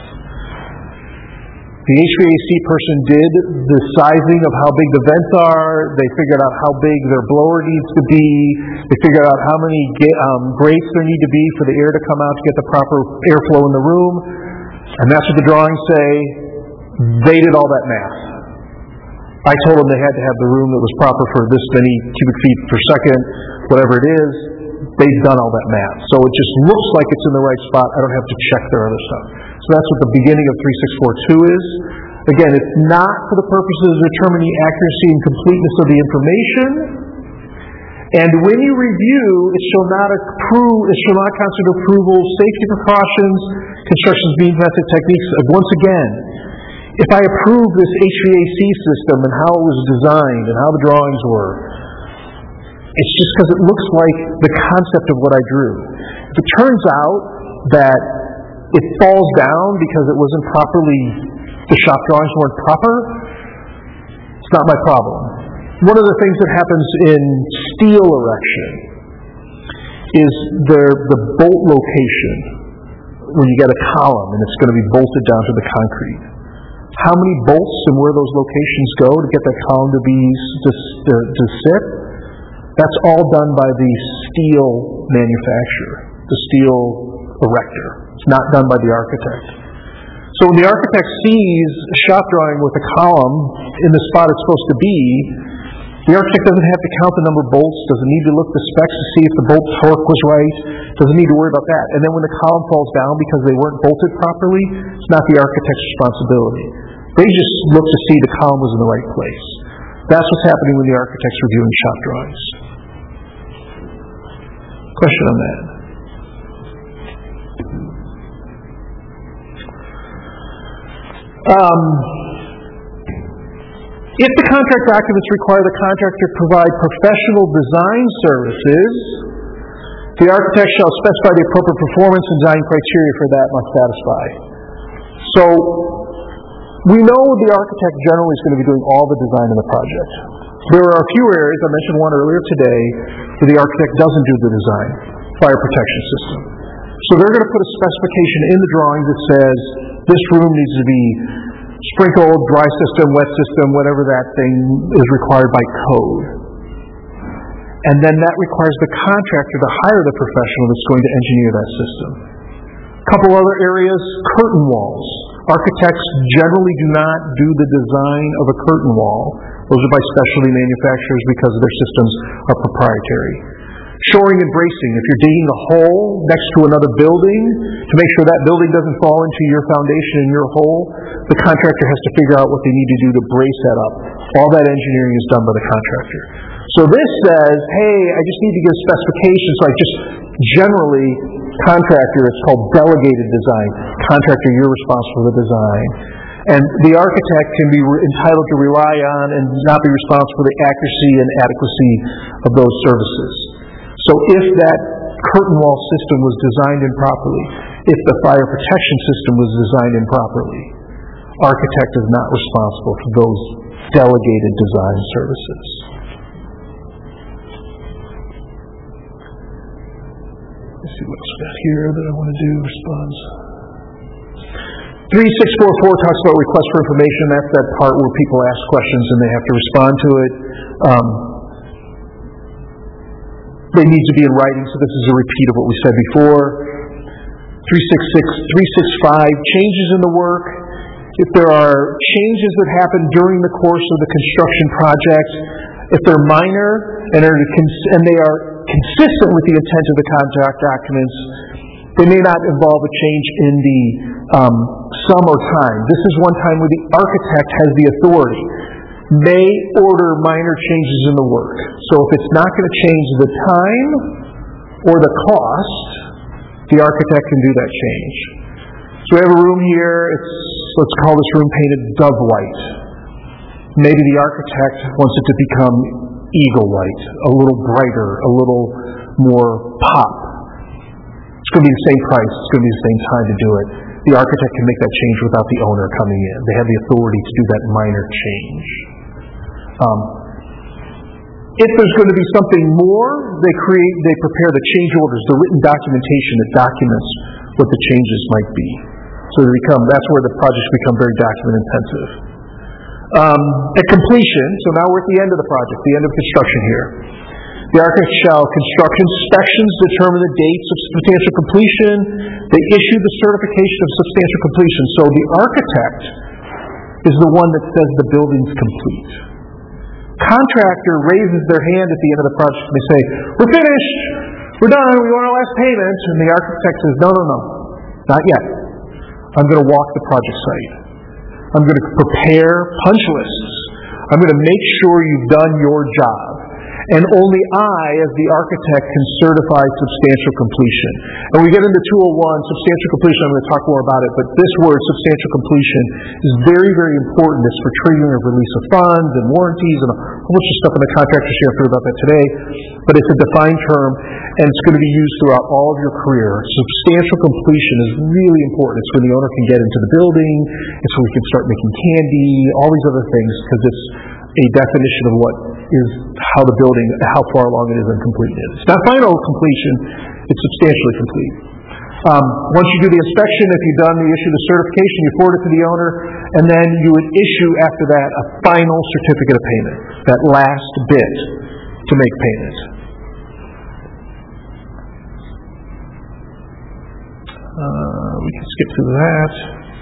The H V A C person did the sizing of how big the vents are. They figured out how big their blower needs to be. They figured out how many um, grates there need to be for the air to come out to get the proper airflow in the room. And that's what the drawings say. They did all that math. I told them they had to have the room that was proper for this many cubic feet per second, whatever it is. They've done all that math. So it just looks like it's in the right spot. I don't have to check their other stuff. So that's what the beginning of three six four two is. Again, it's not for the purposes of determining accuracy and completeness of the information. And when you review, it shall not approve, it shall not constitute approval, safety precautions, construction means, method, techniques. Once again, if I approve this H V A C system and how it was designed and how the drawings were, it's just because it looks like the concept of what I drew. If it turns out that it falls down because it wasn't properly, the shop drawings weren't proper, it's not my problem. One of the things that happens in steel erection is the, the bolt location, when you get a column and it's going to be bolted down to the concrete. How many bolts and where those locations go to get that column to be to, to, to sit? That's all done by the steel manufacturer, the steel erector. It's not done by the architect. So when the architect sees a shop drawing with a column in the spot it's supposed to be, the architect doesn't have to count the number of bolts, doesn't need to look at the specs to see if the bolt torque was right, doesn't need to worry about that. And then when the column falls down because they weren't bolted properly, it's not the architect's responsibility. They just look to see the column was in the right place. That's what's happening when the architect's reviewing shop drawings. Question on that? Um, if the contract documents require the contractor to provide professional design services, the architect shall specify the appropriate performance and design criteria for that must satisfy. So, we know the architect generally is going to be doing all the design in the project. There are a few areas, I mentioned one earlier today, where the architect doesn't do the design, fire protection system. So they're going to put a specification in the drawing that says this room needs to be sprinkled, dry system, wet system, whatever that thing is required by code. And then that requires the contractor to hire the professional that's going to engineer that system. A couple other areas, curtain walls. Architects generally do not do the design of a curtain wall. Those are by specialty manufacturers because their systems are proprietary. Shoring and bracing. If you're digging a hole next to another building to make sure that building doesn't fall into your foundation and your hole, the contractor has to figure out what they need to do to brace that up. All that engineering is done by the contractor. So this says, hey, I just need to give specifications, like just generally, contractor, it's called delegated design. Contractor, you're responsible for the design. And the architect can be re- entitled to rely on and not be responsible for the accuracy and adequacy of those services. So if that curtain wall system was designed improperly, if the fire protection system was designed improperly, architect is not responsible for those delegated design services. Let's see what else we got here that I want to do. Response. three six four four talks about request for information. That's that part where people ask questions and they have to respond to it. Um, they need to be in writing, so this is a repeat of what we said before. three six six, three six five, changes in the work. If there are changes that happen during the course of the construction project, if they're minor and, are, and they are consistent with the intent of the contract documents, they may not involve a change in the um, sum or time. This is one time where the architect has the authority, may order minor changes in the work. So if it's not going to change the time or the cost, the architect can do that change. So we have a room here, it's, let's call this room painted dove white. Maybe the architect wants it to become eagle white, a little brighter, a little more pop. It's going to be the same price, it's going to be the same time to do it. The architect can make that change without the owner coming in. They have the authority to do that minor change. Um, if there's going to be something more, they create, they prepare the change orders, the written documentation that documents what the changes might be. So they become, that's where the projects become very document intensive. Um, at completion, so now we're at the end of the project, the end of construction here. The architect shall construct inspections, determine the dates of substantial completion. They issue the certification of substantial completion. So the architect is the one that says the building's complete. Contractor raises their hand at the end of the project and they say, we're finished, we're done, we want our last payment. And the architect says, no, no, no, not yet. I'm going to walk the project site. I'm going to prepare punch lists. I'm going to make sure you've done your job. And only I, as the architect, can certify substantial completion. And we get into two oh one, substantial completion, I'm going to talk more about it, but this word, substantial completion, is very, very important. It's for triggering of release of funds and warranties and a whole bunch of stuff in the contractors here. I've heard about that today. But it's a defined term, and it's going to be used throughout all of your career. Substantial completion is really important. It's when the owner can get into the building, it's when we can start making candy, all these other things, because it's a definition of what is how the building, how far along it is and complete it is. It's not final completion, it's substantially complete. Um, once you do the inspection, if you've done the issue the certification, you forward it to the owner, and then you would issue after that a final certificate of payment, that last bit to make payment. Uh, we can skip through that.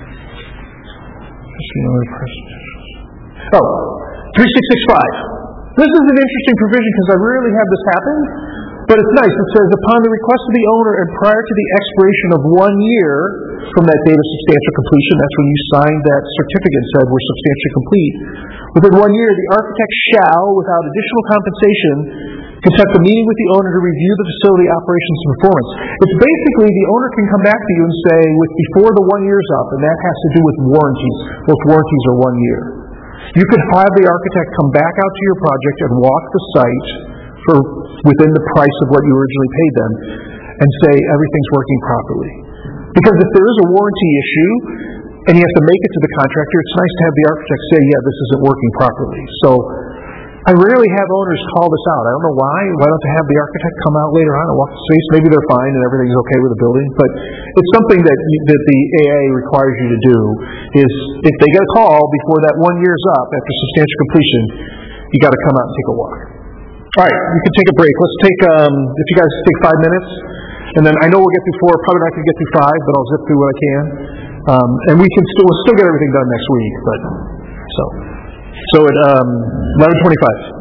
Oh, three six six five. This is an interesting provision because I rarely have this happen, but it's nice. It says, upon the request of the owner and prior to the expiration of one year from that date of substantial completion, that's when you signed that certificate and said we're substantially complete, within one year the architect shall, without additional compensation, conduct a meeting with the owner to review the facility operations and performance. It's basically the owner can come back to you and say, with before the one year's up, and that has to do with warranties. Most warranties are one year. You could have the architect come back out to your project and walk the site for within the price of what you originally paid them and say everything's working properly. Because if there is a warranty issue and you have to make it to the contractor, it's nice to have the architect say, yeah, this isn't working properly. So I rarely have owners call this out. I don't know why. Why don't they have the architect come out later on and walk the space? Maybe they're fine and everything's okay with the building. But it's something that you, that the A A requires you to do is if they get a call before that one year's up after substantial completion, you got to come out and take a walk. All right, you can take a break. Let's take, um, if you guys take five minutes. And then I know we'll get through four. Probably not going to get through five, but I'll zip through what I can. Um, and we can still, we'll still get everything done next week. But so. So at um, eleven twenty-five.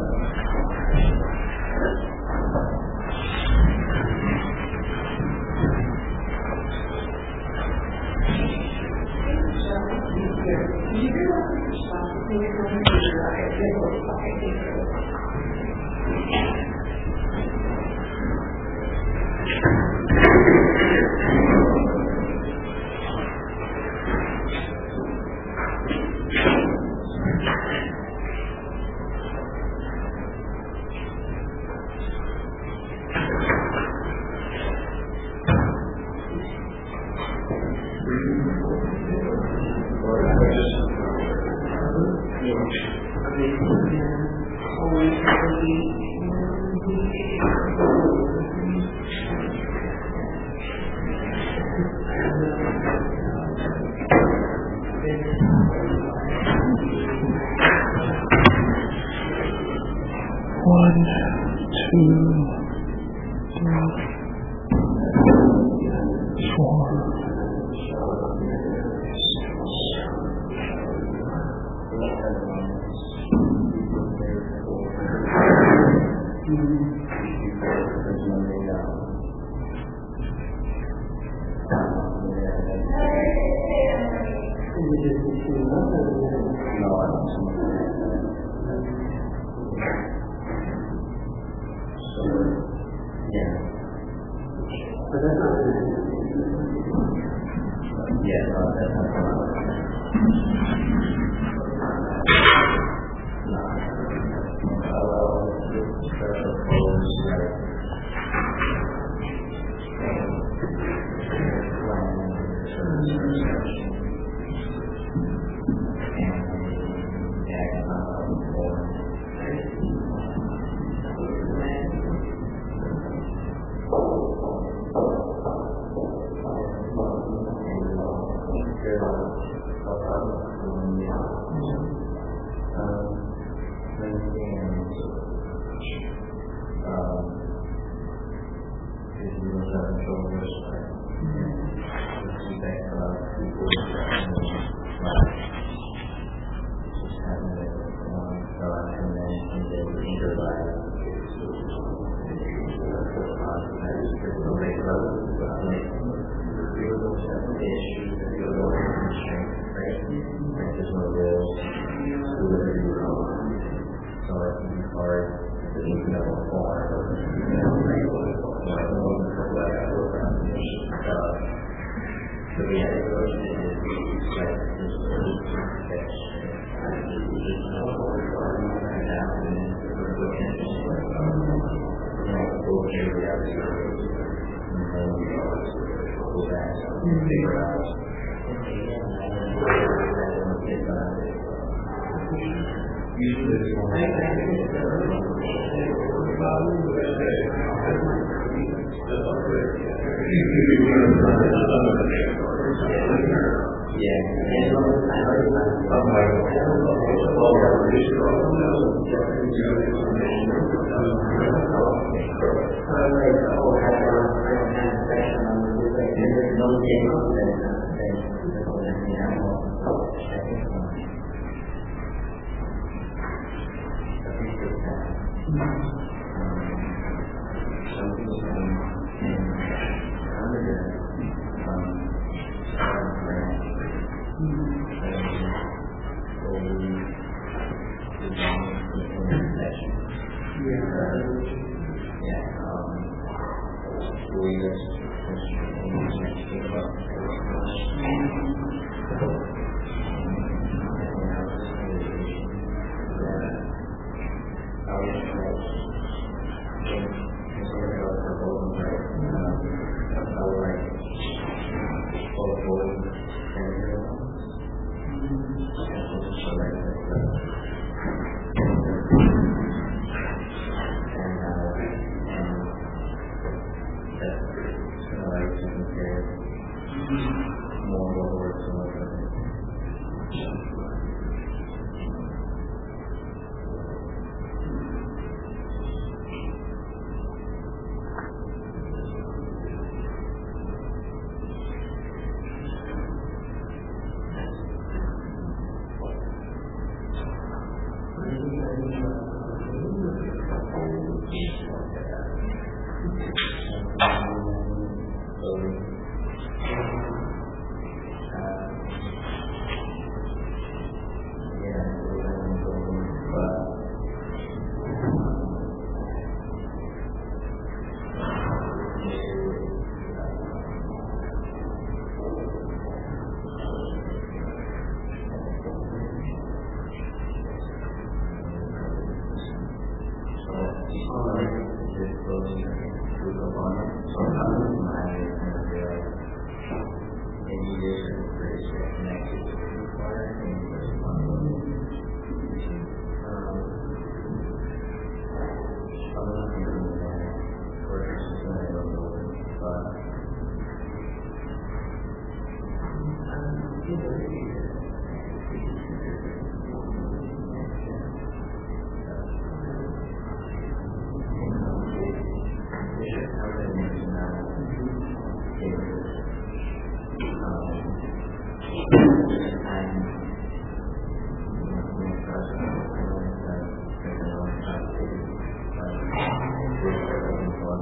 One, two, three, four,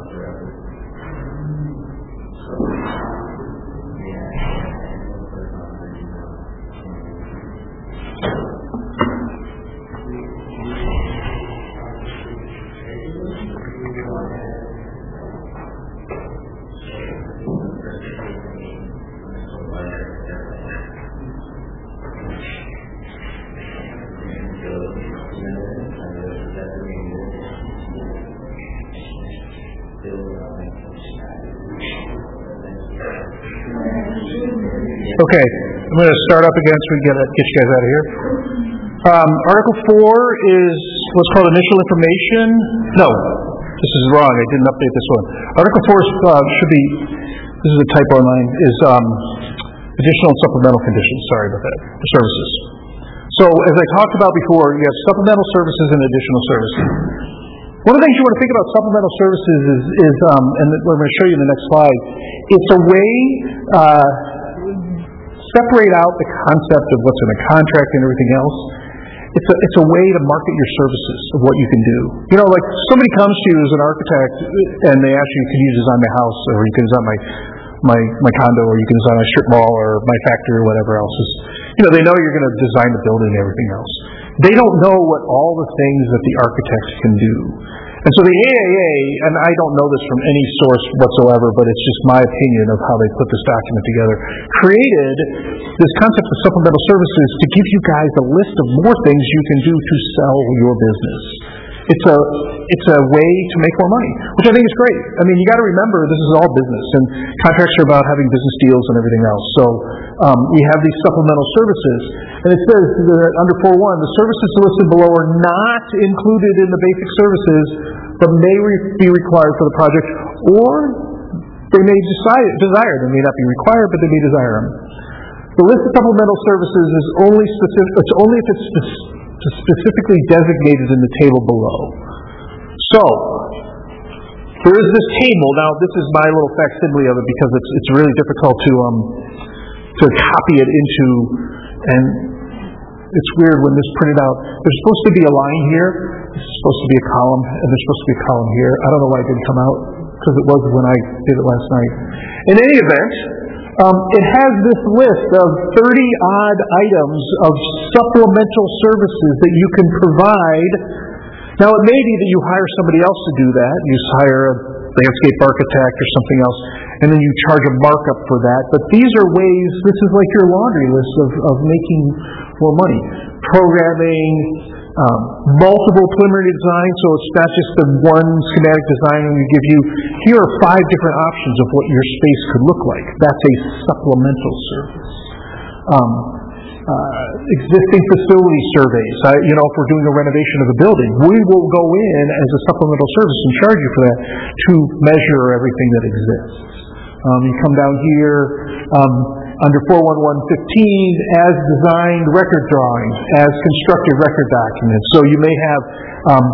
forever. So, yeah, that's not very Okay, I'm going to start up again so we can get, get you guys out of here. Um, Article four is what's called initial information. No, this is wrong. I didn't update this one. Article four is, uh, should be, this is a typo in mine, is um, additional and supplemental conditions. Sorry about that. For services. So as I talked about before, you have supplemental services and additional services. One of the things you want to think about supplemental services is, is um, and we're going to show you in the next slide, it's a way, uh, separate out the concept of what's in a contract and everything else. It's a, it's a way to market your services of what you can do. You know, like somebody comes to you as an architect and they ask you, can you design my house, or you can design my, my, my condo, or you can design my strip mall, or my factory, or whatever else is. You know, they know you're going to design the building and everything else. They don't know what all the things that the architects can do. And so the A A A, and I don't know this from any source whatsoever, but it's just my opinion of how they put this document together, created this concept of supplemental services to give you guys a list of more things you can do to sell your business. It's a it's a way to make more money, which I think is great. I mean, you got to remember this is all business, and contracts are about having business deals and everything else. So um, we have these supplemental services, and it says that under four one, the services listed below are not included in the basic services, but may re- be required for the project, or they may decide, desire. They may not be required, but they may desire them. The list of supplemental services is only specific. It's only if it's spe- specifically designated in the table below. So there is this table. Now, this is my little facsimile of it because it's it's really difficult to um to copy it into, and it's weird when this printed out. There's supposed to be a line here. There's supposed to be a column, and there's supposed to be a column here. I don't know why it didn't come out, because it was when I did it last night. In any event, um, it has this list of thirty odd items of supplemental services that you can provide. Now, it may be that you hire somebody else to do that. You hire a landscape architect or something else, and then you charge a markup for that. But these are ways, this is like your laundry list of, of making more money. Programming, um, multiple preliminary design, so it's not just the one schematic design we give you. Here are five different options of what your space could look like. That's a supplemental service. Um, uh, existing facility surveys. I, you know, if we're doing a renovation of a building, we will go in as a supplemental service and charge you for that to measure everything that exists. Um, you come down here, um, under four one one fifteen, as designed record drawings, as constructed record documents. So you may have um,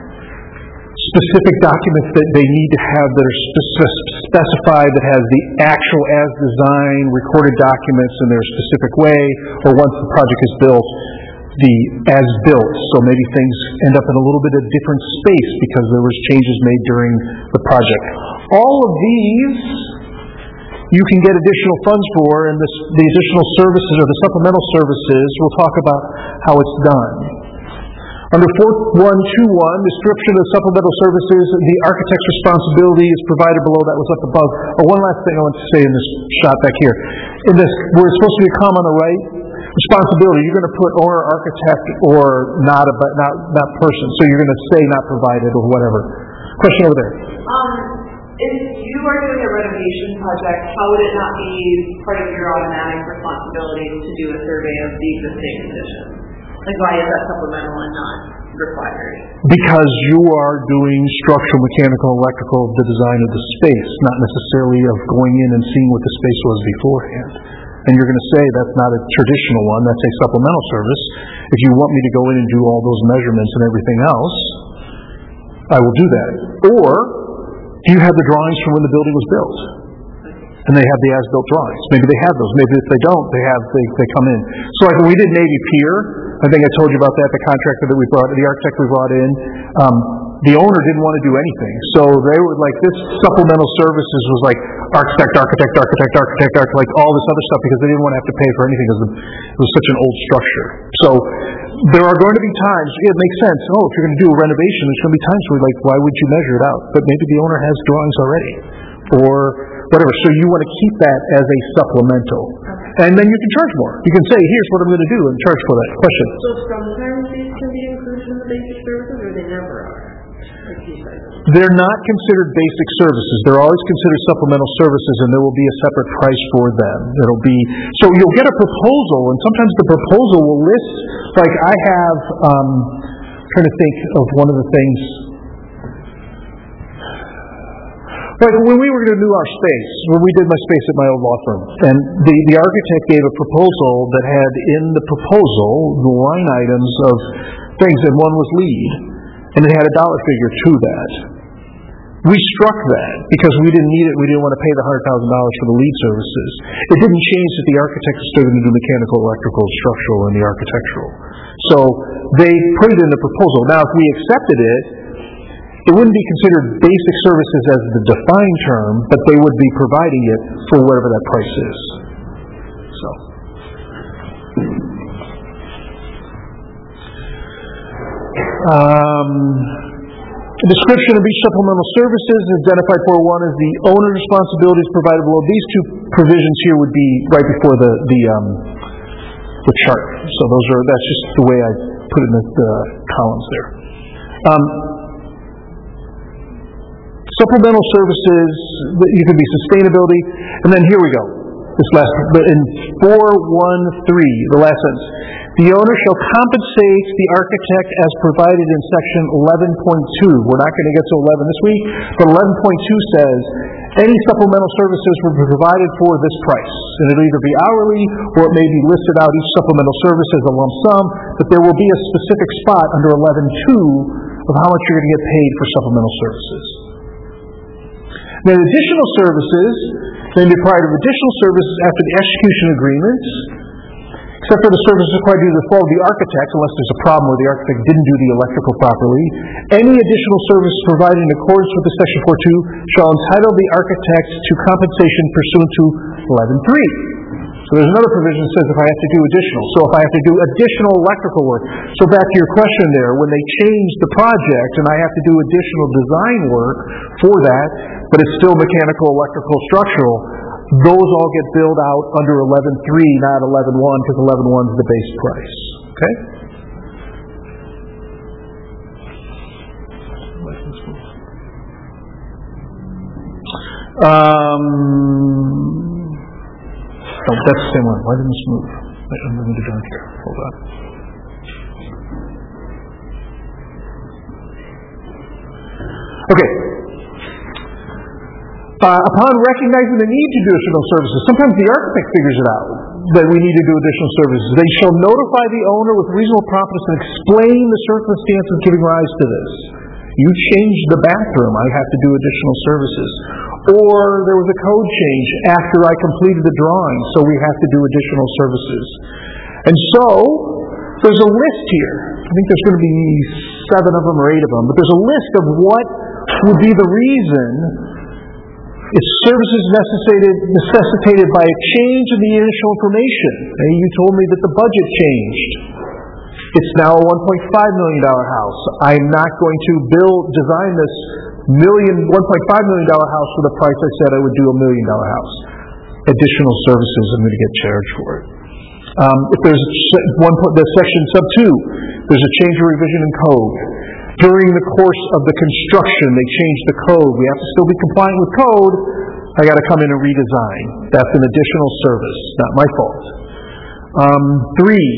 specific documents that they need to have that are spe- specified, that has the actual as designed recorded documents in their specific way, or once the project is built, the as built. So maybe things end up in a little bit of different space because there was changes made during the project. All of these you can get additional funds for, and this, the additional services or the supplemental services, we'll talk about how it's done. Under four one two one, description of supplemental services, the architect's responsibility is provided below. That was up above. Oh, one last thing I want to say in this shot back here. In this, where it's supposed to be a comma on the right, responsibility, you're going to put owner, architect, or not a not not person. So you're going to say not provided or whatever. Question over there. Um, if you are doing a renovation project, how would it not be part of your automatic responsibility to do a survey of the existing conditions? Like, why is that supplemental and not required? Because you are doing structural, mechanical, electrical, the design of the space, not necessarily of going in and seeing what the space was beforehand. And you're going to say that's not a traditional one, that's a supplemental service. If you want me to go in and do all those measurements and everything else, I will do that. Or, do you have the drawings from when the building was built? And they have the as-built drawings. Maybe they have those. Maybe if they don't, they have they, they come in. So like when we did Navy Pier, I think I told you about that, the contractor that we brought, the architect we brought in, um, the owner didn't want to do anything. So they were like, this supplemental services was like architect, architect, architect, architect, architect, like all this other stuff because they didn't want to have to pay for anything because it was such an old structure. So there are going to be times, it makes sense, oh, if you're going to do a renovation, there's going to be times where like, why would you measure it out? But maybe the owner has drawings already or whatever. So you want to keep that as a supplemental. And then you can charge more. You can say, here's what I'm going to do and charge for that. Question? So sometimes these can be included in the basic services, or they never are? Like these items? They're not considered basic services. They're always considered supplemental services, and there will be a separate price for them. It'll be so you'll get a proposal, and sometimes the proposal will list, like I have, um, I'm trying to think of one of the things. Like when we were going to do our space, when we did my space at my old law firm, and the, the architect gave a proposal that had in the proposal the line items of things, and one was lead, and it had a dollar figure to that. We struck that because we didn't need it. We didn't want to pay the one hundred thousand dollars for the lead services. It didn't change that the architect is still going to do mechanical, electrical, structural, and the architectural. So they put it in the proposal. Now, if we accepted it, it wouldn't be considered basic services as the defined term, but they would be providing it for whatever that price is. So, um, the description of each supplemental services identified for one is the owner's responsibilities provided below. These two provisions here would be right before the the um, the chart. So those are that's just the way I put it in the, the columns there. Um, Supplemental services, you could be sustainability, and then here we go. This last, but in four one three, the last sentence, the owner shall compensate the architect as provided in section eleven point two. We're not going to get to eleven this week, but eleven point two says any supplemental services will be provided for this price, and it'll either be hourly or it may be listed out each supplemental service as a lump sum, but there will be a specific spot under eleven two of how much you're going to get paid for supplemental services. Then additional services may be required of additional services after the execution agreement, except for the services required due to the fault of the architect, unless there's a problem where the architect didn't do the electrical properly. Any additional service provided in accordance with the section four two shall entitle the architect to compensation pursuant to eleven three. So there's another provision that says if I have to do additional. So if I have to do additional electrical work. So back to your question there, when they change the project and I have to do additional design work for that, but it's still mechanical, electrical, structural, those all get billed out under eleven three, not eleven one, because eleven one is the base price. Okay? Um, oh, that's the same one. Why didn't this move? Wait, I'm moving to down here. Hold on. Okay. Uh, upon recognizing the need to do additional services, sometimes the architect figures it out that we need to do additional services. They shall notify the owner with reasonable promptness and explain the circumstances giving rise to this. You changed the bathroom, I have to do additional services. Or there was a code change after I completed the drawing, so we have to do additional services. And so, there's a list here. I think there's going to be seven of them or eight of them, but there's a list of what would be the reason it's services necessitated, necessitated by a change in the initial information. Hey, you told me that the budget changed. It's now a one point five million dollars house. I'm not going to build, design this million, one point five million dollars house for the price I said I would do a million dollar house. Additional services, I'm going to get charged for it. Um, if there's one, the section sub two, there's a change or revision in code. During the course of the construction, they change the code. We have to still be compliant with code. I got to come in and redesign. That's an additional service, not my fault. Um, three,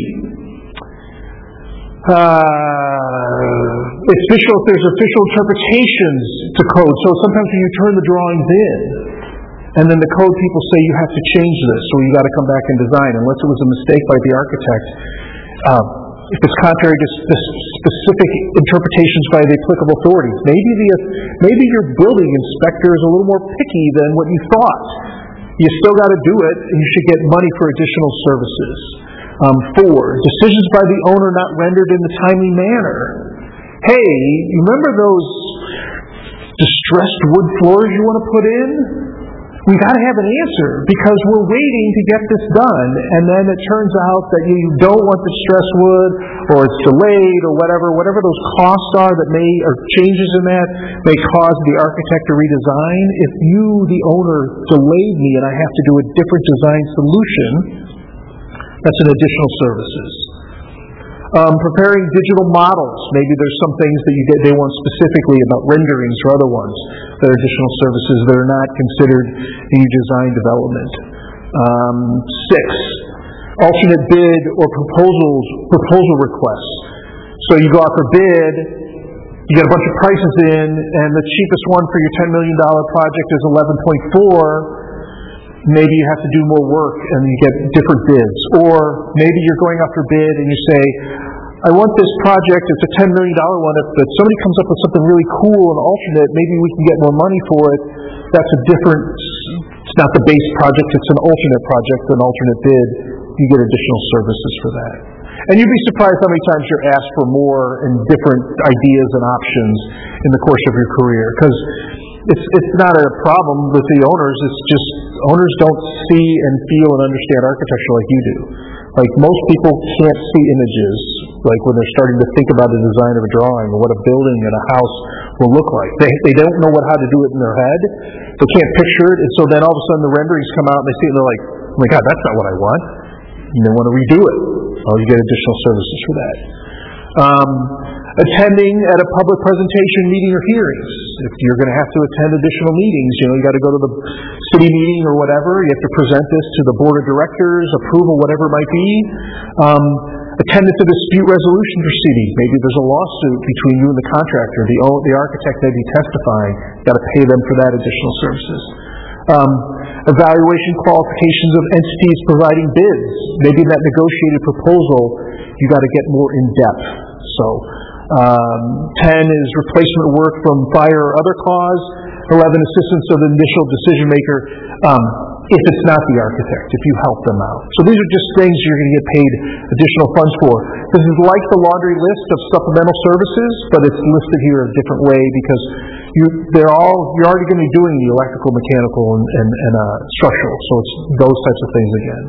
uh, official. If there's official interpretations to code, so sometimes when you turn the drawings in, and then the code people say you have to change this, so you got to come back and design, unless it was a mistake by the architect. Uh, If it's contrary to the specific interpretations by the applicable authorities, maybe the maybe your building inspector is a little more picky than what you thought. You still got to do it, and you should get money for additional services. Um, four, decisions by the owner not rendered in the timely manner hey, you remember those distressed wood floors you want to put in? We got to have an answer because we're waiting to get this done, and then it turns out that you don't want the distressed wood, or it's delayed, or whatever. Whatever those costs are that may, or changes in that, may cause the architect to redesign. If you, the owner, delayed me and I have to do a different design solution, that's an additional services. Um, preparing digital models. Maybe there's some things that you get, they want specifically about renderings or other ones that are additional services that are not considered in your design development. Um, six, alternate bid or proposals, proposal requests. So you go out for bid, you get a bunch of prices in, and the cheapest one for your ten million dollars project is eleven point four. Maybe you have to do more work and you get different bids. Or maybe you're going out for bid and you say, I want this project, it's a ten million dollars one, if but somebody comes up with something really cool and alternate, maybe we can get more money for it. That's a different, it's not the base project, it's an alternate project, an alternate bid. You get additional services for that. And you'd be surprised how many times you're asked for more and different ideas and options in the course of your career. Because it's it's not a problem with the owners, it's just owners don't see and feel and understand architecture like you do. Like most people can't see images, like when they're starting to think about the design of a drawing or what a building and a house will look like. They they don't know what how to do it in their head. They can't picture it, and so then all of a sudden the renderings come out and they see it and they're like, oh my God, that's not what I want. And they want to redo it. Well, you get additional services for that. Um, attending at a public presentation, meeting, or hearings. If you're going to have to attend additional meetings, you know, you got to go to the city meeting or whatever. You have to present this to the board of directors, approval, whatever it might be. Um, attendance at dispute resolution proceeding. Maybe there's a lawsuit between you and the contractor. The, the architect may be testifying. You got to pay them for that additional services. Um, evaluation qualifications of entities providing bids. Maybe in that negotiated proposal, you got to get more in depth. So, um, ten is replacement work from fire or other cause. eleven, assistance of the initial decision maker um, if it's not the architect, if you help them out. So these are just things you're going to get paid additional funds for. This is like the laundry list of supplemental services, but it's listed here a different way because you they're all you're already going to be doing the electrical, mechanical, and, and, and uh, structural. So it's those types of things again.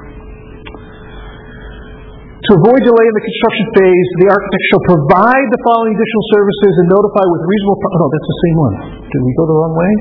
To avoid delay in the construction phase, the architect shall provide the following additional services and notify with reasonable... Pro- oh, that's the same one. Did we go the wrong way?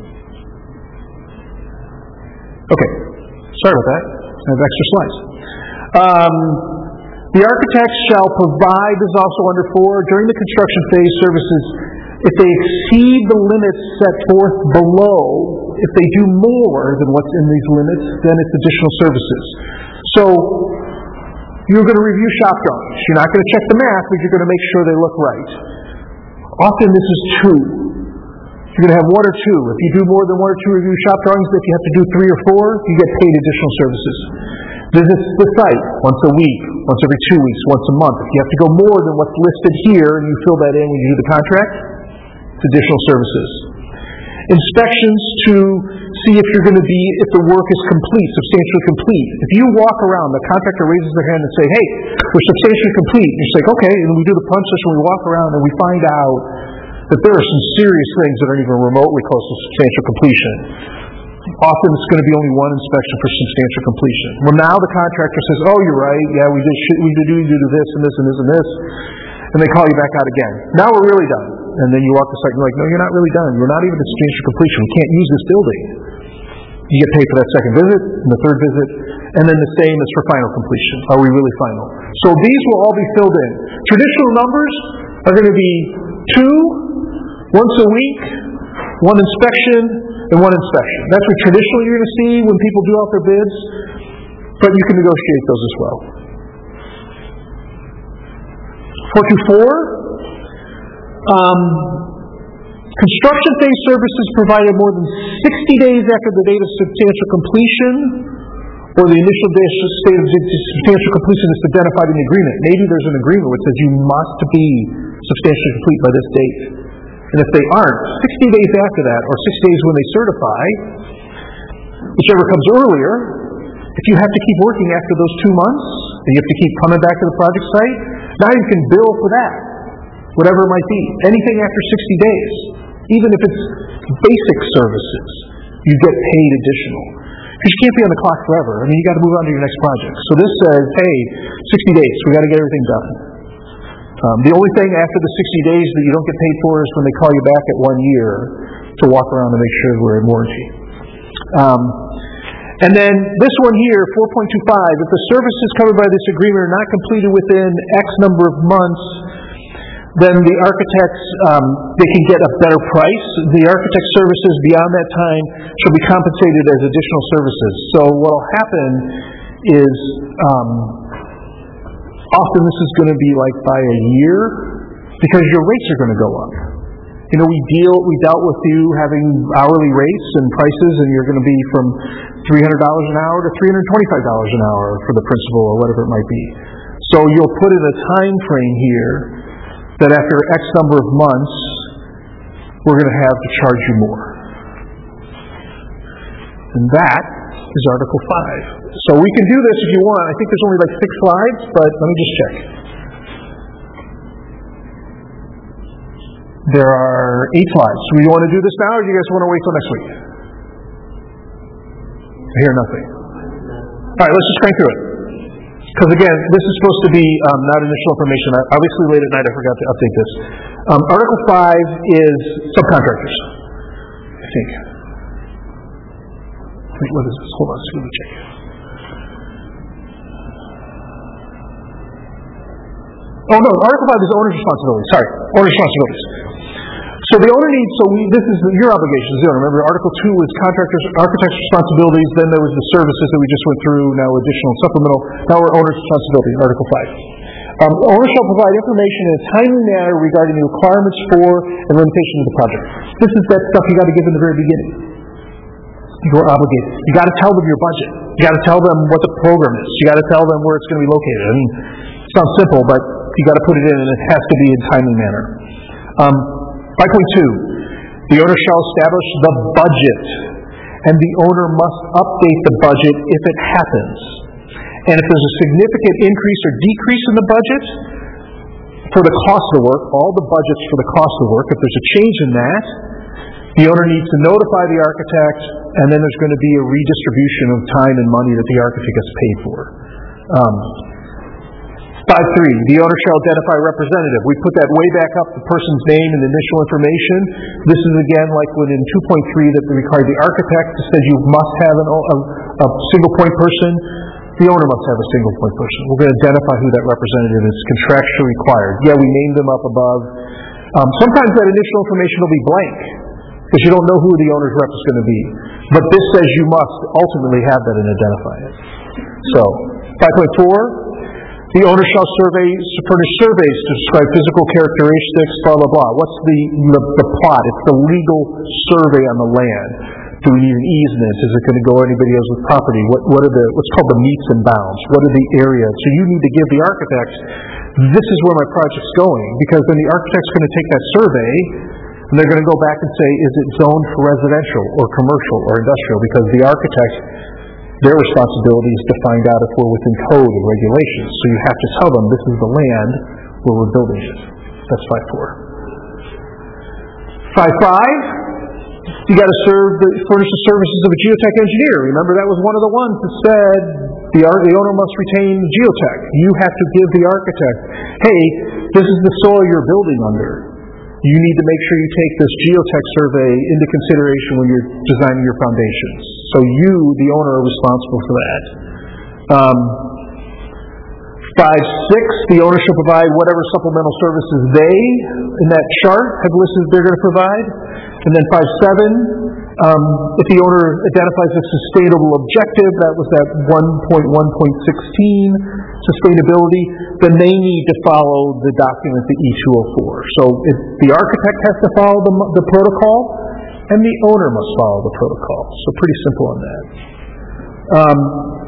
Okay. Sorry about that. I have extra slides. Um, the architect shall provide, this is also under four, during the construction phase services, if they exceed the limits set forth below, if they do more than what's in these limits, then it's additional services. So, you're going to review shop drawings. You're not going to check the math, but you're going to make sure they look right. Often this is two. You're going to have one or two. If you do more than one or two review shop drawings, if you have to do three or four, you get paid additional services. Visits the site once a week, once every two weeks, once a month. If you have to go more than what's listed here and you fill that in when you do the contract, it's additional services. Inspections to see if you're going to be, if the work is complete, substantially complete. If you walk around, the contractor raises their hand and say, hey, we're substantially complete. And you say, okay, and we do the punch list and we walk around and we find out that there are some serious things that aren't even remotely close to substantial completion. Often it's going to be only one inspection for substantial completion. Well, now the contractor says, oh, you're right, yeah, we did, we did, we did this and this and this and this. And they call you back out again. Now we're really done. And then you walk the site and you're like, no, you're not really done. You're not even at substantial completion. We can't use this building. You get paid for that second visit and the third visit. And then the same is for final completion. Are we really final? So these will all be filled in. Traditional numbers are going to be two, once a week, one inspection, and one inspection. That's what traditionally you're going to see when people do out their bids. But you can negotiate those as well. four two four. Um, construction phase services provided more than sixty days after the date of substantial completion or the initial date of substantial completion is identified in the agreement. Maybe there's an agreement which says you must be substantially complete by this date. And if they aren't, sixty days after that, or six days when they certify, whichever comes earlier, if you have to keep working after those two months, and you have to keep coming back to the project site, now you can bill for that. whatever it might be. Anything after sixty days, even if it's basic services, you get paid additional. Because you can't be on the clock forever. I mean, you got to move on to your next project. So this says, hey, sixty days, we got to get everything done. Um, the only thing after the sixty days that you don't get paid for is when they call you back at one year to walk around and make sure we're in warranty. Um, and then this one here, four point two five, if the services covered by this agreement are not completed within X number of months, then the architects, um, they can get a better price. The architect's services beyond that time shall be compensated as additional services. So what will happen is, um, often this is going to be like by a year, because your rates are going to go up. You know, we deal, we dealt with you having hourly rates and prices, and you're going to be from three hundred dollars an hour to three hundred twenty-five dollars an hour for the principal or whatever it might be. So you'll put in a time frame here that after X number of months, we're going to have to charge you more. And that is Article five. So we can do this if you want. I think there's only like six slides, but let me just check. There are eight slides. Do you want to do this now, or do you guys want to wait till next week? I hear nothing. All right, let's just crank through it. Because again, this is supposed to be um, not initial information. I, obviously, late at night I forgot to update this. Um, Article five is subcontractors, I think. Wait, what is this? Hold on, let me check. Oh no, Article five is owner's responsibilities. Sorry, owner's responsibilities. So the owner needs, so we, this is your obligation as the owner. Remember, Article two is contractors, architect's responsibilities, then there was the services that we just went through, now additional supplemental, now we're owner's responsibility, Article five. Um, the owner shall provide information in a timely manner regarding the requirements for and limitations of the project. This is that stuff you got to give in the very beginning. You're obligated. You got to tell them your budget. You got to tell them what the program is. You got to tell them where it's going to be located. I mean, it sounds simple, but you got to put it in, and it has to be in timely manner. Um, five point two, the owner shall establish the budget, and the owner must update the budget if it happens. And if there's a significant increase or decrease in the budget for the cost of the work, all the budgets for the cost of the work, if there's a change in that, the owner needs to notify the architect, and then there's going to be a redistribution of time and money that the architect gets paid for. Um, five point three, the owner shall identify a representative. We put that way back up, the person's name and initial information. This is again like when in two point three that required the architect that says you must have an, a, a single point person. The owner must have a single point person. We're going to identify who that representative is contractually required. Yeah, we named them up above. Um, sometimes that initial information will be blank because you don't know who the owner's rep is going to be. But this says you must ultimately have that and identify it. So, five point four, the owner shall survey, furnish surveys to describe physical characteristics, blah, blah, blah. What's the, the, the plot? It's the legal survey on the land. Do we need an easement? Is it going to go anybody else with property? What, what are the, what's called the meets and bounds? What are the areas? So you need to give the architect, this is where my project's going, because then the architect's going to take that survey and they're going to go back and say, is it zoned for residential or commercial or industrial? Because the architect, their responsibility is to find out if we're within code and regulations. So you have to tell them this is the land where we're building it. That's five four. five five, you got to serve the, furnish the services of a geotech engineer. Remember, that was one of the ones that said the, the owner must retain geotech. You have to give the architect, hey, this is the soil you're building under. You need to make sure you take this geotech survey into consideration when you're designing your foundations. So you, the owner, are responsible for that. Um, five six, the owner shall provide whatever supplemental services they, in that chart, have listed they're going to provide. And then five seven, um, if the owner identifies a sustainable objective, that was that one point one point sixteen, sustainability, then they need to follow the document, the E two oh four. So if the architect has to follow the, the protocol, and the owner must follow the protocol. So pretty simple on that. Um,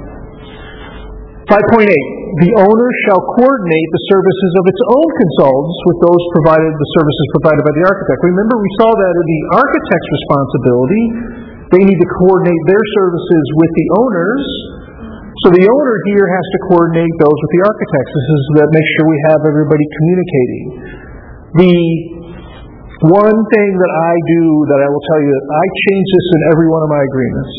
five point eight, the owner shall coordinate the services of its own consultants with those provided, the services provided by the architect. Remember, we saw that in the architect's responsibility, they need to coordinate their services with the owners. So the owner here has to coordinate those with the architects. This is that make sure we have everybody communicating. The one thing that I do that I will tell you, I change this in every one of my agreements.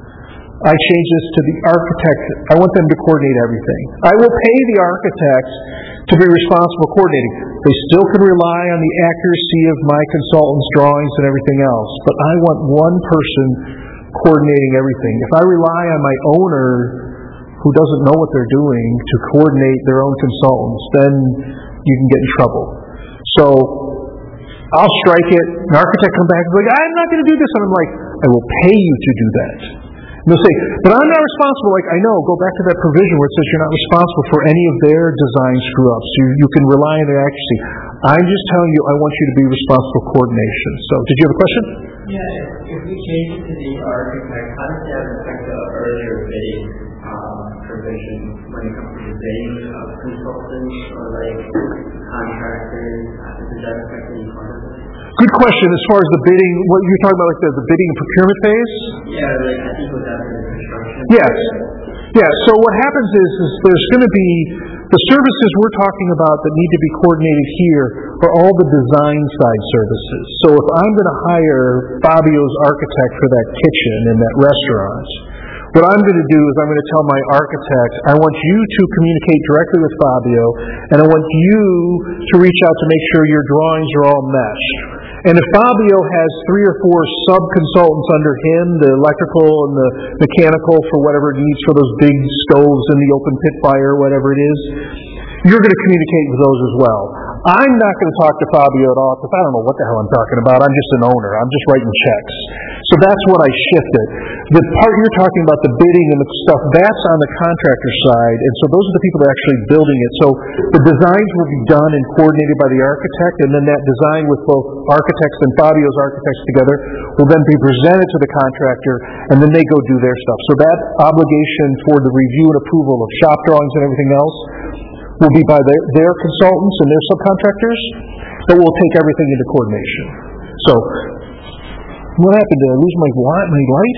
I change this to the architect. I want them to coordinate everything. I will pay the architects to be responsible for coordinating. They still can rely on the accuracy of my consultant's drawings and everything else, but I want one person coordinating everything. If I rely on my owner who doesn't know what they're doing to coordinate their own consultants, then you can get in trouble. So I'll strike it. An architect comes back and is like, I'm not going to do this. And I'm like, I will pay you to do that. And they'll say, but I'm not responsible. Like, I know, go back to that provision where it says you're not responsible for any of their design screw-ups. You, you can rely on their accuracy. I'm just telling you, I want you to be responsible for coordination. So, did you have a question? Yeah, if we change it to the architect, how does that affect the earlier bidding um, provision when it comes to the bidding of consultants or like contractors? Does that affect any part of it? Good question. As far as the bidding, what you're talking about, like the, the bidding and procurement phase? Yeah, like I think it was after the construction. Yes. Yeah, so what happens is, is there's going to be, the services we're talking about that need to be coordinated here are all the design side services. So if I'm going to hire Fabio's architect for that kitchen in that restaurant, what I'm going to do is I'm going to tell my architect, I want you to communicate directly with Fabio, and I want you to reach out to make sure your drawings are all meshed. And if Fabio has three or four sub-consultants under him, the electrical and the mechanical for whatever it needs for those big stoves in the open pit fire, whatever it is, you're going to communicate with those as well. I'm not going to talk to Fabio at all because I don't know what the hell I'm talking about. I'm just an owner. I'm just writing checks. So that's what I shifted. The part you're talking about, the bidding and the stuff, that's on the contractor side. And so those are the people that are actually building it. So the designs will be done and coordinated by the architect, and then that design with both architects and Fabio's architects together will then be presented to the contractor, and then they go do their stuff. So that obligation for the review and approval of shop drawings and everything else will be by their, their consultants and their subcontractors, but we'll take everything into coordination. So, what happened? Did I lose my, my light?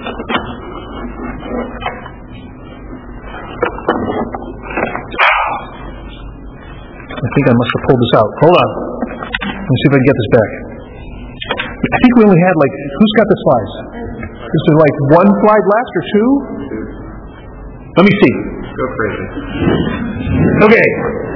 I think I must have pulled this out. Hold on. Let me see if I can get this back. I think we only had like, who's got the slides? This is like one slide left or two? Let me see. Go crazy. Okay.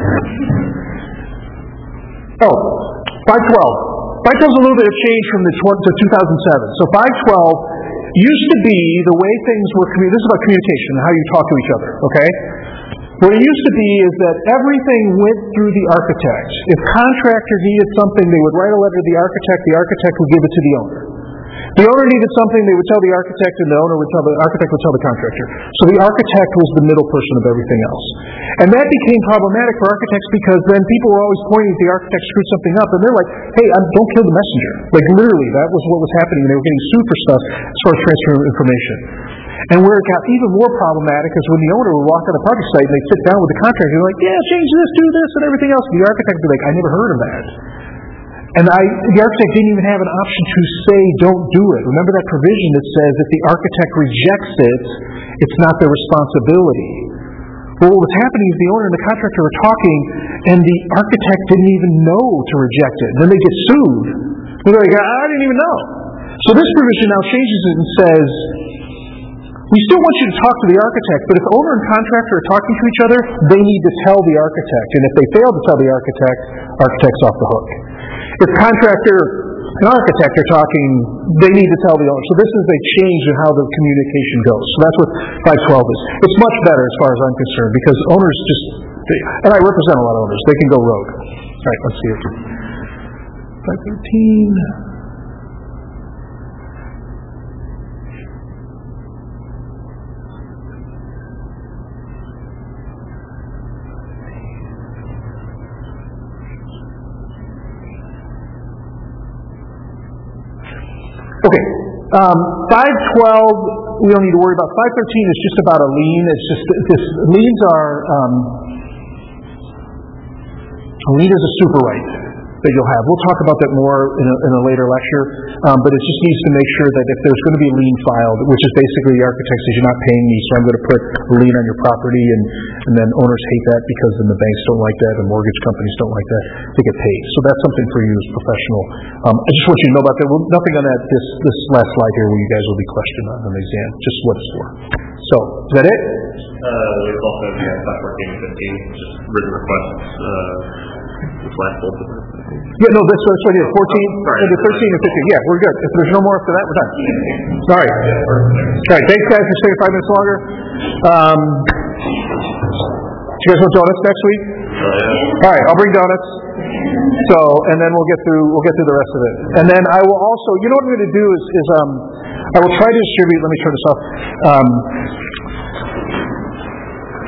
Oh, five twelve. five twelve is a little bit of change from the tw- to two thousand seven. So five twelve used to be the way things were communicated. This is about communication and how you talk to each other, okay? What it used to be is that everything went through the architect. If contractor needed something, they would write a letter to the architect, the architect would give it to the owner. The owner needed something, they would tell the architect, and the owner would tell the architect would tell the contractor. So the architect was the middle person of everything else. And that became problematic for architects because then people were always pointing at the architect screwed something up, and they're like, hey, um, don't kill the messenger. Like literally, that was what was happening. They were getting sued for stuff as far as transfer of information. And where it got even more problematic is when the owner would walk on the project site and they'd sit down with the contractor and they're like, yeah, change this, do this, and everything else. And the architect would be like, I never heard of that. And I, the architect didn't even have an option to say, don't do it. Remember that provision that says if the architect rejects it, it's not their responsibility. Well, what was happening is the owner and the contractor were talking, and the architect didn't even know to reject it. Then they get sued. They're like, I didn't even know. So this provision now changes it and says, we still want you to talk to the architect, but if owner and contractor are talking to each other, they need to tell the architect. And if they fail to tell the architect, architect's off the hook. If contractor and architect are talking, they need to tell the owner. So this is a change in how the communication goes. So that's what five twelve is. It's much better as far as I'm concerned because owners just, they, and I represent a lot of owners, they can go rogue. All right, let's see it. five thirteen. Okay, um, five twelve, we don't need to worry about. five thirteen is just about a lien. It's just, this, liens are, um, a lien is a super right. that you'll have. We'll talk about that more in a, in a later lecture, um, but it just needs to make sure that if there's going to be a lien filed, which is basically the architect says you're not paying me, so I'm going to put a lien on your property, and, and then owners hate that because then the banks don't like that, and mortgage companies don't like that, they get paid. So that's something for you as professional. Um, I just want you to know about that. Well, nothing on that this, this last slide here where you guys will be questioned on an exam, just what it's for. So, is that it? Uh, there's also the stuff working in fifteen, just written requests, uh, this last bullet. Yeah, no, that's, that's what it is. fourteen, Oh, sorry. so thirteen and fifteen. Yeah, we're good. If there's no more after that, we're done. All right. All right, thanks guys for staying five minutes longer. Um, do you guys want donuts next week? Uh, yeah. All right, I'll bring donuts. So, and then we'll get through, we'll get through the rest of it. And then I will also, you know what I'm going to do is, is um, I will try to distribute, let me turn this off, um,